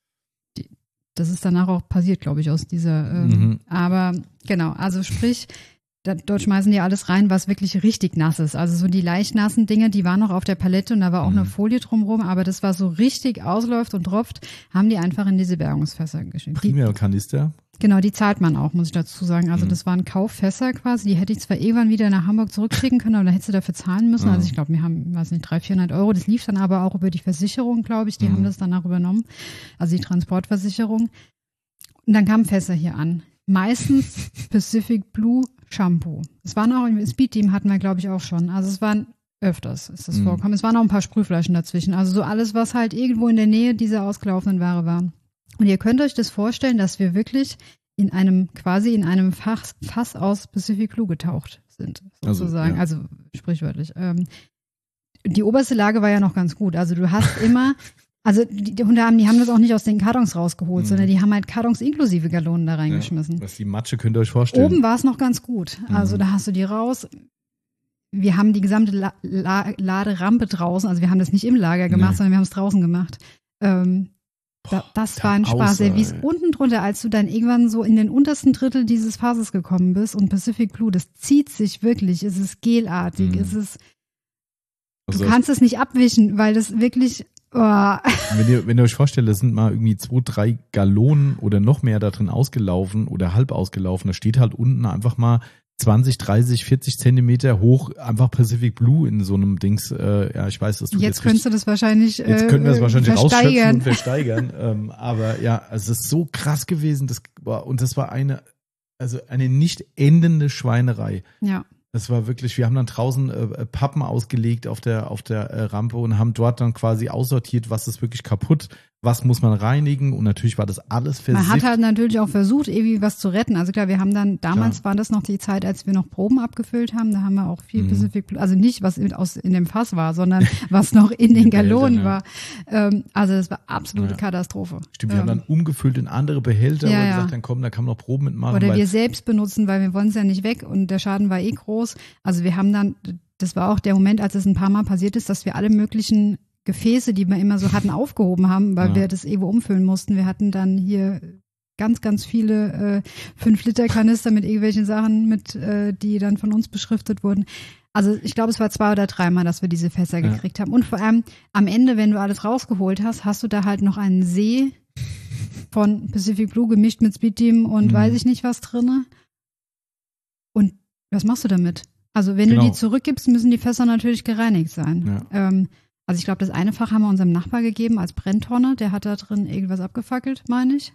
Das ist danach auch passiert, glaube ich, aus dieser, aber genau, also sprich, dort schmeißen die alles rein, was wirklich richtig nass ist. Also so die leicht nassen Dinge, die waren noch auf der Palette und da war auch eine Folie drumherum, aber das, was so richtig ausläuft und tropft, haben die einfach in diese Bergungsfässer geschickt. Primärkanister? Genau, die zahlt man auch, muss ich dazu sagen. Also das waren Kauffässer quasi, die hätte ich zwar irgendwann wieder nach Hamburg zurückschicken können, aber da hättest du dafür zahlen müssen. Also ich glaube, wir haben, 300-400 Euro. Das lief dann aber auch über die Versicherung, glaube ich. Die haben das danach übernommen, also die Transportversicherung. Und dann kamen Fässer hier an. Meistens Pacific Blue Shampoo. Es waren auch, im Speed Team hatten wir, glaube ich, auch schon. Also es waren öfters, ist das vorgekommen. Es waren auch ein paar Sprühflaschen dazwischen. Also so alles, was halt irgendwo in der Nähe dieser ausgelaufenen Ware war. Und ihr könnt euch das vorstellen, dass wir wirklich in einem Fass aus Pacific Blue getaucht sind, sozusagen. Also sprichwörtlich. Die oberste Lage war ja noch ganz gut. Also du hast immer, also die Hunde haben das auch nicht aus den Kartons rausgeholt, sondern die haben halt Kartons inklusive Gallonen da reingeschmissen. Das ist die Matsche, könnt ihr euch vorstellen. Oben war es noch ganz gut. Also da hast du die raus. Wir haben die gesamte Laderampe draußen, also wir haben das nicht im Lager gemacht, sondern wir haben es draußen gemacht. Das war ein Spaß. Der wies unten drunter, als du dann irgendwann so in den untersten Drittel dieses Fasses gekommen bist und Pacific Blue, das zieht sich wirklich. Es ist gelartig. Es ist, du kannst es nicht abwischen, weil das wirklich, Wenn ihr euch vorstellt, das sind mal irgendwie 2-3 Gallonen oder noch mehr da drin ausgelaufen oder halb ausgelaufen, da steht halt unten einfach mal 20, 30, 40 Zentimeter hoch, einfach Pacific Blue in so einem Dings. Ich weiß, dass du jetzt könntest du das wahrscheinlich jetzt könnten wir das wahrscheinlich rausschöpfen und versteigern. Aber ja, es ist so krass gewesen. Das war eine nicht endende Schweinerei. Ja. Das war wirklich, wir haben dann draußen Pappen ausgelegt auf der Rampe und haben dort dann quasi aussortiert, was ist wirklich kaputt, was muss man reinigen und natürlich war das alles versifft. Man hat halt natürlich auch versucht, irgendwie was zu retten. Also klar, wir haben dann, damals war das noch die Zeit, als wir noch Proben abgefüllt haben, da haben wir auch viel Pacific Blue, also nicht, was in dem Fass war, sondern was noch in den Gallonen war. Also das war absolute Katastrophe. Stimmt, wir haben dann umgefüllt in andere Behälter, weil wir gesagt haben, komm, da kann man noch Proben mitmachen. Oder wir selbst benutzen, weil wir wollen es ja nicht weg und der Schaden war eh groß. Also wir haben dann, das war auch der Moment, als es ein paar Mal passiert ist, dass wir alle möglichen Gefäße, die wir immer so hatten, aufgehoben haben, weil wir das Evo umfüllen mussten. Wir hatten dann hier ganz, ganz viele 5-Liter-Kanister mit irgendwelchen Sachen, die dann von uns beschriftet wurden. Also ich glaube, es war 2 oder 3 Mal, dass wir diese Fässer gekriegt haben. Und vor allem am Ende, wenn du alles rausgeholt hast, hast du da halt noch einen See von Pacific Blue gemischt mit Speed Team und weiß ich nicht was drinne. Und was machst du damit? Also wenn du die zurückgibst, müssen die Fässer natürlich gereinigt sein. Ja. Also ich glaube, das eine Fach haben wir unserem Nachbar gegeben als Brenntonne. Der hat da drin irgendwas abgefackelt, meine ich.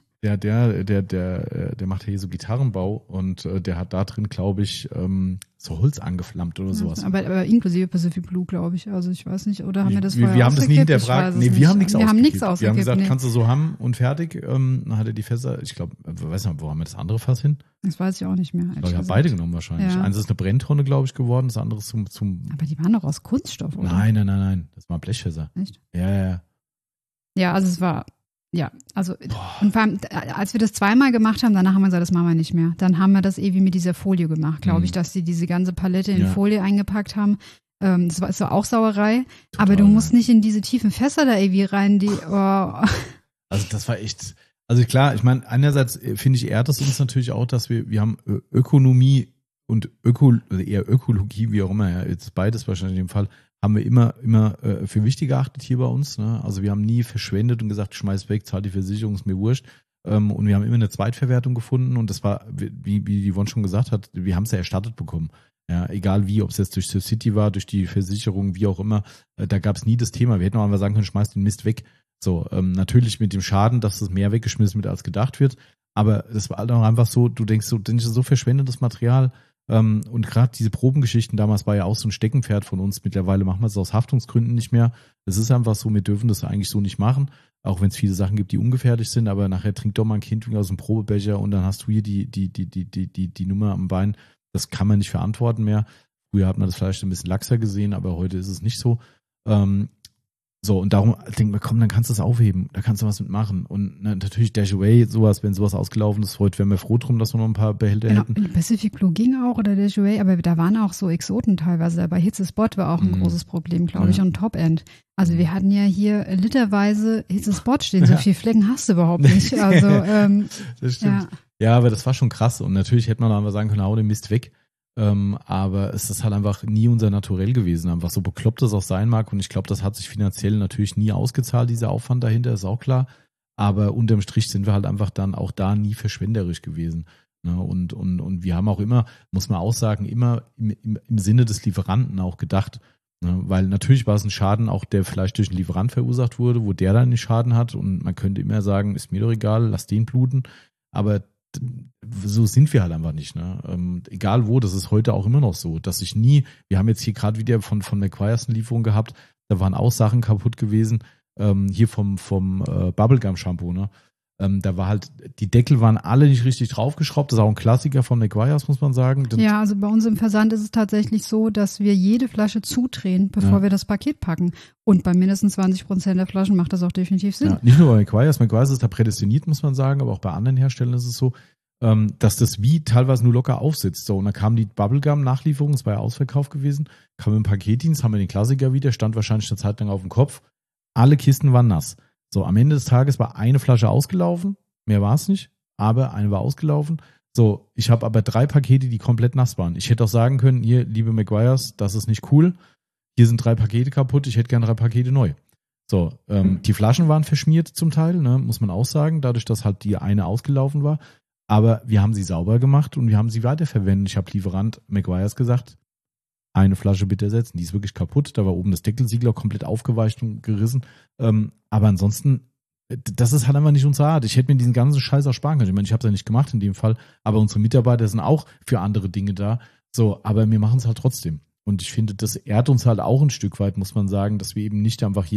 Der macht hier so Gitarrenbau und der hat da drin, glaube ich, so Holz angeflammt oder sowas. Aber inklusive Pacific Blue, glaube ich. Also ich weiß nicht, oder haben wir das vorher Wir haben das nie hinterfragt. Nee, wir haben nichts ausgekippt. Wir haben gesagt, kannst du so haben und fertig. Dann hat er die Fässer, ich glaube, weiß nicht, wo haben wir das andere Fass hin? Das weiß ich auch nicht mehr. Ich habe beide genommen wahrscheinlich. Ja. Eins ist eine Brenntonne, glaube ich, geworden, das andere zum Aber die waren doch aus Kunststoff, oder? Nein. Das waren Blechfässer. Echt? Ja. Ja, also es war... Ja, also und vor allem, als wir das 2-mal gemacht haben, danach haben wir gesagt, das machen wir nicht mehr. Dann haben wir das irgendwie mit dieser Folie gemacht, glaube ich, dass die diese ganze Palette in Folie eingepackt haben. Das war auch Sauerei. Total, aber du musst nicht in diese tiefen Fässer da irgendwie rein, die Also das war echt, also klar, ich meine, einerseits finde ich, ehrt es uns natürlich auch, dass wir haben Ökonomie und eher Ökologie, wie auch immer, jetzt beides wahrscheinlich in dem Fall, haben wir immer für wichtig geachtet hier bei uns. Ne? Also wir haben nie verschwendet und gesagt, schmeiß weg, zahl die Versicherung, ist mir wurscht. Und wir haben immer eine Zweitverwertung gefunden und das war, wie die Yvonne schon gesagt hat, wir haben es ja erstattet bekommen. Ja, egal wie, ob es jetzt durch City war, durch die Versicherung, wie auch immer, da gab es nie das Thema. Wir hätten auch einfach sagen können, schmeiß den Mist weg. So, natürlich mit dem Schaden, dass das mehr weggeschmissen wird, als gedacht wird. Aber das war halt auch einfach so, du denkst so verschwendetes Material. Und gerade diese Probengeschichten damals war ja auch so ein Steckenpferd von uns. Mittlerweile machen wir es aus Haftungsgründen nicht mehr. Es ist einfach so, wir dürfen das eigentlich so nicht machen, auch wenn es viele Sachen gibt, die ungefährlich sind, aber nachher trinkt doch mal ein Kind aus dem Probebecher und dann hast du hier die Nummer am Bein. Das kann man nicht verantworten mehr. Früher hat man das vielleicht ein bisschen laxer gesehen, aber heute ist es nicht so. So, und darum denkt man, komm, dann kannst du es aufheben, da kannst du was mitmachen. Und natürlich Dash Away, sowas, wenn sowas ausgelaufen ist, heute wären wir froh drum, dass wir noch ein paar Behälter hätten. Pacific Blue ging auch oder Dash Away, aber da waren auch so Exoten teilweise. Bei Hitzespot war auch ein großes Problem, glaube ich, und Top-End. Also wir hatten ja hier literweise Hitzespot stehen, so viele Flecken hast du überhaupt nicht. Also, das stimmt. Ja, aber das war schon krass. Und natürlich hätte man dann einfach sagen können, hau den Mist weg. Aber es ist halt einfach nie unser Naturell gewesen, einfach so bekloppt es auch sein mag und ich glaube, das hat sich finanziell natürlich nie ausgezahlt, dieser Aufwand dahinter, ist auch klar, aber unterm Strich sind wir halt einfach dann auch da nie verschwenderisch gewesen, ne? Und wir haben auch immer, muss man auch sagen, immer im Sinne des Lieferanten auch gedacht, ne? Weil natürlich war es ein Schaden auch, der vielleicht durch einen Lieferant verursacht wurde, wo der dann den Schaden hat und man könnte immer sagen, ist mir doch egal, lass den bluten, aber so sind wir halt einfach nicht, ne? Egal wo, das ist heute auch immer noch so, dass ich nie, wir haben jetzt hier gerade wieder von McGuire's eine Lieferung gehabt, da waren auch Sachen kaputt gewesen, hier vom Bubblegum Shampoo, ne? Da war halt, die Deckel waren alle nicht richtig draufgeschraubt, das ist auch ein Klassiker von McGuire's, muss man sagen. Ja, also bei uns im Versand ist es tatsächlich so, dass wir jede Flasche zudrehen, bevor wir das Paket packen. Und bei mindestens 20% der Flaschen macht das auch definitiv Sinn. Ja, nicht nur bei McGuire's, McGuire's ist da prädestiniert, muss man sagen, aber auch bei anderen Herstellern ist es so, dass das wie teilweise nur locker aufsitzt. So, und dann kam die Bubblegum-Nachlieferung, es war ja Ausverkauf gewesen, kam im Paketdienst, haben wir den Klassiker wieder, stand wahrscheinlich eine Zeit lang auf dem Kopf. Alle Kisten waren nass. So, am Ende des Tages war eine Flasche ausgelaufen, mehr war es nicht, aber eine war ausgelaufen. So, ich habe aber 3 Pakete, die komplett nass waren. Ich hätte auch sagen können, hier, liebe McGuire's, das ist nicht cool, hier sind 3 Pakete kaputt, ich hätte gerne 3 Pakete neu. So, die Flaschen waren verschmiert zum Teil, ne, muss man auch sagen, dadurch, dass halt die eine ausgelaufen war. Aber wir haben sie sauber gemacht und wir haben sie weiterverwendet. Ich habe Lieferant McGuire's gesagt, eine Flasche bitte ersetzen. Die ist wirklich kaputt. Da war oben das Deckelsiegel auch komplett aufgeweicht und gerissen. Aber ansonsten, das ist halt einfach nicht unsere Art. Ich hätte mir diesen ganzen Scheiß auch sparen können. Ich meine, ich habe es ja nicht gemacht in dem Fall. Aber unsere Mitarbeiter sind auch für andere Dinge da. So, aber wir machen es halt trotzdem. Und ich finde, das ehrt uns halt auch ein Stück weit, muss man sagen, dass wir eben nicht einfach hier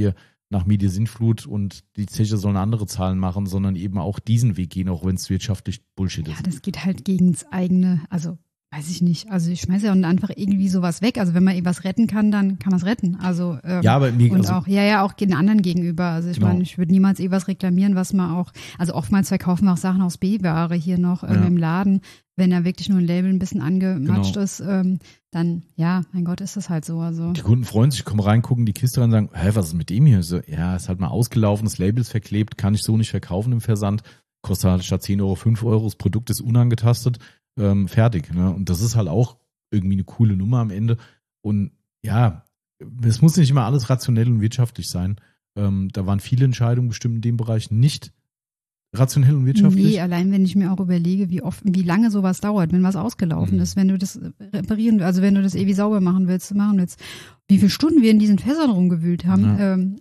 nach Mediensintflut und die Zeche sollen andere Zahlen machen, sondern eben auch diesen Weg gehen, auch wenn es wirtschaftlich Bullshit ist. Ja, das geht halt gegen das eigene, also weiß ich nicht. Also ich schmeiße ja auch einfach irgendwie sowas weg. Also wenn man was retten kann, dann kann man es retten. Also ja, aber mir, und also, auch auch den anderen gegenüber. Also ich meine, ich würde niemals was reklamieren, was man auch, also oftmals verkaufen wir auch Sachen aus B-Ware hier noch im Laden. Wenn da wirklich nur ein Label ein bisschen angematscht ist, dann, ja, mein Gott, ist das halt so. Also. Die Kunden freuen sich, kommen rein, gucken die Kiste rein und sagen, hä, was ist mit dem hier? So, ja, ist halt mal ausgelaufen, das Label ist verklebt, kann ich so nicht verkaufen im Versand. Kostet halt statt 10 Euro 5 Euro, das Produkt ist unangetastet, fertig. Ne? Und das ist halt auch irgendwie eine coole Nummer am Ende. Und ja, es muss nicht immer alles rationell und wirtschaftlich sein. Da waren viele Entscheidungen bestimmt in dem Bereich nicht rationell und wirtschaftlich? Nee, allein wenn ich mir auch überlege, wie lange sowas dauert, wenn was ausgelaufen ist, wenn du das reparieren, also wenn du das ewig sauber machen willst, wie viele Stunden wir in diesen Fässern rumgewühlt haben.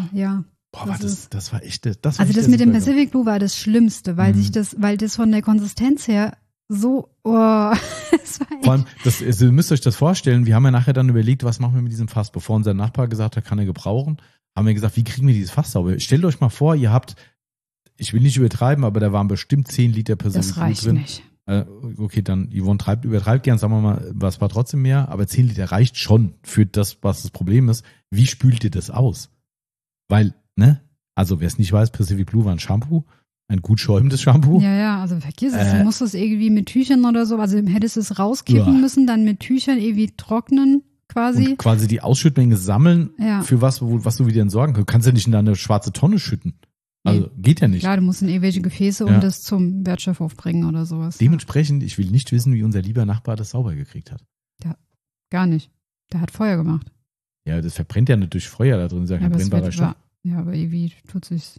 Boah, das war echt. Das mit dem Pacific Blue war das Schlimmste, weil das von der Konsistenz her so, das war echt. Vor allem, ihr müsst euch das vorstellen, wir haben ja nachher dann überlegt, was machen wir mit diesem Fass, bevor unser Nachbar gesagt hat, kann er gebrauchen, haben wir gesagt, wie kriegen wir dieses Fass sauber? Stellt euch mal vor, ihr habt, ich will nicht übertreiben, aber da waren bestimmt 10 Liter Pacific Blue drin. Das reicht nicht. Okay, dann Yvonne übertreibt gern, sagen wir mal, was war trotzdem mehr, aber 10 Liter reicht schon für das, was das Problem ist. Wie spült ihr das aus? Weil, ne, also wer es nicht weiß, Pacific Blue war ein Shampoo, ein gut schäumendes Shampoo. Ja, also vergiss es, du musst es irgendwie mit Tüchern oder so, also hättest du es rauskippen müssen, dann mit Tüchern irgendwie trocknen quasi. Und quasi die Ausschüttmenge sammeln für was du wieder entsorgen kannst. Du kannst ja nicht in deine schwarze Tonne schütten. Also geht ja nicht. Klar, du musst in irgendwelche Gefäße und das zum Wertstoffhof bringen oder sowas. Dementsprechend, ich will nicht wissen, wie unser lieber Nachbar das sauber gekriegt hat. Ja, gar nicht. Der hat Feuer gemacht. Ja, das verbrennt ja nicht durch Feuer da drin, ist ja kein brennbarer Stoff. Ja, aber irgendwie tut sich's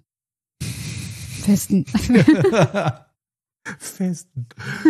festen. Festen.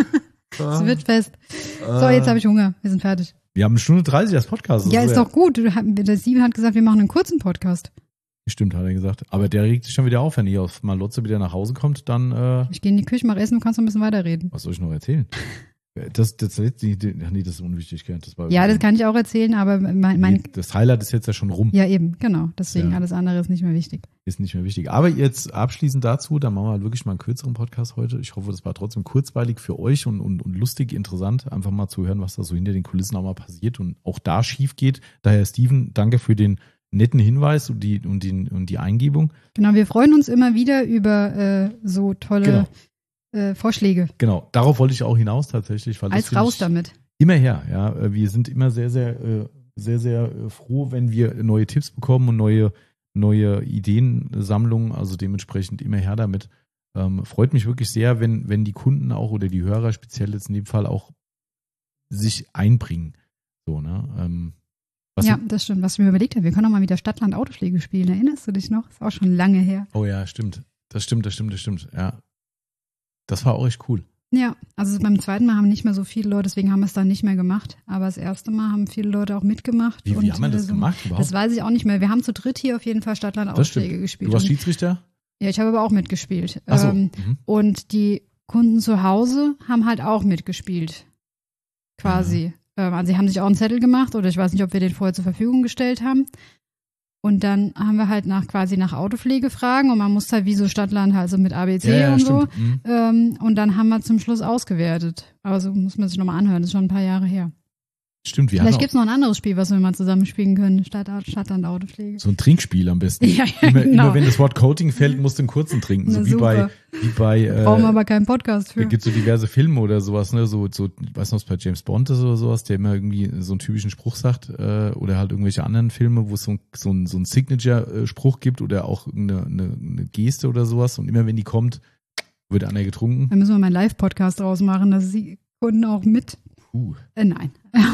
Es wird fest. So, jetzt habe ich Hunger. Wir sind fertig. Wir haben 1 Stunde 30 als Podcast. Ja, ist doch gut. Der Steven hat gesagt, wir machen einen kurzen Podcast. Stimmt, hat er gesagt. Aber der regt sich schon wieder auf, wenn hier aus Malotze wieder nach Hause kommt, dann... Ich gehe in die Küche, mach Essen, du kannst noch ein bisschen weiterreden. Was soll ich noch erzählen? Das ist unwichtig. Das kann ich auch erzählen, aber das Highlight ist jetzt ja schon rum. Ja, eben, genau. Deswegen alles andere ist nicht mehr wichtig. Ist nicht mehr wichtig. Aber jetzt abschließend dazu, da machen wir halt wirklich mal einen kürzeren Podcast heute. Ich hoffe, das war trotzdem kurzweilig für euch und lustig, interessant, einfach mal zu hören, was da so hinter den Kulissen auch mal passiert und auch da schief geht. Daher, Steven, danke für den netten Hinweis und die Eingebung. Genau, wir freuen uns immer wieder über so tolle Vorschläge. Genau, darauf wollte ich auch hinaus tatsächlich. Weil als raus damit. Immer her, ja. Wir sind immer sehr, sehr, sehr, sehr froh, wenn wir neue Tipps bekommen und neue Ideensammlungen, also dementsprechend immer her damit. Freut mich wirklich sehr, wenn die Kunden auch oder die Hörer speziell jetzt in dem Fall auch sich einbringen. So, ne? Das stimmt. Was ich mir überlegt habe, wir können auch mal wieder Stadtland Autopflege spielen. Erinnerst du dich noch? Ist auch schon lange her. Oh ja, stimmt. Das stimmt. Ja. Das war auch echt cool. Ja, also beim zweiten Mal haben nicht mehr so viele Leute, deswegen haben wir es dann nicht mehr gemacht. Aber das erste Mal haben viele Leute auch mitgemacht. Wie haben wir das gemacht überhaupt? Das weiß ich auch nicht mehr. Wir haben zu dritt hier auf jeden Fall Stadtland Autopflege gespielt. Du warst Schiedsrichter? Ja, ich habe aber auch mitgespielt. Ach so. Und die Kunden zu Hause haben halt auch mitgespielt. Quasi. Also sie haben sich auch einen Zettel gemacht oder ich weiß nicht, ob wir den vorher zur Verfügung gestellt haben. Und dann haben wir halt nach Autopflege fragen und man muss halt wie so Stadtland halt so mit ABC und so. Und dann haben wir zum Schluss ausgewertet. Aber so muss man sich nochmal anhören, das ist schon ein paar Jahre her. Stimmt, vielleicht gibt es noch ein anderes Spiel, was wir mal zusammen spielen können. Stadtland Autopflege. So ein Trinkspiel am besten. Ja, immer wenn das Wort Coating fällt, musst du einen kurzen trinken. So wie bei brauchen wir aber keinen Podcast für. Da gibt es so diverse Filme oder sowas, ne? So, weißt du, was bei James Bond ist oder sowas, der immer irgendwie so einen typischen Spruch sagt, oder halt irgendwelche anderen Filme, wo es so ein Signature-Spruch gibt oder auch eine Geste oder sowas. Und immer wenn die kommt, wird einer getrunken. Dann müssen wir mal einen Live-Podcast draus machen, dass die Kunden auch mit. Nein.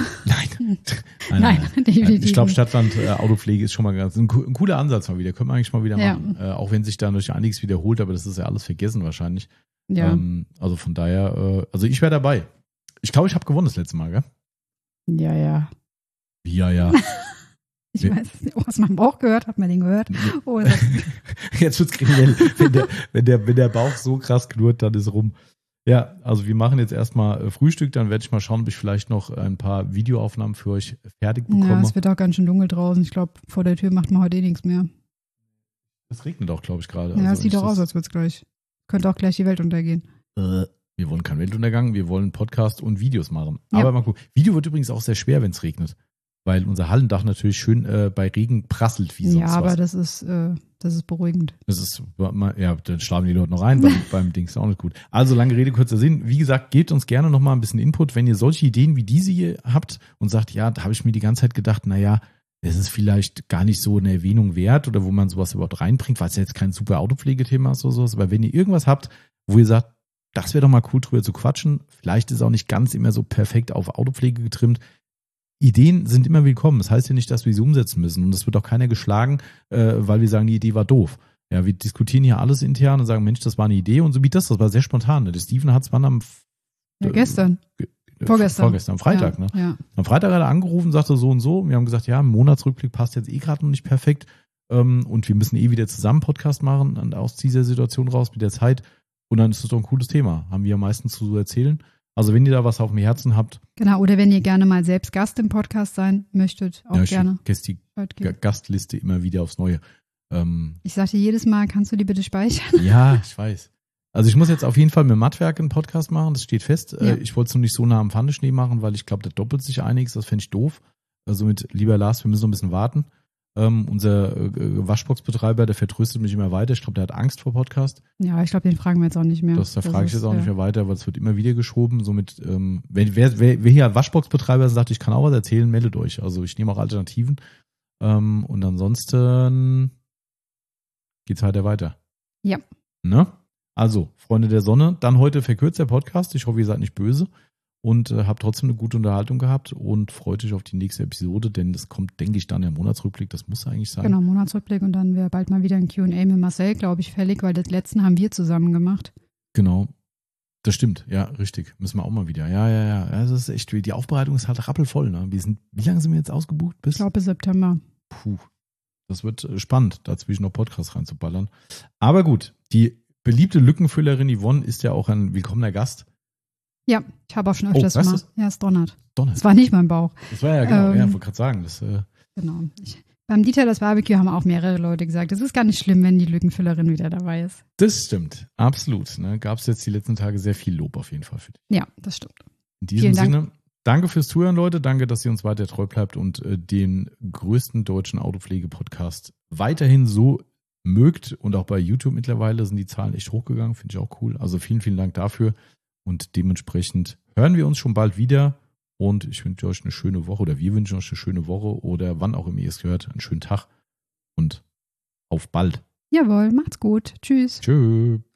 Nein, definitiv. Ich glaube, Stadtland Autopflege ist schon mal ein cooler Ansatz mal wieder. Können wir eigentlich mal wieder machen. Auch wenn sich da durch einiges wiederholt, aber das ist ja alles vergessen wahrscheinlich. Ja. Also von daher, ich wäre dabei. Ich glaube, ich habe gewonnen das letzte Mal, gell? Ja. Ja. Ich weiß, aus meinem Bauch gehört, hat man den gehört? Oh, jetzt wird's kriminell. Wenn der Bauch so krass knurrt, dann ist rum. Ja, also wir machen jetzt erstmal Frühstück, dann werde ich mal schauen, ob ich vielleicht noch ein paar Videoaufnahmen für euch fertig bekomme. Ja, es wird auch ganz schön dunkel draußen. Ich glaube, vor der Tür macht man heute nichts mehr. Es regnet auch, glaube ich, gerade. Ja, also es sieht doch aus, als würde es gleich. Könnte auch gleich die Welt untergehen. Wir wollen keinen Weltuntergang, wir wollen Podcast und Videos machen. Ja. Aber mal gucken. Video wird übrigens auch sehr schwer, wenn es regnet. Weil unser Hallendach natürlich schön bei Regen prasselt wie sonst Ja, aber was. das ist beruhigend. Das ist, ja, dann schlafen die Leute noch rein, beim Dings auch nicht gut. Also lange Rede, kurzer Sinn. Wie gesagt, gebt uns gerne noch mal ein bisschen Input, wenn ihr solche Ideen wie diese hier habt und sagt, ja, da habe ich mir die ganze Zeit gedacht, naja, es ist vielleicht gar nicht so eine Erwähnung wert oder wo man sowas überhaupt reinbringt, weil es ja jetzt kein super Autopflegethema ist oder sowas. Aber wenn ihr irgendwas habt, wo ihr sagt, das wäre doch mal cool, drüber zu quatschen, vielleicht ist es auch nicht ganz immer so perfekt auf Autopflege getrimmt. Ideen sind immer willkommen. Das heißt ja nicht, dass wir sie umsetzen müssen. Und es wird auch keiner geschlagen, weil wir sagen, die Idee war doof. Ja, wir diskutieren hier alles intern und sagen, Mensch, das war eine Idee und so wie das war sehr spontan. Der Steven hat es wann Gestern. Vorgestern, am Freitag, ja, ne? Ja. Am Freitag hat er angerufen, sagte so und so. Wir haben gesagt, ja, ein Monatsrückblick passt jetzt gerade noch nicht perfekt. Und wir müssen wieder zusammen Podcast machen aus dieser Situation raus mit der Zeit. Und dann ist das doch ein cooles Thema. Haben wir am meisten zu erzählen. Also wenn ihr da was auf dem Herzen habt. Genau, oder wenn ihr gerne mal selbst Gast im Podcast sein möchtet, auch gerne. Ich die Gastliste immer wieder aufs Neue. Ich sage dir jedes Mal, kannst du die bitte speichern? Ja, ich weiß. Also ich muss jetzt auf jeden Fall mit Mattwerk einen Podcast machen, das steht fest. Ja. Ich wollte es nur nicht so nah am Pfandeschnee machen, weil ich glaube, da doppelt sich einiges, das fände ich doof. Also lieber Lars, wir müssen noch ein bisschen warten. Unser Waschboxbetreiber, der vertröstet mich immer weiter. Ich glaube, der hat Angst vor Podcast. Ja, ich glaube, den fragen wir jetzt auch nicht mehr. Da frage ich jetzt auch nicht mehr weiter, weil es wird immer wieder geschoben. Somit, wer hier Waschboxbetreiber sagt, ich kann auch was erzählen, meldet euch. Also ich nehme auch Alternativen. Und ansonsten geht's weiter. Ja. Ne? Also, Freunde der Sonne, dann heute verkürzt der Podcast. Ich hoffe, ihr seid nicht böse und habt trotzdem eine gute Unterhaltung gehabt und freut euch auf die nächste Episode, denn das kommt, denke ich, dann der Monatsrückblick. Das muss eigentlich sein. Genau, Monatsrückblick und dann wäre bald mal wieder ein Q&A mit Marcel, glaube ich, fällig, weil das letzten haben wir zusammen gemacht. Genau. Das stimmt, ja, richtig. Müssen wir auch mal wieder. Ja. Das ist echt, die Aufbereitung ist halt rappelvoll. Ne? Wie lange sind wir jetzt ausgebucht? Ich glaube, bis September. Puh. Das wird spannend, dazwischen noch Podcasts reinzuballern. Aber gut, die beliebte Lückenfüllerin Yvonne ist ja auch ein willkommener Gast. Ja, ich habe auch schon öfters mal. Ja, es donnert. Es war nicht mein Bauch. Das war ja genau, ja, ich wollte gerade sagen. Das, genau. Beim Dieter das Barbecue haben auch mehrere Leute gesagt, es ist gar nicht schlimm, wenn die Lückenfüllerin wieder dabei ist. Das stimmt, absolut. Ne? Gab es jetzt die letzten Tage sehr viel Lob auf jeden Fall für dich. Ja, das stimmt. In diesem Sinne, danke fürs Zuhören, Leute. Danke, dass ihr uns weiter treu bleibt und den größten deutschen Autopflege-Podcast weiterhin so mögt. Und auch bei YouTube mittlerweile sind die Zahlen echt hochgegangen. Finde ich auch cool. Also vielen, vielen Dank dafür. Und dementsprechend hören wir uns schon bald wieder. Und ich wünsche euch eine schöne Woche oder wir wünschen euch eine schöne Woche oder wann auch immer ihr es hört, einen schönen Tag und auf bald. Jawohl, macht's gut. Tschüss. Tschüss.